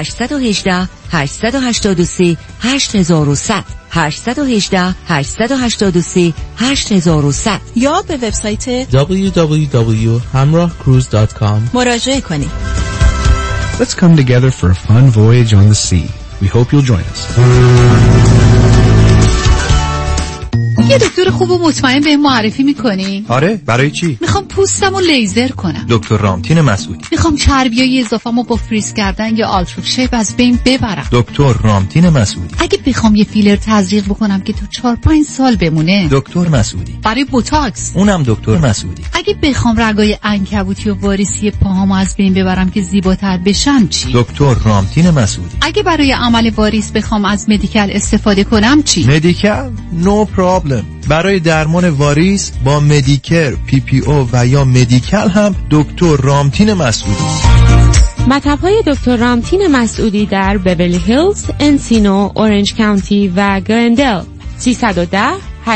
818-883-8100 یا به وبسایت www.hamrahcruise.com مراجعه کنید. Let's come together for a fun voyage on the sea. We hope you'll join us. یه دکتر خوب و مطمئن به معرفی میکنی؟ آره، برای چی؟ میخوام پوستمو لیزر کنم. دکتر رامتین مسعودی. میخوام چربیای اضافه‌مو با فریز کردن یا آلترا شیپ از بین ببرم. دکتر رامتین مسعودی. اگه بخوام یه فیلر تزریق بکنم که تو 4-5 سال بمونه. دکتر مسعودی. برای بوتاکس. اونم دکتر مسعودی. اگه بخوام رگای عنکبوتی و واریسی پاهامو از بین ببرم که زیباتر بشم چی؟ دکتر رامتین مسعودی. اگه برای عمل واریس بخوام از مدیکال استفاده کنم چی؟ مدیکال؟ نو پرابلم. برای درمان واریس با مدیکر، پی پی او و یا مدیکال هم دکتر رامتین مسعودی. مطب‌های دکتر رامتین مسعودی در بیولی هیلز، انسینو، اورنج کانتی و گلندل. 310-855-71-71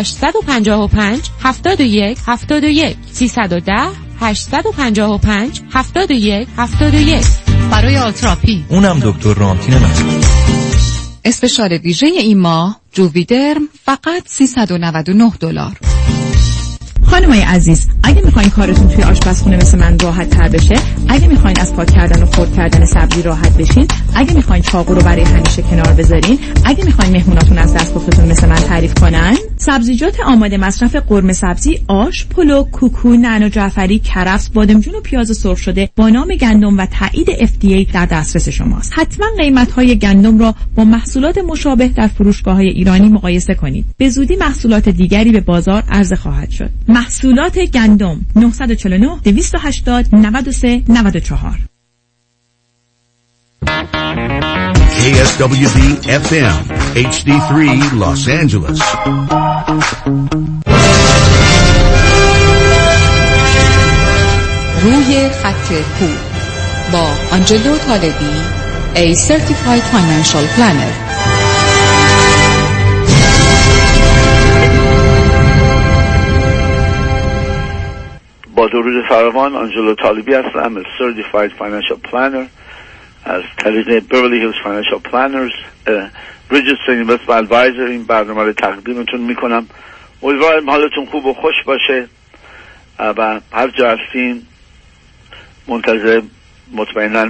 310-855-71-71 برای آلتراپی. اونم دکتر رامتین مسعودی. اسپشال ویژه این ماه جوویدرم فقط $399. خانمای عزیز، اگه میخواین کارتون توی آشپزخونه مثل من راحت تر بشه، اگه میخواین از پاک کردن و خرد کردن سبزی راحت بشین، اگه میخواین چاقو رو برای همیشه کنار بذارین، اگه میخواین مهموناتون از دستپختتون مثل من تعریف کنن، سبزیجات آماده مصرف قرمه سبزی، آش، پلو، کوکو، نعنا جعفری، کرفس، بادمجون و پیاز سرخ شده با نام گندم و تایید FDA در دسترس شماست. حتما قیمت‌های گندم را با محصولات مشابه در فروشگاه‌های ایرانی مقایسه کنید. به زودی محصولات دیگری به بازار عرضه خواهد شد. محصولات گندم 949 280 93 94. KSWB FM HD3 Los Angeles. روی خط پول با آنجلو طالبی، A Certified Financial Planner. با درود فراوان، آنجلو طالبی هستم، Certified Financial Planner از طریق Beverly Hills Financial Planners Registered Investment Advisor. این برنامه رو تقدیمتون میکنم. امیدوارم حالتون خوب و خوش باشه و هر جا هستین منتظر مطمئناً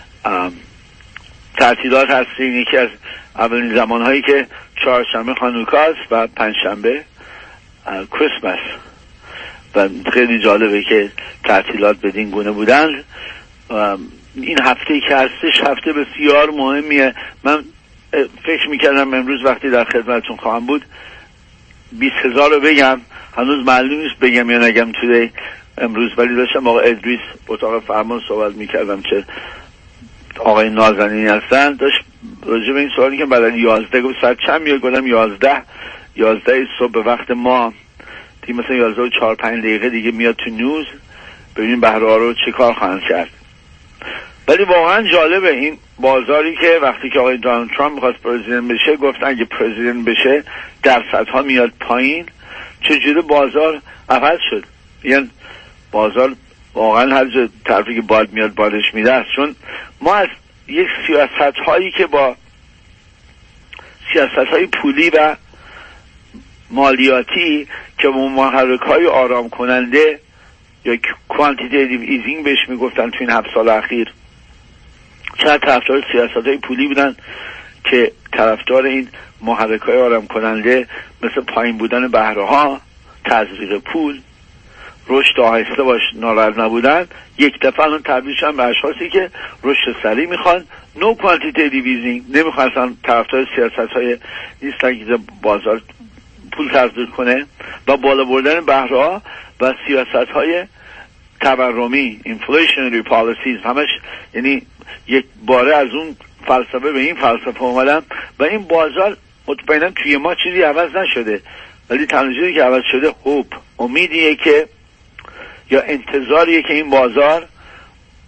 تعطیلات هستین. یکی از اولین زمانهایی که چهارشنبه هانوکاست و پنجشنبه کریسمس و خیلی جالبه که تعطیلات بدین گونه بودن. این هفته که هستش هفته بسیار مهمیه. من فکر میکردم امروز وقتی در خدمتتون خواهم بود 20,000 رو بگم، هنوز معلوم نیست بگم یا نگم توی امروز، ولی داشتم آقای ادریس اتاق فرمان صحبت میکردم چه آقای نازنینی هستن، داشت راجع به این سوالی که بعد 11 گفت ساعت چند میاد، گفتم 11 صبح به وقت ما، دیگه مثلا 11 و 4-5 دقیقه دیگه میاد تو نیوز، ببینیم بهره‌ها رو چه کار خواهند کرد. ولی واقعا جالبه این بازاری که وقتی که آقای دونالد ترامپ میخواست پرزیدنت بشه گفتن اگه پرزیدنت بشه درصدها میاد پایین، چجوری بازار عوض شد. یعنی بازار واقعا هر جا طرفی که باد میاد بادش میده است، چون ما از یک سیاست هایی که با سیاست های پولی و مالیاتی که با محرک های آرام کننده یا کوانتیتیتیو ایزینگ بهش میگفتن تو این 7 سال اخیر، چند طرفدار سیاست های پولی بودن که طرفدار این محرک های آرام کننده مثل پایین بودن بهره ها، تزریق پول، رشد آهسته باش ناراحت نبودن، یک دفعه الان تبدیل شدن به اشخاصی که رشد سریع میخوان، نو کوانتیتیتیو ایزینگ، نمیخوان اصلا طرفدار سیاست های نیستن که بازار پول تزریق کنه و بالا بردن بهره ها و سیاست های تورمی، inflationary policies، همش یعنی یک باره از اون فلسفه به این فلسفه اومدن و این بازار مطمئنا توی ما چیزی عوض نشده، ولی تنها چیزی که عوض شده امیدیه که یا انتظاریه که این بازار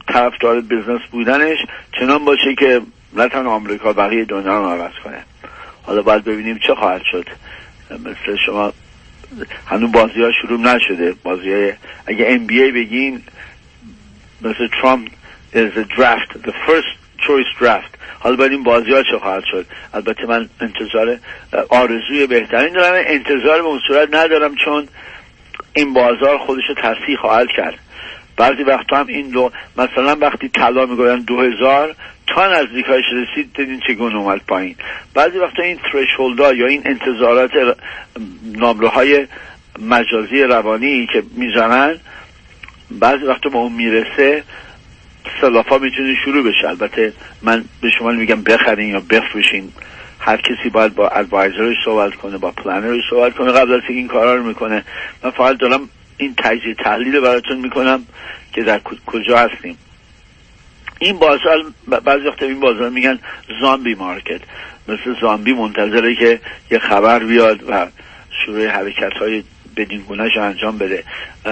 طرفدار بزنس بودنش چنان باشه که نه تنها آمریکا بقیه دنیا رو عوض کنه. حالا باید ببینیم چه خواهد شد. مثل شما هنوز بازی ها شروع نشده. بازی های اگه NBA بگین مثل ترامپ is a draft, the first choice draft. حالا باید این بازی ها چه خواهد شد. البته من آرزوی بهترین دارم، انتظار به اون صورت ندارم، چون این بازار خودشو تصحیح خواهد کرد. بعضی وقتا هم این مثلا وقتی طلا میگوین 2000 تا نزدیکایش رسید دیدین چگونه اومد پایین. بعضی وقتا این ترشولدا یا این انتظارات نمره‌های مجازی روانی که میزنن بعضی وقتا به اون میرسه سلافا میتونه شروع بشه. البته من به شما میگم بخرین یا بفروشین، هر کسی باید با ادوایزرش صحبت کنه، با پلنرش صحبت کنه قبل از این کارا رو میکنه. من فقط دارم این تجزیه تحلیل براتون میکنم که در کجا هستیم. این بازار بعضی وقتا این بازار میگن زامبی مارکت، مثل زامبی منتظره که یه خبر بیاد و شروع حرکت‌های بدین گونه‌اش انجام بده.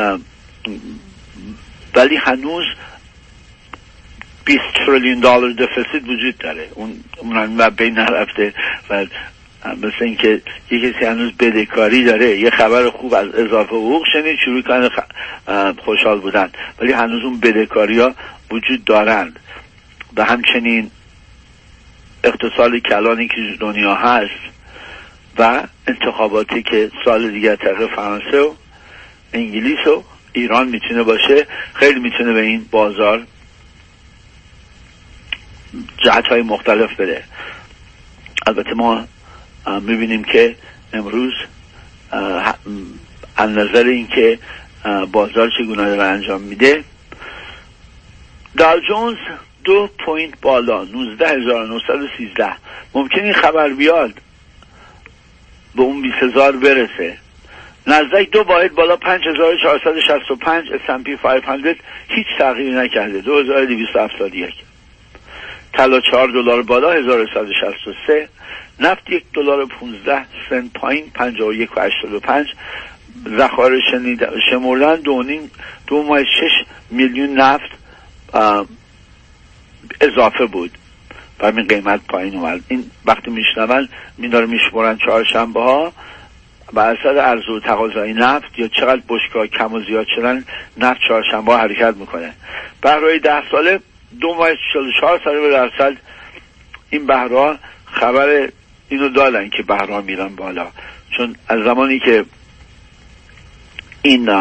ولی هنوز 20 تریلیون دلار دفیسیت وجود داره، اون بین نرفته و مثل اینکه یه کسی هنوز بدهکاری داره. یه خبر خوب از اضافه حقوق شنید شروع کنه خوشحال بودن، ولی هنوز اون بدهکاری ها وجود دارند. و همچنین اقتصاد کلانی که دنیا هست و انتخاباتی که سال دیگه طرف فرانسه و انگلیس و ایران میتونه باشه، خیلی میتونه به این بازار جهت‌های مختلف بده. البته ما میبینیم که امروز از نظر این که بازار چگونه داره انجام میده، داو جونز 2 پوینت بالا 19913. ممکنه این خبر بیاد به اون 20000 برسه. نزدیک 2 واحد بالا 5465. S&P 500 هیچ تغییری نکرده 2271. طلا $4 بالا 1163. نفت $1.15 پایین 51.85. ذخایر شمردن 2.6 میلیون نفت اضافه بود و این قیمت پایین اومد. این وقتی میشنون میداره میشمرن چهارشنبه ها بر اساس عرضه و تقاضای نفت یا چقدر بشکه‌ها کم و زیاد شدن، نفت چهارشنبه ها حرکت میکنه. بهرهای 10 ساله 2.44%. این بهرها خبر اینو دادن که بهرها میرن بالا، چون از زمانی که این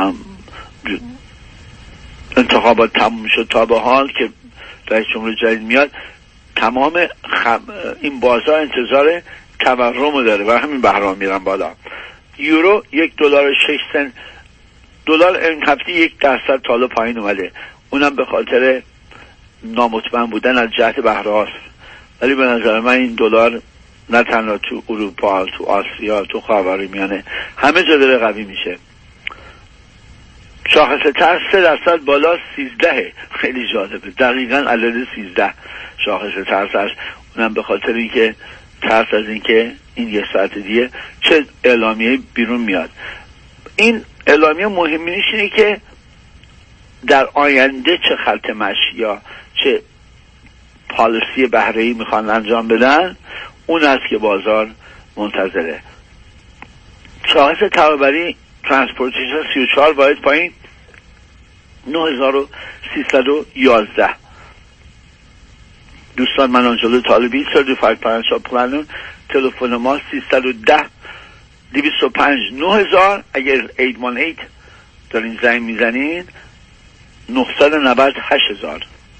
انتخابات تموم شد تا به حال که رئیس جمهور جدید میاد، تمام این بازار انتظار تورم داره و همین بهرها میرن بالا. یورو $1.06. دلار این هفته 1% تالا پایین اومده، اونم به خاطر نامطمئن بودن از جهت بهرهاست. ولی به نظر من این دلار نه تنها تو اروپا، تو آسیا، تو خاورمیانه همه جا داره قوی میشه. شاخص ترس 3% بالا 13. خیلی جالبه، دقیقاً عدد 13 شاخص ترس هست. اونم به خاطر اینکه ترس از اینکه این یه ساعت دیگه چه اعلامیه بیرون میاد. این اعلامیه مهمیش اینه که در آینده چه خط مشی یا چه پالیسی بهره‌ای میخوان انجام بدن، اون است که بازار منتظره. شاخص توربری ترانسپورتیشن 34 واحد پایین 9311. دوستان، من آنجلو طالبی، Certified Financial Planner. تلفن ما 310-205-9000. اگر 818 دارین زنگ میزنین 990-8000.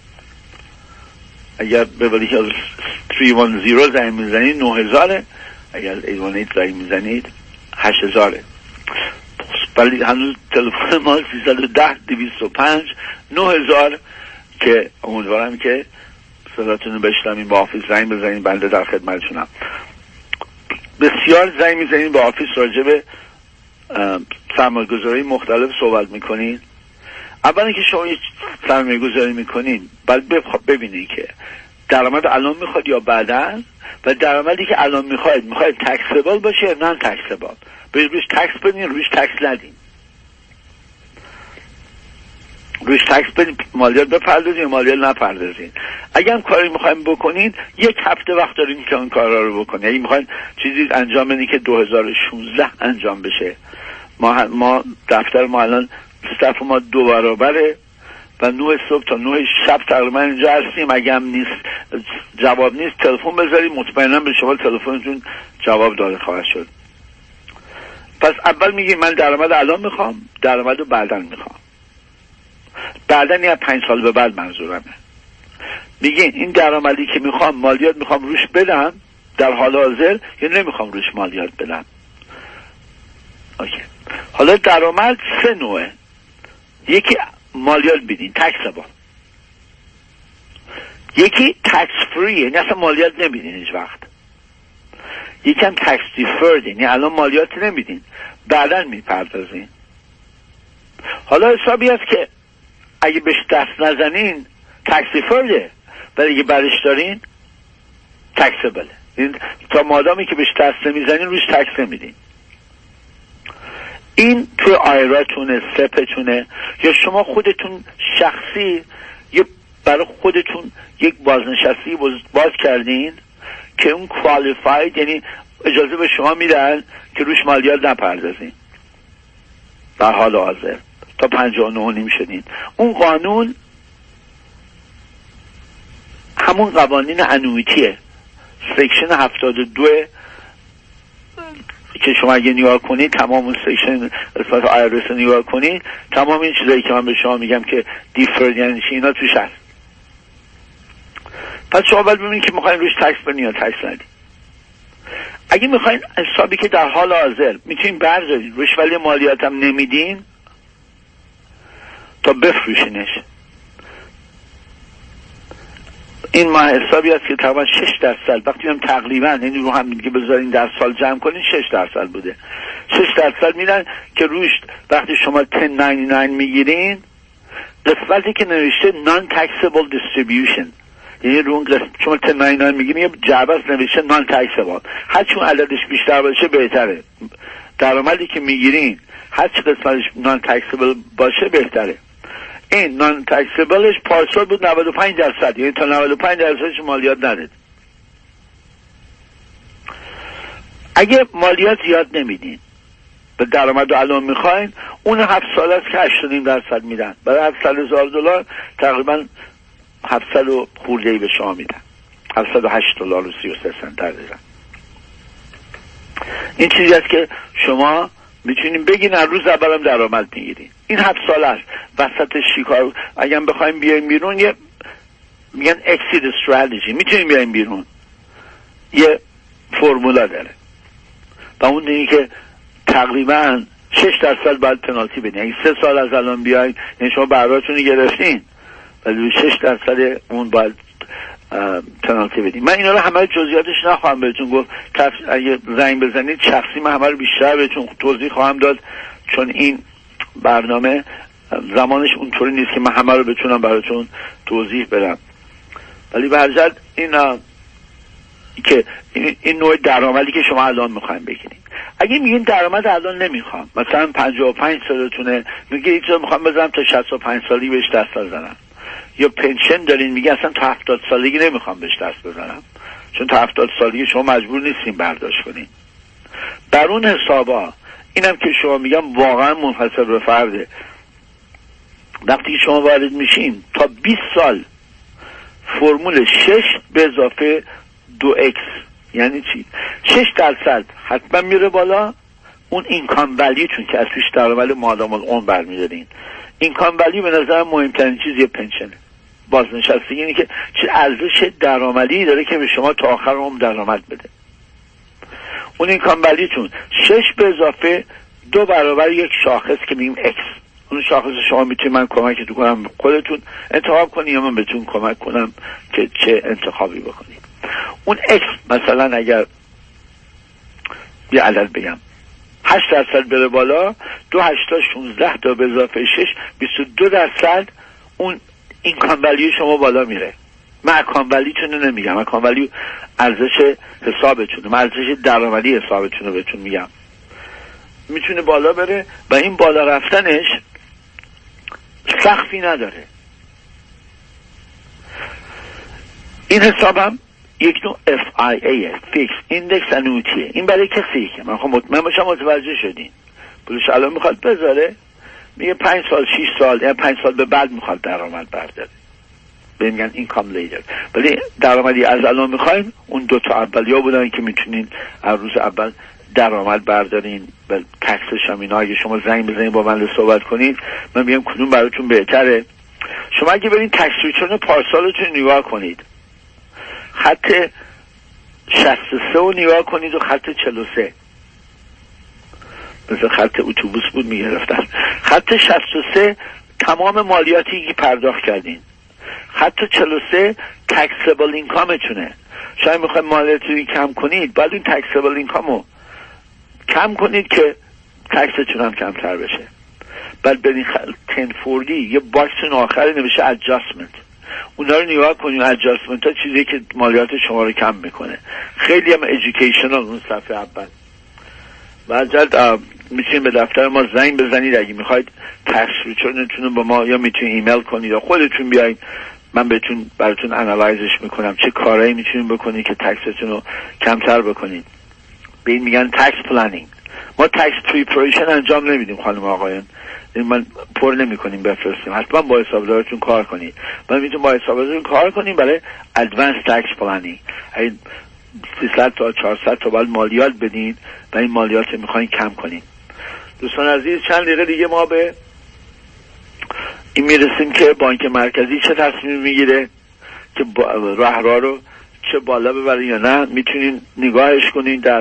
اگر ببری هیلز 310 زنگ میزنید 9000. اگر 818 زنگ میزنید 8000. ولی هنوز تلفن ما 310-205-9000 که امیدوارم که صداتون رو بشنویم. با آفیس زنگ بزنید، بنده در خدمتتونم. بسیار زنگ میزنید با آفیس راجع به سرمایه‌گذاری مختلف صحبت میکنید. اولا که شما سرمایه‌گذاری میکنین باید ببینید که درآمد الان میخواد یا بعداً، و درآمدی که الان میخواید تکسبل باشه یا نان تکسبل. روش تکس بدین، روش تکس ندین. روش تکس بدین، مالیات بپردازین، مالیات نپردازین. اگه هم کاری میخوایم بکنین 1 هفته وقت دارین که اون کارا رو بکنین. اگه میخواین چیزی انجام بدین که 2016 انجام بشه، ما دفتر ما الان استاف ما 2 برابره و 9 صبح تا 9 شب تقریبا اینجا هستیم. اگه هم نیست، جواب نیست، تلفن بذارید، مطمئنا به شما تلفنتون جواب داده خواهد شد. پس اول میگیم من درآمد الان میخوام، درآمد رو بعداً میخوام. بعداً یا 5 سال به بعد منظورمه. میگین این درآمدی که میخوام مالیات میخوام روش بدم در حال حاضر یا نمیخوام روش مالیات بدم. اوکی. حالا درآمد 3 نوعه. یکی مالیات بدین، تکسبل. یکی تکس فری، یعنی اصلا مالیات نمیدین هیچ وقت. یکی هم تکس دیفرد، یعنی الان مالیات نمیدین، بعداً میپردازین. حالا حسابی هست که اگه بهش دست نزنین تکس دیفرده، ولی اگه برش دارین تکسبله. تا مادامی که بهش دست نمیزنین روش تکس نمیدین. این تو آیراتونه، سپتونه، یا شما خودتون شخصی یا برای خودتون یک بازنشستی باز کردین که اون کوالیفاید، یعنی اجازه به شما میدن که روش مالیات نپردازین در حال حاضر تا 59 شدین. اون قانون همون قوانین انویتیه، سکشن 72 که شما اگه نگاه کنید، تمام اون سکشن قسمت آیرس رو نگاه کنید، تمام این چیزایی که من به شما میگم که دیفرد یعنی چی، اینا توش هست. پس شما باید ببینید که میخواین روش تکس بدین یا تکس ندین. اگه میخواین حسابی که در حال حاضر میتونین بردارید روش ولی مالیات هم نمیدین تا بفروشینش، این ما حسابی هست که تقریبا 6%، وقتی هم تقریبا یعنی رو هم دیگه بذارین در سال جمع کنین 6% بوده. 6% میدن که روش وقتی شما 1099 میگیرین قسمتی که نوشته non taxable distribution، یعنی رو اون قسمت شما 1099 میگیرین یه جعبه نوشته non taxable، هر چون عددش بیشتر باشه بهتره. درآمدی که میگیرین هر چی قسمتش non taxable باشه بهتره. این نان تکسبلش پارسال بود 95%، یعنی تا 95% مالیات ندید. اگه مالیات زیاد نمیدین به درآمد رو الان میخواین، اون 7 سال است که 8.5% میدن. برای $700,000 تقریبا 700 و خورده‌ای به شما میدن، $708.33 دقیقا. این چیزی است که شما میتونیم بگین از روز اولم درآمد میگیرین. این 7 سال است. وسط شیکار اگه بخوایم بیایم بیرون یه میگن اکسید استراتژی، میتونیم بیایم بیرون، یه فرمولا داره و اون اینه که تقریبا 6% باید پنالتی بدین. اگه 3 سال از الان بیاین، یعنی شما براتونی گرفتین ولی 6% اون باید پنالتی بدین. من اینا رو همه جزئیاتش نخواهم بهتون گفت، اگه زنگ بزنید شخصی من همه رو بیشتر بهتون توضیح خواهم داد، چون این برنامه زمانش اونطوری نیست که من همه رو بتونم براتون توضیح بدم. ولی به هر جهت این نوع درآمدی که شما الان میخوایم بگیرید. اگه میگین درآمد الان نمیخوام، مثلا 55 سالتونه، میگید چرا میخوام بذارم تا 65 سالی بهش دست بزنم، یا پنشن دارین میگه اصلا تا 70 سالگی نمیخوام بهش دست بزنم، چون تا 70 سالگی شما مجبور نیستین برداشت کنین. بر اون حسابا اینم که شما میگم واقعا منحصر به فرده. وقتی شما وارد میشین تا 20 سال فرمول 6 به اضافه 2x یعنی چی؟ 6% حتما میره بالا. اون اینکام ولیو چون که از توش درآمد مادام العمر برمیدارین، اینکام ولیو به نظر مهمترین چیز یه پنشنه، بازنشستگی، اینه که چه ارزش درآمدی داره که به شما تا آخر عمر درآمد بده. اون اینکام ولیو چون 6 به اضافه 2 برابر یک شاخص که میگیم x. اون شاخص شما میتونید من کمکتون کنم خودتون انتخاب کنید یا من بهتون کمک کنم که چه انتخابی بکنید. اون x مثلا اگر یه عدد بگم 8% بره بالا، 2 8 تا 16 تا به اضافه 6 22%، اون اینکام ولیو شما بالا میره. من اکان ولیوتون رو نمیگم، اکان ولیو ارزش حسابتونه، من ارزش درآمدی حسابتون رو بهتون میگم، میتونه بالا بره و این بالا رفتنش سقفی نداره. این حسابم یک نوع FIA فیکس ایندکس انویتیه. این برای کسی که من مطمئن باشم متوجه شدین پولش الان میخواد بذاره، میگه 5 سال 6 سال یا 5 سال به بعد میخواد درآمد برداره، به میگن اینکام لیدر. ولی درآمدی از الان میخواین اون دو تا اولیا بودن که میتونین از روز اول درآمد بردارین و تکسش هم اینا. اگه شما زنگ بزنید با من صحبت کنید من میگم کدوم براتون بهتره. شما اگه برین تکس ریترن پارسالتون نگاه کنید، خط 63 رو نگاه کنید و خط 43 مثل خط اتوبوس بود میگرفتن. خط 63 تمام مالیاتی که پرداخت کردین، خط 43 تکسبل اینکامتونه. شاید میخواید مالیاتی کم کنید، باید این تکسبل اینکام رو کم کنید که تکستون هم کمتر بشه. بعد برین 1040 یه باکس آخری نوشته adjustment، اونا رو نگاه کنید. adjustment ها چیزی که مالیات شما رو کم میکنه. خیلی هم educational اون صفحه اول. بعد میتونید به دفتر ما زنگ بزنید اگه میخواید تکس ریترنتون با ما، یا میتونید ایمیل کنید یا خودتون بیاید من براتون انالایزش میکنم چه کارهایی میتونید بکنید که تکستون رو کمتر بکنید. به این میگن تکس پلنینگ. ما تکس پریپریشن انجام نمیدیم خانم آقایان، من پر نمیکنیم بفرستیم، حتما با حسابدارتون کار کنید. من میتونم با حسابدارتون کار کنیم برای ادوانس تکس پلنینگ. 300 تا 400 تا باید مالیات بدین و این مالیات رو میخواین کم کنین. دوستان عزیز چند دقیقه دیگه ما به این میرسیم که بانک مرکزی چه تصمیم میگیره که رهرا رو چه بالا ببره یا نه. میتونین نگاهش کنین در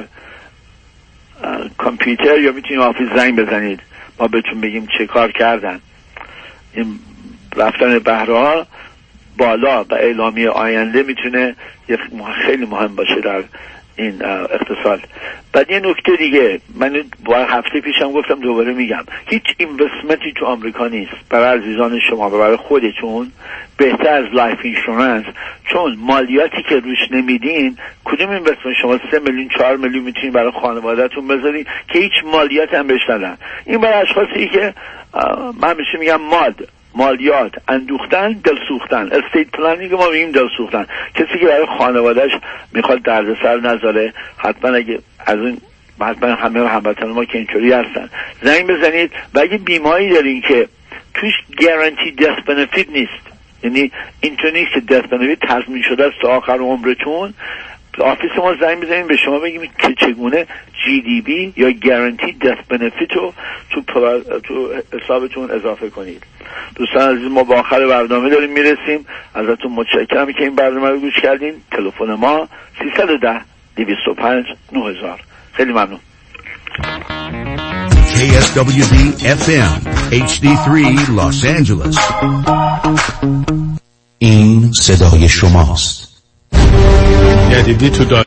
کامپیوتر یا میتونین آفیس زنگ بزنید ما بهتون بگیم چه کار کردن. این رفتن بهرها بالا و اعلامی آینده میتونه خیلی مهم باشه در این اقتصاد. بعد یه نکته دیگه من هفته پیشم گفتم دوباره میگم، هیچ اینوستمنتی تو آمریکا نیست برای عزیزان شما و برای خودتون بهتر از لایف اینشورنس، چون مالیاتی که روش نمیدین کدوم اینوستمنت شما 3 میلیون 4 میلیون میتونین برای خانواده‌تون بذارین که هیچ مالیات هم بهش ندن. این برای اشخاصی که من همیشه میگم مالیات اندوختن دل سوختن، استیت پلنینگ ما میگیم دل سوختن. کسی که برای خانوادهش میخواد دردسر نذاره حتما اگه از این حتما همه هموطنان ما که اینطوری هستن زنگ بزنید. و اگه بیماری دارین که توش گارانتی دث بنفیت نیست، یعنی اینطور نیست که دث بنفیت تضمین شده است تا آخر عمرتون، آفیس ما زنگ بزنید به شما بگیم که چگونه GDB یا گارانتی دث بنفیت رو تو حسابتون اضافه کنید. دوستان عزیز ما با آخر برنامه داریم میرسیم. ازتون متشکرم که این برنامه رو گوش کردین. تلفن ما 310-225-9000. خیلی ممنون. KSWB FM HD3 Los Angeles. این صدای شماست. یدیدی تو